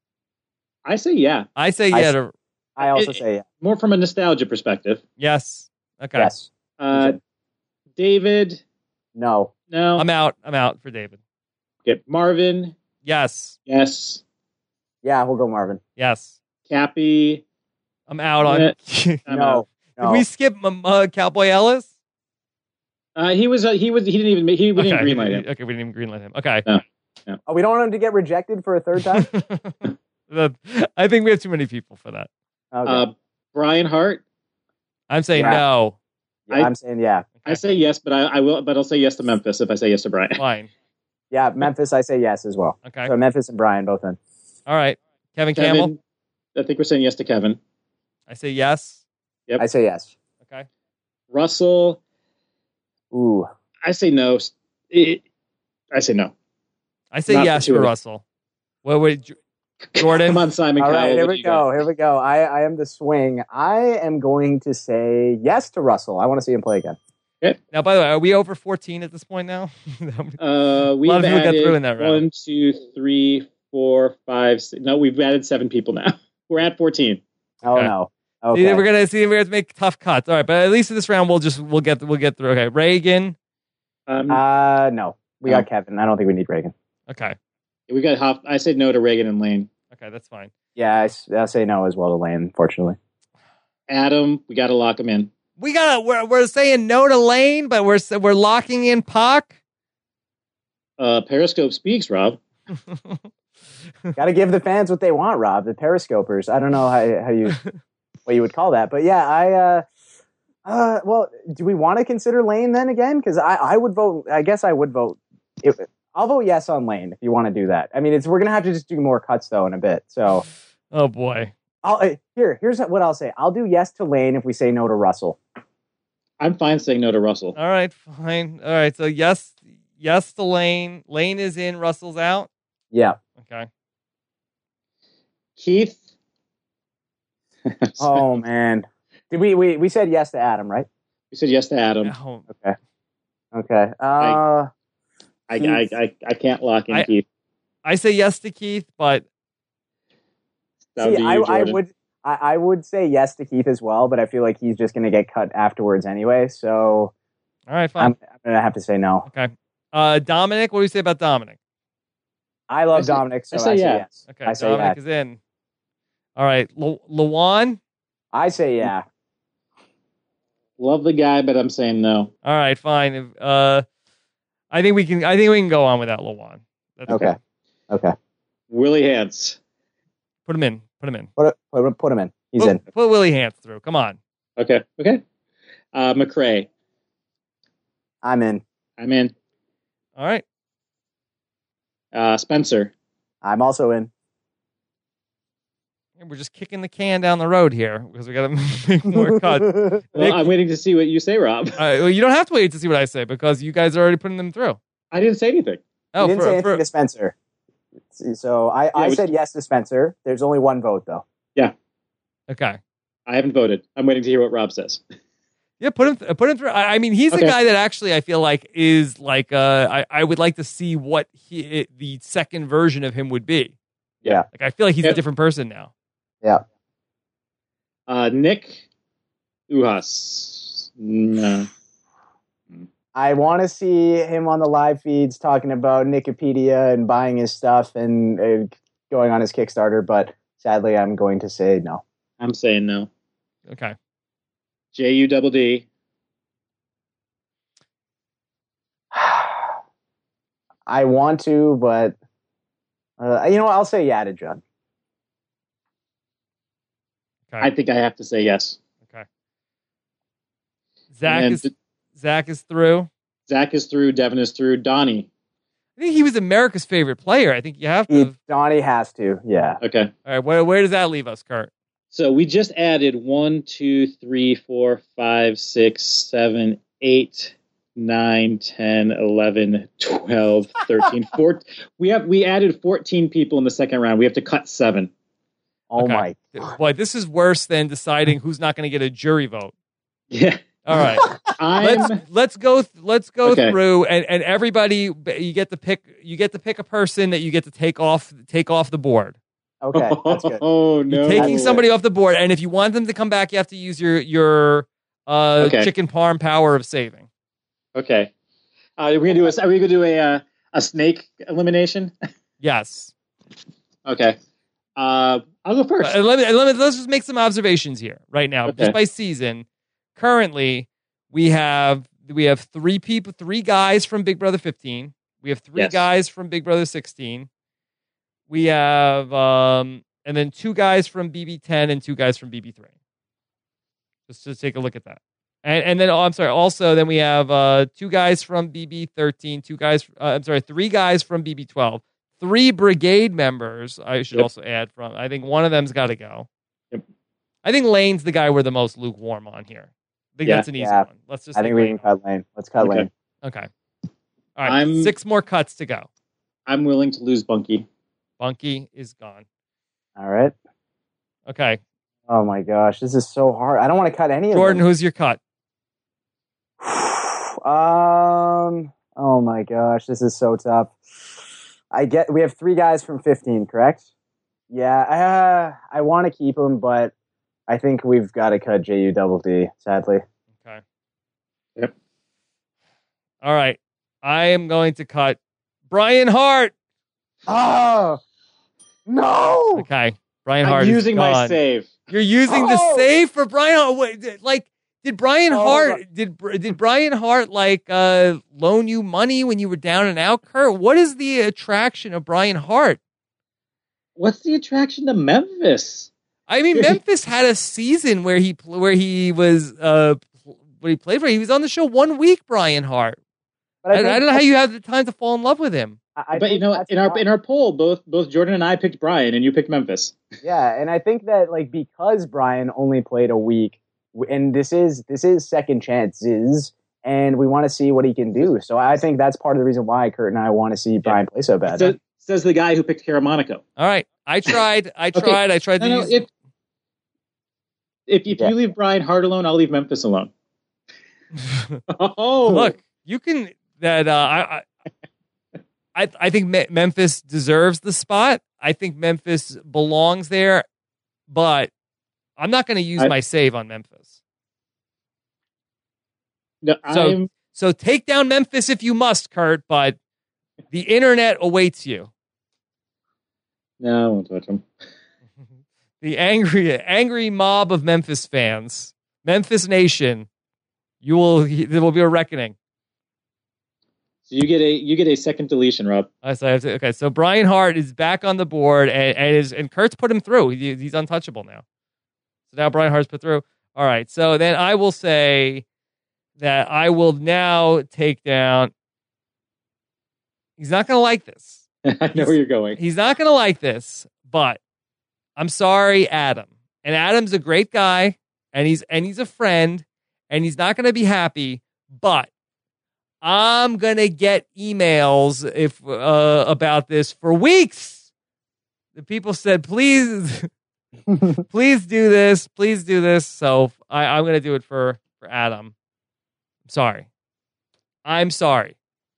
I say yeah, I say I yeah s- to I also it- say yeah. more from a nostalgia perspective. yes. Okay. Yes. Uh, David, No. no. I'm out. I'm out for David. Okay, Marvin, Yes. yes. Yeah, we'll go Marvin. Yes. Cappy, I'm out on. Yeah. Did I'm no. out. No. we skip um, uh, Cowboy Ellis? Uh, he was uh, he was he didn't even make, he we didn't okay. greenlight him. Okay, we didn't even greenlight him. Okay. Oh, we don't want him to get rejected for a third time. The- I think we have too many people for that. Okay. Uh, Brian Hart, I'm saying Yeah. no. yeah, I- I'm saying yeah. I say yes, but I, I will, but I'll say yes to Memphis if I say yes to Brian. Fine. Yeah, Memphis. I say yes as well. Okay. So Memphis and Brian both in. All right. Kevin Campbell. Kevin, I think we're saying yes to Kevin. I say yes. Yep. I say yes. Okay. Russell, Ooh. I say no. It- I say no. I say Not yes for two for of them. Russell. Wait, wait, J- Jordan. Come on, Simon All Cowell. right, here what do we you got? go. Here we go. I, I am the swing. I am going to say yes to Russell. I want to see him play again. Now, by the way, are we over fourteen at this point now? Uh, we've lot of people got added through in that round. one, two, three, four, five. Six, no, we've added seven people now. We're at fourteen. Oh Okay. no. See, Okay. we're gonna see. We're gonna make tough cuts. All right, but at least in this round, we'll just we'll get we'll get through. Okay, Reagan. Um, Uh no. We No. got Kevin. I don't think we need Reagan. Okay, we got Hoff. I said no to Reagan and Lane. okay, that's fine. Yeah, I, s- I say no as well to Lane, unfortunately. Adam, we got to lock him in. We gotta. We're we're saying no to Lane, but we're we're locking in Pac. Uh, Periscope speaks, Rob. Got to give the fans what they want, Rob. The Periscopers. I don't know how, how you what you would call that, but yeah, I. Uh, uh, well, do we want to consider Lane then again? Because I, I would vote. I guess I would vote. If, I'll vote yes on Lane if you want to do that. I mean, it's we're gonna have to just do more cuts though in a bit. So Oh boy. I'll uh, here. Here's what I'll say. I'll do yes to Lane if we say no to Russell. I'm fine saying no to Russell. All right, fine. All right, so yes, yes to Lane. Lane is in. Russell's out. Yeah. Okay. Keith. Oh man. Did we we we said yes to Adam, right? We said yes to Adam. Oh, Okay. Okay. Uh. I, I, I, I can't lock in I- Keith. I say yes to Keith, but That would See, be I, you, I Jordan. would I, I would say yes to Keith as well, but I feel like he's just going to get cut afterwards anyway. So all right, fine. I'm, I'm going to have to say no. Okay. Uh, Dominic, what do you say about Dominic? I love I say- Dominic, so I I say say, yeah. yes. Okay, I say Dominic yes. is in. All right, L- Lawan. I say yeah. Love the guy, but I'm saying no. All right, fine. Uh, I think we can. I think we can go on without Lawan. That's Okay. good. Okay. Willie Hance. Put him in. Put him in. Put, it, put, put him in. He's put, in. Put Willie Hance through. Come on. Okay. Okay. Uh, McRae. I'm in. I'm in. All right. Uh, Spencer. I'm also in. We're just kicking the can down the road here because we got to make more cuts. Well, Nick- I'm waiting to see what you say, Rob. Uh, well, you don't have to wait to see what I say because you guys are already putting them through. I didn't say anything. Oh, you didn't for, say anything for- to Spencer. So I, I we- said yes to Spencer. There's only one vote, though. okay. I haven't voted. I'm waiting to hear what Rob says. Yeah, put him. Put him through. I, I mean, he's the Okay. guy that actually I feel like is like. Uh, I I would like to see what he it, the second version of him would be. Yeah. Like I feel like he's Yeah. a different person now. Yeah. Uh, Nick Uhas. No. I want to see him on the live feeds talking about Wikipedia and buying his stuff and uh, going on his Kickstarter, but sadly, I'm going to say no. I'm saying no. Okay. J U double D. I want to, but uh, you know what? I'll say yeah to Judd. Okay. I think I have to say yes. okay. Zach And is then Zach is through. Zach is through. Devin is through. Donnie. I think he was America's favorite player. I think you have to. He, Donnie has to, yeah. Okay. All right. Where where does that leave us, Kurt? So we just added one, two, three, four, five, six, seven, eight, nine, ten, eleven, twelve, thirteen, fourteen. We have we added fourteen people in the second round. We have to cut seven. Oh Okay. my. Boy, this is worse than deciding who's not going to get a jury vote. Yeah. All right. let's I'm let's go let's go Okay. through and, and everybody you get to pick you get to pick a person that you get to take off take off the board. Okay, that's good. Oh no. You're taking That's somebody off the board, and if you want them to come back, you have to use your your uh, Okay. chicken parm power of saving. Okay. Uh, are we gonna do a are we gonna do a uh, a snake elimination? Yes. Okay. Uh, I'll go first. Uh, let me, let me, let's just make some observations here right now. Okay. Just by season, currently we have we have three people, three guys from Big Brother fifteen. We have three Yes. guys from Big Brother sixteen. We have um, and then two guys from B B ten and two guys from B B three. Just to take a look at that. And and then oh, I'm sorry. Also, then we have uh, two guys from B B thirteen, two guys. Uh, I'm sorry, three guys from B B twelve, three brigade members. I should Yep. also add from. I think one of them's got to go. Yep. I think Lane's the guy we're the most lukewarm on here. I think Yeah. that's an easy Yeah. one. Let's just. I say think we Lane. can cut Lane. Let's cut Okay. Lane. Okay. All right. I'm- Six more cuts to go. I'm willing to lose Bunky. Bunky is gone. All right. Okay. Oh my gosh, this is so hard. I don't want to cut any Jordan, of who's your cut? them. um. Oh my gosh, this is so tough. I get. We have three guys from fifteen, correct? Yeah. Uh, I want to keep them, but I think we've got to cut J U double D. Sadly. Okay. Yep. All right. I am going to cut Brian Hart. Oh no! Okay. Brian Hart I'm is using my gone. save. You're using the Oh! save for Brian Hart. Wait, did- like, did Brian Oh, Hart did did Brian Hart like uh, loan you money when you were down and out, Kurt? What is the attraction of Brian Hart? What's the attraction to Memphis? I mean, Memphis had a season where he pl- where he was uh where he played for. He was on the show one week. Brian Hart. But I, think I don't know how you have the time to fall in love with him. I, I but you think know, that's in our why- in our poll, both both Jordan and I picked Brian, and you picked Memphis. Yeah, and I think that like because Brian only played a week, w- and this is this is second chances, and we want to see what he can do. So I think that's part of the reason why Kurt and I want to see Brian play so bad. Says, says the guy who picked Caramonico. All right, I tried. I Okay. tried. I tried to No, no, use. if if, if Yeah. you leave Brian Hart alone, I'll leave Memphis alone. Oh, Look, you can that. Uh, I, I I I think Me- Memphis deserves the spot. I think Memphis belongs there, but I'm not going to use I- my save on Memphis. no, So- I'm So take down Memphis if you must, Kurt. But the internet awaits you. no, I won't touch him. the angry, angry mob of Memphis fans, Memphis Nation. You will. There will be a reckoning. So you get a you get a second deletion, Rob. I say okay. So Brian Hart is back on the board, and, and is and Kurt's put him through. He, he's untouchable now. So now Brian Hart's put through. All right. So then I will say that I will now take down. He's not going to like this. I know He's- where you're going. He's not going to like this, but I'm sorry, Adam. And Adam's a great guy, and he's and he's a friend, and he's not going to be happy. But I'm going to get emails if uh, about this for weeks. The people said, please, please do this. Please do this. So I, I'm going to do it for, for Adam. I'm sorry. I'm sorry.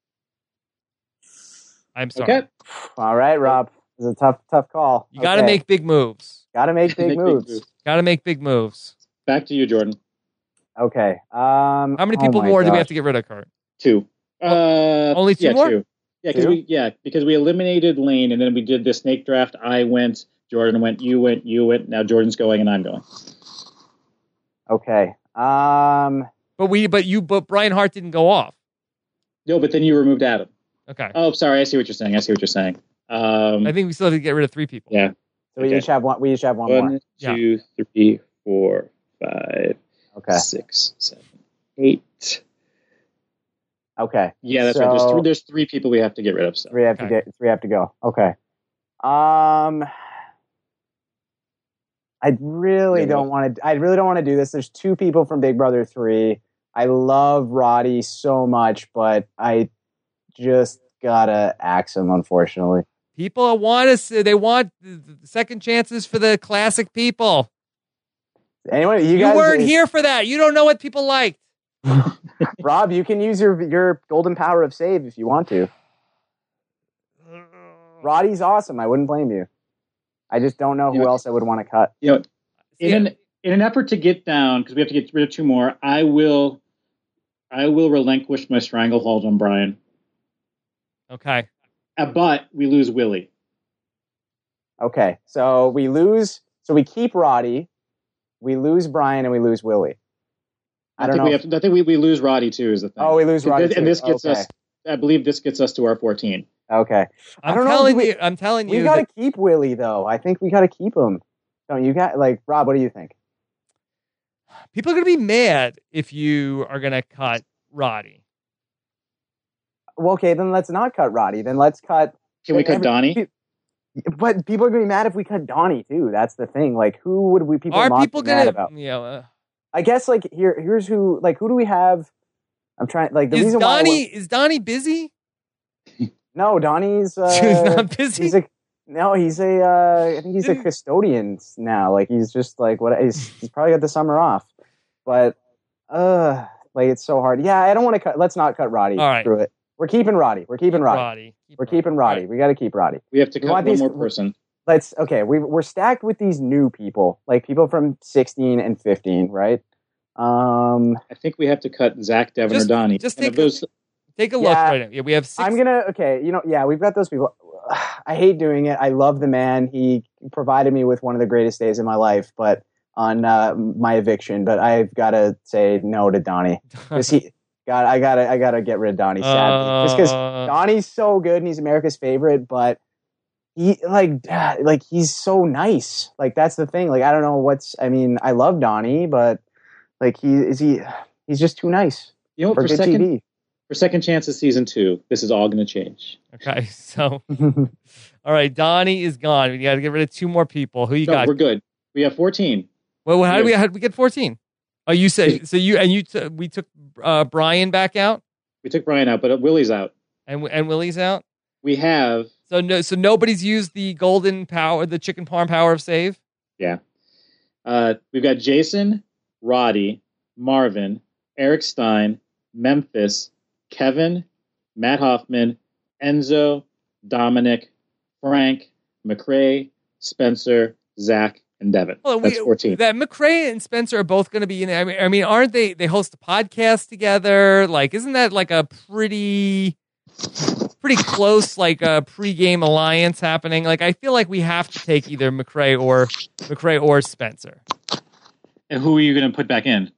I'm sorry. Okay. All right, Rob. It's a tough, tough call. You got to Okay. make big moves. Got to make big Make big moves. moves. Got to make big moves. Back to you, Jordan. Okay. Um, How many oh people my more do we gosh. have to get rid of, Kurt? Two. Uh, Only two yeah, more? Two. Yeah, because Two? we yeah because we eliminated Lane and then we did the snake draft. I went, Jordan went, you went, you went. Now Jordan's going and I'm going. Okay. Um, But we, but you, but Brian Hart didn't go off. No, but then you removed Adam. Okay. Oh, sorry. I see what you're saying. I see what you're saying. Um, I think we still have to get rid of three people. yeah. so we Okay. each have one. We each have one, more. One, Yeah. two, three, four, five, Okay. six, seven, eight. Okay. Yeah, that's right. There's So- three, there's three people we have to get rid of. So. Three have to Okay. get. Three have to go. Okay. Um, I really Yeah, don't want to. I really don't want to do this. There's two people from Big Brother three. I love Roddy so much, but I just gotta axe him. Unfortunately. People want us. They want the the second chances for the classic people. Anyway, you You, guys weren't here for that. You don't know what people liked. Rob, you can use your your golden power of save if you want to. Roddy's awesome. I wouldn't blame you. I just don't know who Yeah. else I would want to cut. You know, in Yeah. an in an effort to get down, because we have to get rid of two more, I will, I will relinquish my stranglehold on Brian. Okay. Uh, but we lose Willie. Okay, so we lose. So we keep Roddy, we lose Brian, and we lose Willie. I, I, don't think know. we have. To, I think we, we lose Roddy too. Is the thing. Oh, we lose Roddy and, too. and this gets Okay. us. I believe this gets us to our fourteen. Okay, I I'm don't know, telling do we- you. I'm telling we you. got to that keep Willie though. I think we got to keep him. Don't you got like Rob? What do you think? people are going to be mad if you are going to cut Roddy. Well, okay, then let's not cut Roddy. Then let's cut. Can we cut every- Donnie? But people are gonna be mad if we cut Donnie too. That's the thing. Like, who would we people Are not people be mad going about? to? You know, uh, I guess like here, here's who. Like, who do we have? I'm trying. Like the is reason why. I Donnie? Is Donnie busy? wa- no, Donnie's. Uh, He's not busy. He's a no. He's a. Uh, I think he's a Didn't- custodian now. Like he's just like what? He's, he's probably got the summer off. But uh, like it's so hard. Yeah, I don't want to cut. Let's not cut Roddy. All right. Screw it. We're keeping Roddy. We're keeping Roddy. Roddy. Keep We're keeping Roddy. We got to keep Roddy. We have to We cut want one these- more person. Let's okay. We we're stacked with these new people, like people from sixteen and fifteen, right? Um, I think we have to cut Zach, Devin, Just- or Donnie. just And of take- those. Take a look Yeah. right now. Yeah, we have six. I'm gonna okay. You know, yeah, we've got those people. I hate doing it. I love the man. He provided me with one of the greatest days of my life, but on uh, my eviction. But I've got to say no to Donnie because he. God, I gotta, I gotta get rid of Donnie. Sadly, just because Uh, Donnie's so good and he's America's favorite, but he like like he's so nice. Like that's the thing. Like I don't know what's. I mean, I love Donnie, but like he is he. He's just too nice You know, for for good second T V. for second chances season two, this is all going to change. Okay, so all right, Donnie is gone. We got to get rid of two more people. Who you No, got? we're good. We have fourteen. Well, how did we Yeah. how did we get fourteen? Oh, you said so. You and you t- we took uh, Brian back out, We took Brian out, but Willie's out. and and Willie's out. We have So no, so nobody's used the golden power, the chicken parm power of save. yeah. Uh, we've got Jason, Roddy, Marvin, Eric Stein, Memphis, Kevin, Matt Hoffman, Enzo, Dominic, Frank, McRae, Spencer, Zach, and Devin. Well, That's we- fourteen. That McRae and Spencer are both going to be in there. I mean, I mean, aren't they? They host a podcast together. Like, isn't that like a pretty pretty close, like a pregame alliance happening. Like I feel like we have to take either McRae or McRae or Spencer. And who are you going to put back in?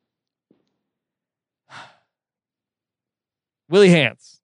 Willie Hance.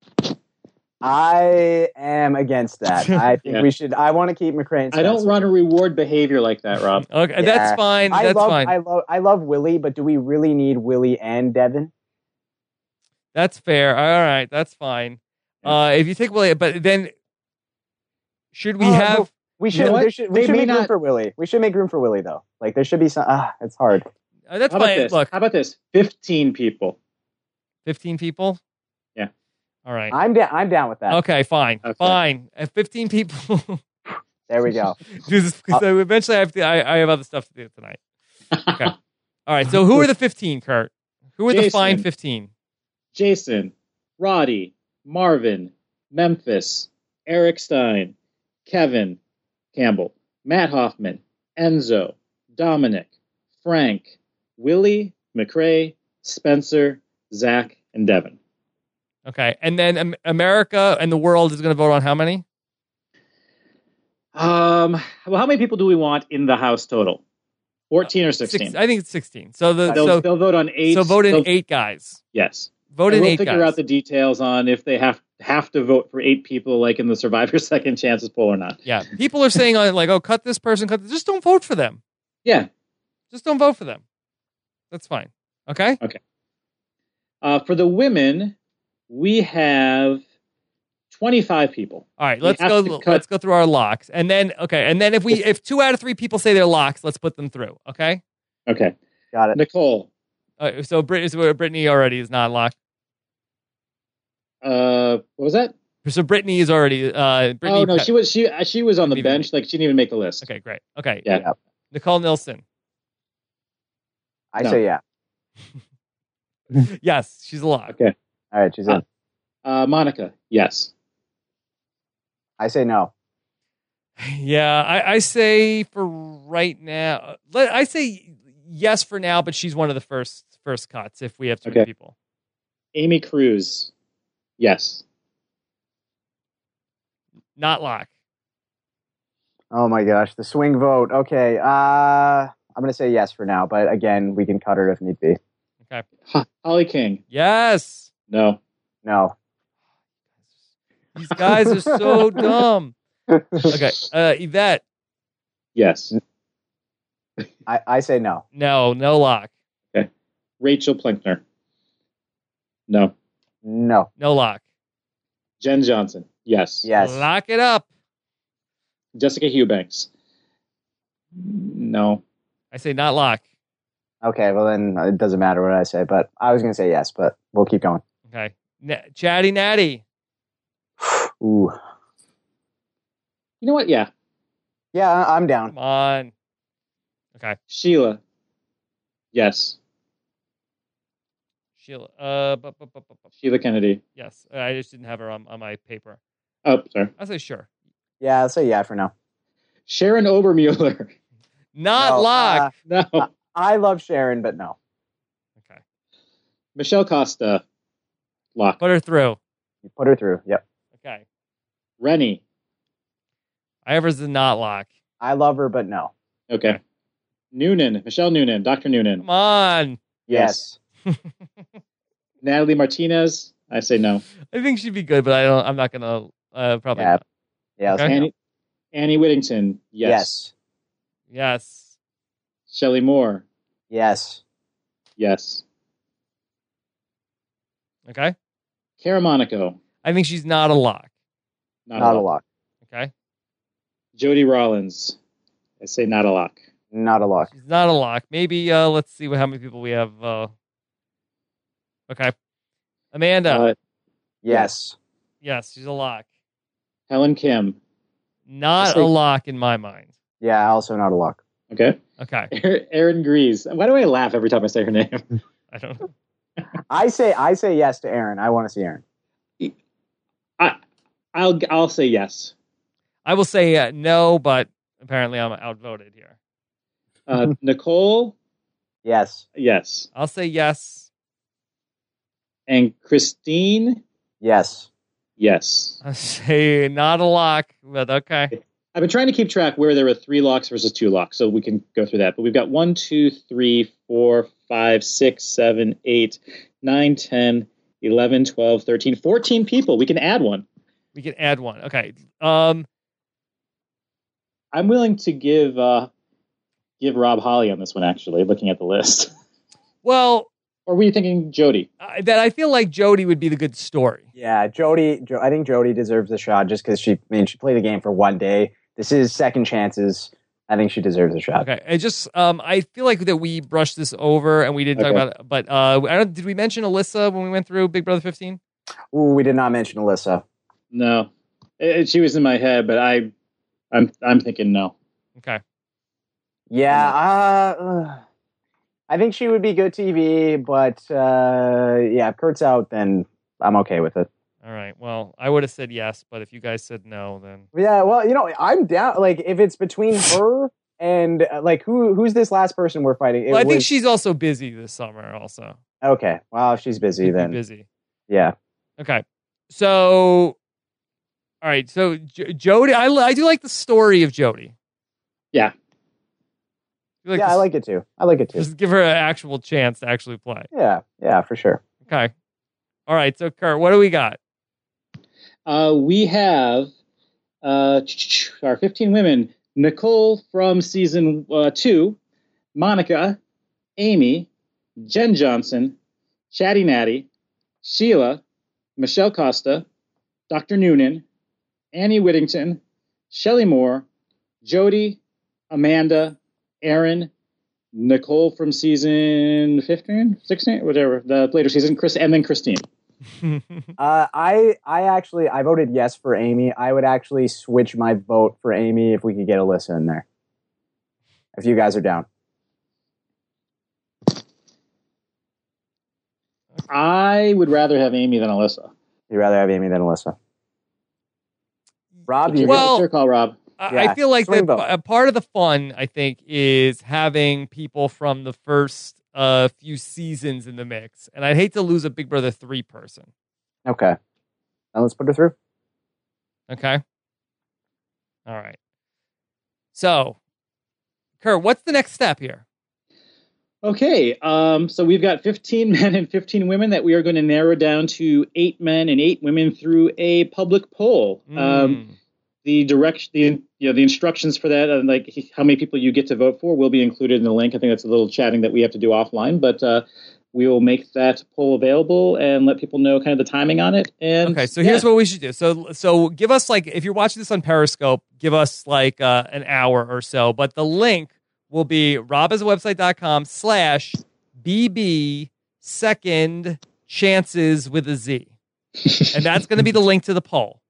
I am against that. I think Yeah. we should. I want to keep McRae. And I don't Spencer. want to reward behavior like that, Rob. Okay, Yeah. that's fine. I That's love, fine. I love. I love Willie, but do we really need Willie and Devin? That's fair. All right, that's fine. Uh, if you take Willie, but then should we Oh, have? no, We You should. know what? there should we They should may make room not- for Willie. We should make room for Willie, though. Like there should be some. Ah, it's hard. Uh, that's How about fine. this? Look, How about this? Fifteen people. fifteen people. Yeah. All right. I'm down. I'm down with that. Okay, fine, Okay. fine. At fifteen people. There we go. Because so eventually, I have to. I, I have other stuff to do tonight. Okay. All right. So who are the fifteen, Kurt? Who are the Jason. fine fifteen? Jason, Roddy, Marvin, Memphis, Eric Stein, Kevin Campbell, Matt Hoffman, Enzo, Dominic, Frank, Willie, McRae, Spencer, Zach, and Devin. Okay, and then um, America and the world is going to vote on how many? Um, well, how many people do we want in the house total? fourteen or Six, sixteen? I think it's sixteen. So the They'll, so they'll vote on eight. so vote in They'll- eight guys. Yes. Vote And in we'll eight figure guys. out the details on if they have have to vote for eight people, like in the Survivor Second Chances poll or not. Yeah, people are saying on like, oh, cut this person, cut this. Just don't vote for them. Yeah. Just don't vote for them. That's fine. Okay. Uh, for the women, we have twenty-five people. All right. We Let's have go. to cut- Let's go through our locks, and then okay, and then if we if two out of three people say they're locks, let's put them through. Okay. Okay. Got it. Nicole. Uh, so Brit- so Brittany already is not locked. Uh, what was that? So Brittany is already. Uh, Brittany Oh no, Pe- she was she uh, she was on the Didn't even bench. Like she didn't even make the list. Okay, great. Okay. Yeah. Yeah. Nicole Nilsson. I No. say yeah. Yes, she's a lock. Okay. All right, she's in. Uh, Monica. Yes. I say no. Yeah, I, I say for right now. Let I say yes for now, but she's one of the first first cuts if we have too many Okay. people. Amy Cruz. Yes. Not lock. Oh my gosh, the swing vote. Okay, uh, I'm gonna say yes for now, but again, we can cut her if need be. Ho- Holly King. Yes. No. No. These guys are so dumb. Okay, uh, Yvette. Yes. I, I say no. No, no lock. Rachel Plinkner. No. No. No lock. Jen Johnson. Yes. Yes. Lock it up. Jessica Eubanks. No. I say not lock. Okay, well then it doesn't matter what I say, but I was gonna say yes, but we'll keep going. Okay. Na- Chatty Natty. Ooh. You know what? Yeah. Yeah, I- I'm down. Come on. Okay. Sheila. Yes. Sheila. Uh, bu- bu- bu- bu- bu- Sheila Kennedy. yes. I just didn't have her on, on my paper. Oh, sorry. I say sure. Yeah, I'll say yeah for now. Sharon Obermueller. Not No, lock. No. uh, I love Sharon, but no. Okay. Michelle Costa. Lock. Put her through. You put her through. Yep. Okay. Rennie. I have her as a not lock. I love her, but no. Okay. Noonan. Michelle Noonan. Doctor Noonan. Come on. Yes. Natalie Martinez. I say no. I think she'd be good, but I don't. I'm not gonna. Uh, probably. Yeah. Not. Yeah. I'll Okay. say no. Annie, Annie Whittington. Yes. Yes. Shelley Moore. Yes. Yes. Okay. Kara Monaco. I think she's not a lock. Not, Not a a lock. lock. Okay. Jody Rollins. I say not a lock. Not a lock. She's not a lock. Maybe. Uh, let's see what how many people we have. Uh, okay. Amanda. Uh, Yes. yes, she's a lock. Helen Kim. Not say- a lock in my mind. Yeah. Also not a lock. Okay. Okay. Erin Grease. Why do I laugh every time I say her name? I don't know. I say I say yes to Aaron. I want to see Aaron. I, I'll I'll say yes. I will say uh, no, but apparently I'm outvoted here. Uh, Nicole. Yes. Yes. I'll say yes. And Christine. Yes. Yes. I say not a lock, but okay. I've been trying to keep track where there were three locks versus two locks, so we can go through that. But we've got one, two, three, four, five, six, seven, eight, nine, ten, eleven, twelve, thirteen, fourteen people. We can add one. We can add one. Okay. Um, I'm willing to give uh, give Rob Holly on this one, actually, looking at the list. Well, or were you thinking Jody? Uh, that I feel like Jody would be the good story. Yeah, Jody. Jo- I think Jody deserves a shot just because she, I mean, she played the game for one day. This is second chances. I think she deserves a shot. Okay, it just um, I feel like that we brushed this over and we didn't Okay. talk about it. But uh, I don't, did we mention Alyssa when we went through Big Brother fifteen? Ooh, we did not mention Alyssa. No, it, she was in my head, but I, I'm I'm thinking no. Okay. Yeah, uh, uh, I think she would be good T V, but uh, yeah, if Kurt's out, then I'm okay with it. All right. Well, I would have said yes, but if you guys said no, then Yeah, well, you know, I'm down. Like, if it's between her and uh, like who who's this last person we're fighting? It well, I think was- she's also busy this summer. Also, okay. Well, if she's busy Could be then. busy. Yeah. Okay. So, all right. So J- Jody, I I do like the story of Jody. Yeah. You like yeah, the- I like it too. I like it too. Just give her an actual chance to actually play. Yeah, yeah, for sure. Okay. All right. So, Kurt, what do we got? Uh, we have uh, our fifteen women: Nicole from season uh, two, Monica, Amy, Jen Johnson, Chatty Natty, Sheila, Michelle Costa, Doctor Noonan, Annie Whittington, Shelley Moore, Jody, Amanda, Aaron, Nicole from season fifteen, sixteen, whatever, the later season, Chris, and then Christine. Uh, I I actually I voted yes for Amy. I would actually switch my vote for Amy if we could get Alyssa in there. If you guys are down. I would rather have Amy than Alyssa. You'd rather have Amy than Alyssa. Rob, you Well- It's your call, Rob. I, Yeah, I feel like swing that vote. a part of the fun, I think, is having people from the first uh, few seasons in the mix. And I'd hate to lose a Big Brother three person. okay. Now let's put her through. Okay. All right. So, Kurt, what's the next step here? Okay, um, so we've got fifteen men and fifteen women that we are going to narrow down to eight men and eight women through a public poll. Um, Mm. the direction, the you know, the instructions for that, and like how many people you get to vote for, will be included in the link. I think that's a little chatting that we have to do offline, but uh, we will make that poll available and let people know kind of the timing on it. And Okay, so yeah. here's what we should do. So, so give us like, if you're watching this on Periscope, give us like uh, an hour or so. But the link will be robaswebsite.com slash BB second chances with a Z. And that's going to be the link to the poll.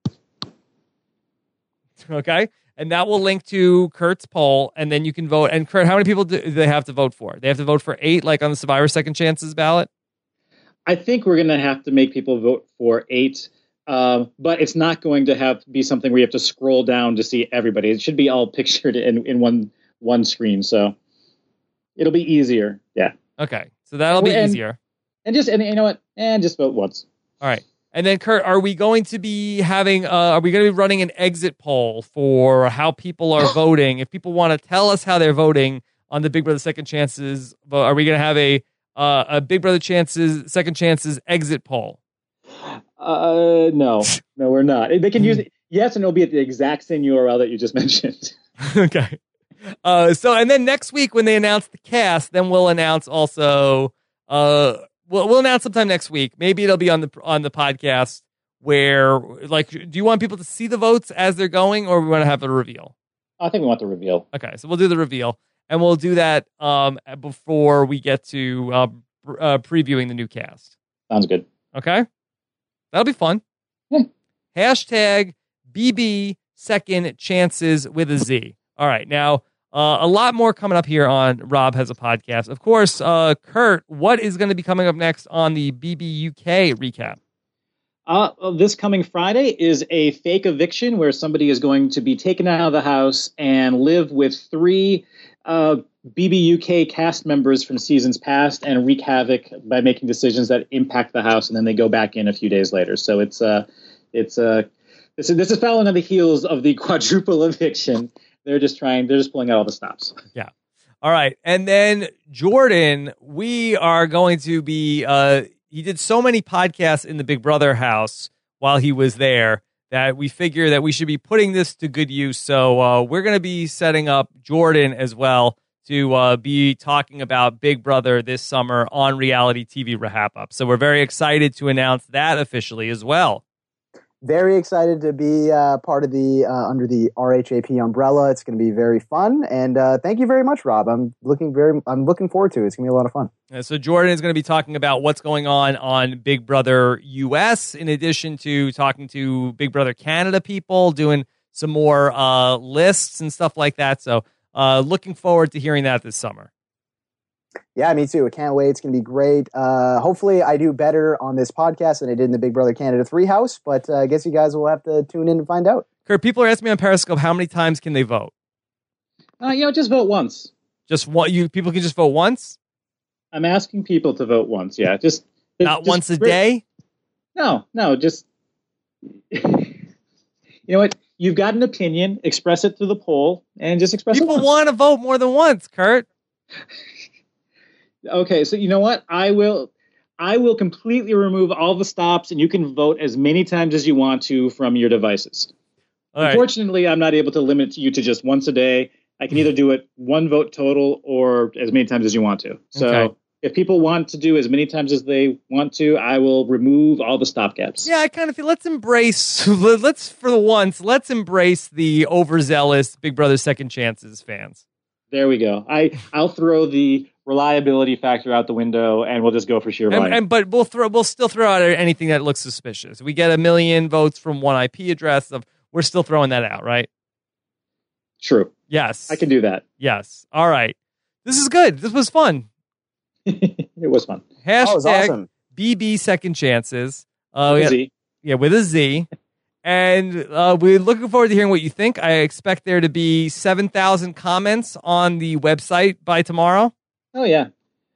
Okay? And that will link to Kurt's poll, and then you can vote. And Kurt, how many people do they have to vote for? They have to vote for eight, like on the Survivor Second Chances ballot? I think we're going to have to make people vote for eight, um, but it's not going to have be something where you have to scroll down to see everybody. It should be all pictured in, in one one screen, so it'll be easier. Yeah, Okay, so that'll be And- easier. and just and you know what, and just vote once. All right. And then, Kurt, are we going to be having, uh, are we going to be running an exit poll for how people are voting? If people want to tell us how they're voting on the Big Brother Second Chances, vote, are we going to have a uh, a Big Brother Chances Second Chances exit poll? Uh, no, no, we're not. They can use it. Yes, and it'll be at the exact same U R L that you just mentioned. Okay. Uh, so, and then next week when they announce the cast, then we'll announce also, uh, we'll, we'll announce sometime next week. Maybe it'll be on the, on the podcast where, like, do you want people to see the votes as they're going, or we want to have a reveal? I think we want the reveal. Okay. So we'll do the reveal, and we'll do that, um, before we get to, uh, pr- uh previewing the new cast. Sounds good. Okay. That'll be fun. Yeah. Hashtag B B second chances with a Z. All right. Now, uh, a lot more coming up here on Rob Has a Podcast. Of course, uh, Kurt, what is going to be coming up next on the B B U K recap? Uh, well, this coming Friday is a fake eviction where somebody is going to be taken out of the house and live with three uh, B B U K cast members from seasons past and wreak havoc by making decisions that impact the house, and then they go back in a few days later. So it's uh, it's uh, this is this is following on the heels of the quadruple eviction. They're just trying. They're just pulling out all the stops. Yeah. All right. And then Jordan, we are going to be, uh, he did so many podcasts in the Big Brother house while he was there that we figure that we should be putting this to good use. So uh, we're going to be setting up Jordan as well to uh, be talking about Big Brother this summer on Reality T V Wrap Up. So we're very excited to announce that officially as well. Very excited to be uh, part of the uh, under the R H A P umbrella. It's going to be very fun, and uh, thank you very much, Rob. I'm looking very, I'm looking forward to it. It's going to be a lot of fun. Uh, so Jordan is going to be talking about what's going on on Big Brother U S, in addition to talking to Big Brother Canada people, doing some more uh, lists and stuff like that. So uh, looking forward to hearing that this summer. Yeah, me too. I can't wait. It's going to be great. Uh, hopefully, I do better on this podcast than I did in the Big Brother Canada three house, but uh, I guess you guys will have to tune in and find out. Kurt, people are asking me on Periscope, how many times can they vote? Uh, you know, just vote once. Just one. You people can just vote once. I'm asking people to vote once. Yeah, just not just, once a day. No, no, just you know what? You've got an opinion. Express it through the poll, and just express people it. People want to vote more than once, Kurt. Okay, so you know what? I will I will completely remove all the stops, and you can vote as many times as you want to from your devices. All Unfortunately, right. I'm not able to limit you to just once a day. I can either do it one vote total or as many times as you want to. So okay. If people want to do as many times as they want to, I will remove all the stopgaps. Yeah, I kind of feel let's embrace, let's for the once, let's embrace the overzealous Big Brother Second Chances fans. There we go. I, I'll throw the reliability factor out the window, and we'll just go for sheer volume. And, and but we'll throw, we'll still throw out anything that looks suspicious. We get a million votes from one I P address. Of we're still throwing that out, right? True. Yes, I can do that. Yes. All right. This is good. This was fun. It was fun. Hashtag oh, it was awesome. B B Second Chances. Uh, with a had, Z. Yeah, with a Z. And uh, we're looking forward to hearing what you think. I expect there to be seven thousand comments on the website by tomorrow. Oh, yeah.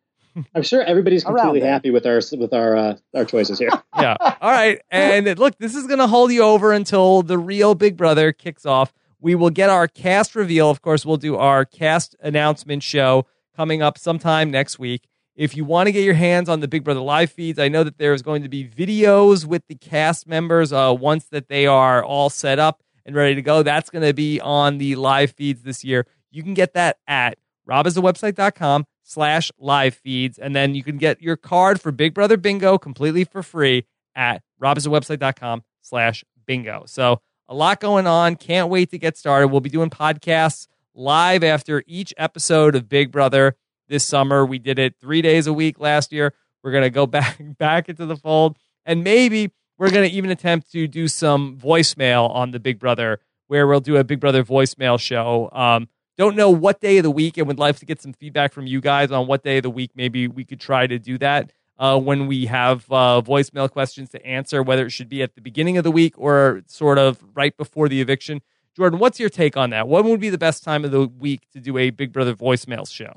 I'm sure everybody's completely happy with our with our uh, our choices here. Yeah. All right. And look, this is going to hold you over until the real Big Brother kicks off. We will get our cast reveal. Of course, we'll do our cast announcement show coming up sometime next week. If you want to get your hands on the Big Brother live feeds, I know that there's going to be videos with the cast members uh, once that they are all set up and ready to go. That's going to be on the live feeds this year. You can get that at robisthewebsite.com slash live feeds. And then you can get your card for Big Brother Bingo completely for free at robisthewebsite.com slash bingo. So a lot going on. Can't wait to get started. We'll be doing podcasts live after each episode of Big Brother. This summer, we did it three days a week last year. We're going to go back back into the fold. And maybe we're going to even attempt to do some voicemail on the Big Brother, where we'll do a Big Brother voicemail show. Um, don't know what day of the week, and would like to get some feedback from you guys on what day of the week maybe we could try to do that uh, when we have uh, voicemail questions to answer, whether it should be at the beginning of the week or sort of right before the eviction. Jordan, what's your take on that? When would be the best time of the week to do a Big Brother voicemail show?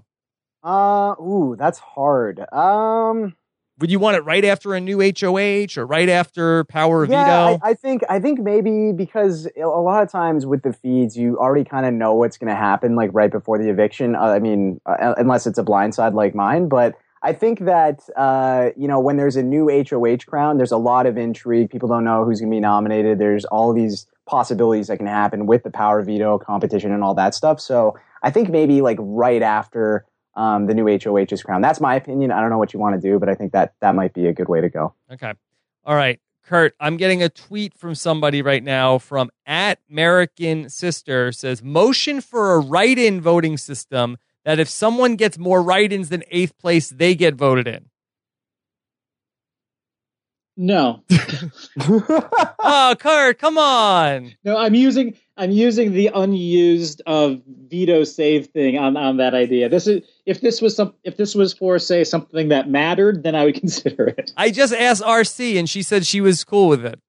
Uh, ooh, that's hard. Um, would you want it right after a new H O H or right after Power of yeah, Veto? I, I think I think maybe because a lot of times with the feeds, you already kind of know what's going to happen, like right before the eviction. Uh, I mean, uh, unless it's a blindside like mine, but I think that uh, you know, when there's a new H O H crown, there's a lot of intrigue. People don't know who's going to be nominated. There's all of these possibilities that can happen with the Power of Veto competition and all that stuff. So I think maybe like right after. Um, the new H O H's crown. That's my opinion. I don't know what you want to do, but I think that that might be a good way to go. Okay. All right. Kurt, I'm getting a tweet from somebody right now from at American Sister says, motion for a write-in voting system that if someone gets more write-ins than eighth place, they get voted in. No. Oh, Kurt, come on. No, I'm using I'm using the unused uh, veto save thing on, on that idea. This is if this was some if this was for say something that mattered, then I would consider it. I just asked R C and she said she was cool with it.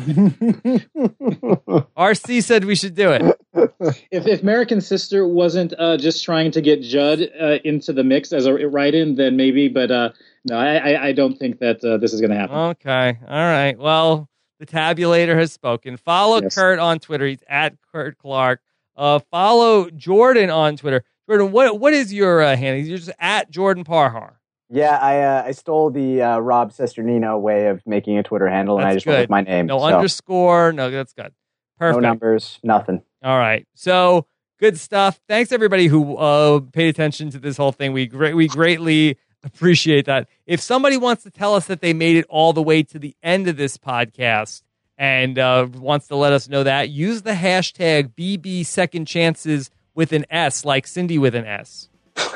R C said we should do it. If, if American Sister wasn't uh, just trying to get Judd uh, into the mix as a write-in, then maybe. But uh, no, I, I don't think that uh, this is going to happen. Okay. All right. Well, The tabulator has spoken. Follow Yes. Kurt on Twitter. He's at Kurt Clark. Uh, follow Jordan on Twitter. Jordan, what what is your uh, handle? You're just at Jordan Parhar. Yeah, I uh, I stole the uh, Rob Sesternino way of making a Twitter handle, and That's I just good. went with my name. No so. underscore. No, that's good. Perfect. No numbers, nothing. All right. So good stuff. Thanks everybody who uh, paid attention to this whole thing. We great we greatly appreciate that. If somebody wants to tell us that they made it all the way to the end of this podcast and uh, wants to let us know that, use the hashtag B B Second Chances with an S, like Cindy with an S.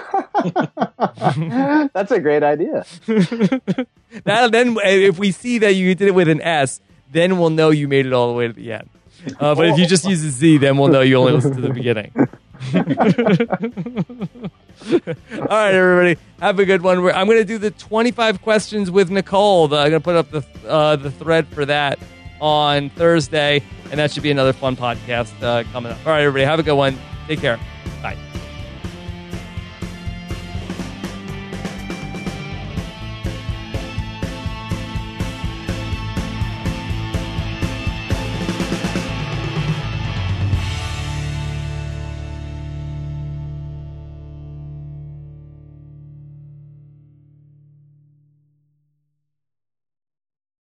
That's a great idea. That, then if we see that you did it with an S, then we'll know you made it all the way to the end. Uh, but if you just use a Z, then we'll know you only listened to the beginning. All right, everybody, have a good one. We're, I'm going to do the twenty-five questions with Nicole. The, I'm going to put up the uh, the thread for that on Thursday, and that should be another fun podcast uh, coming up. All right, everybody, have a good one. Take care. Bye.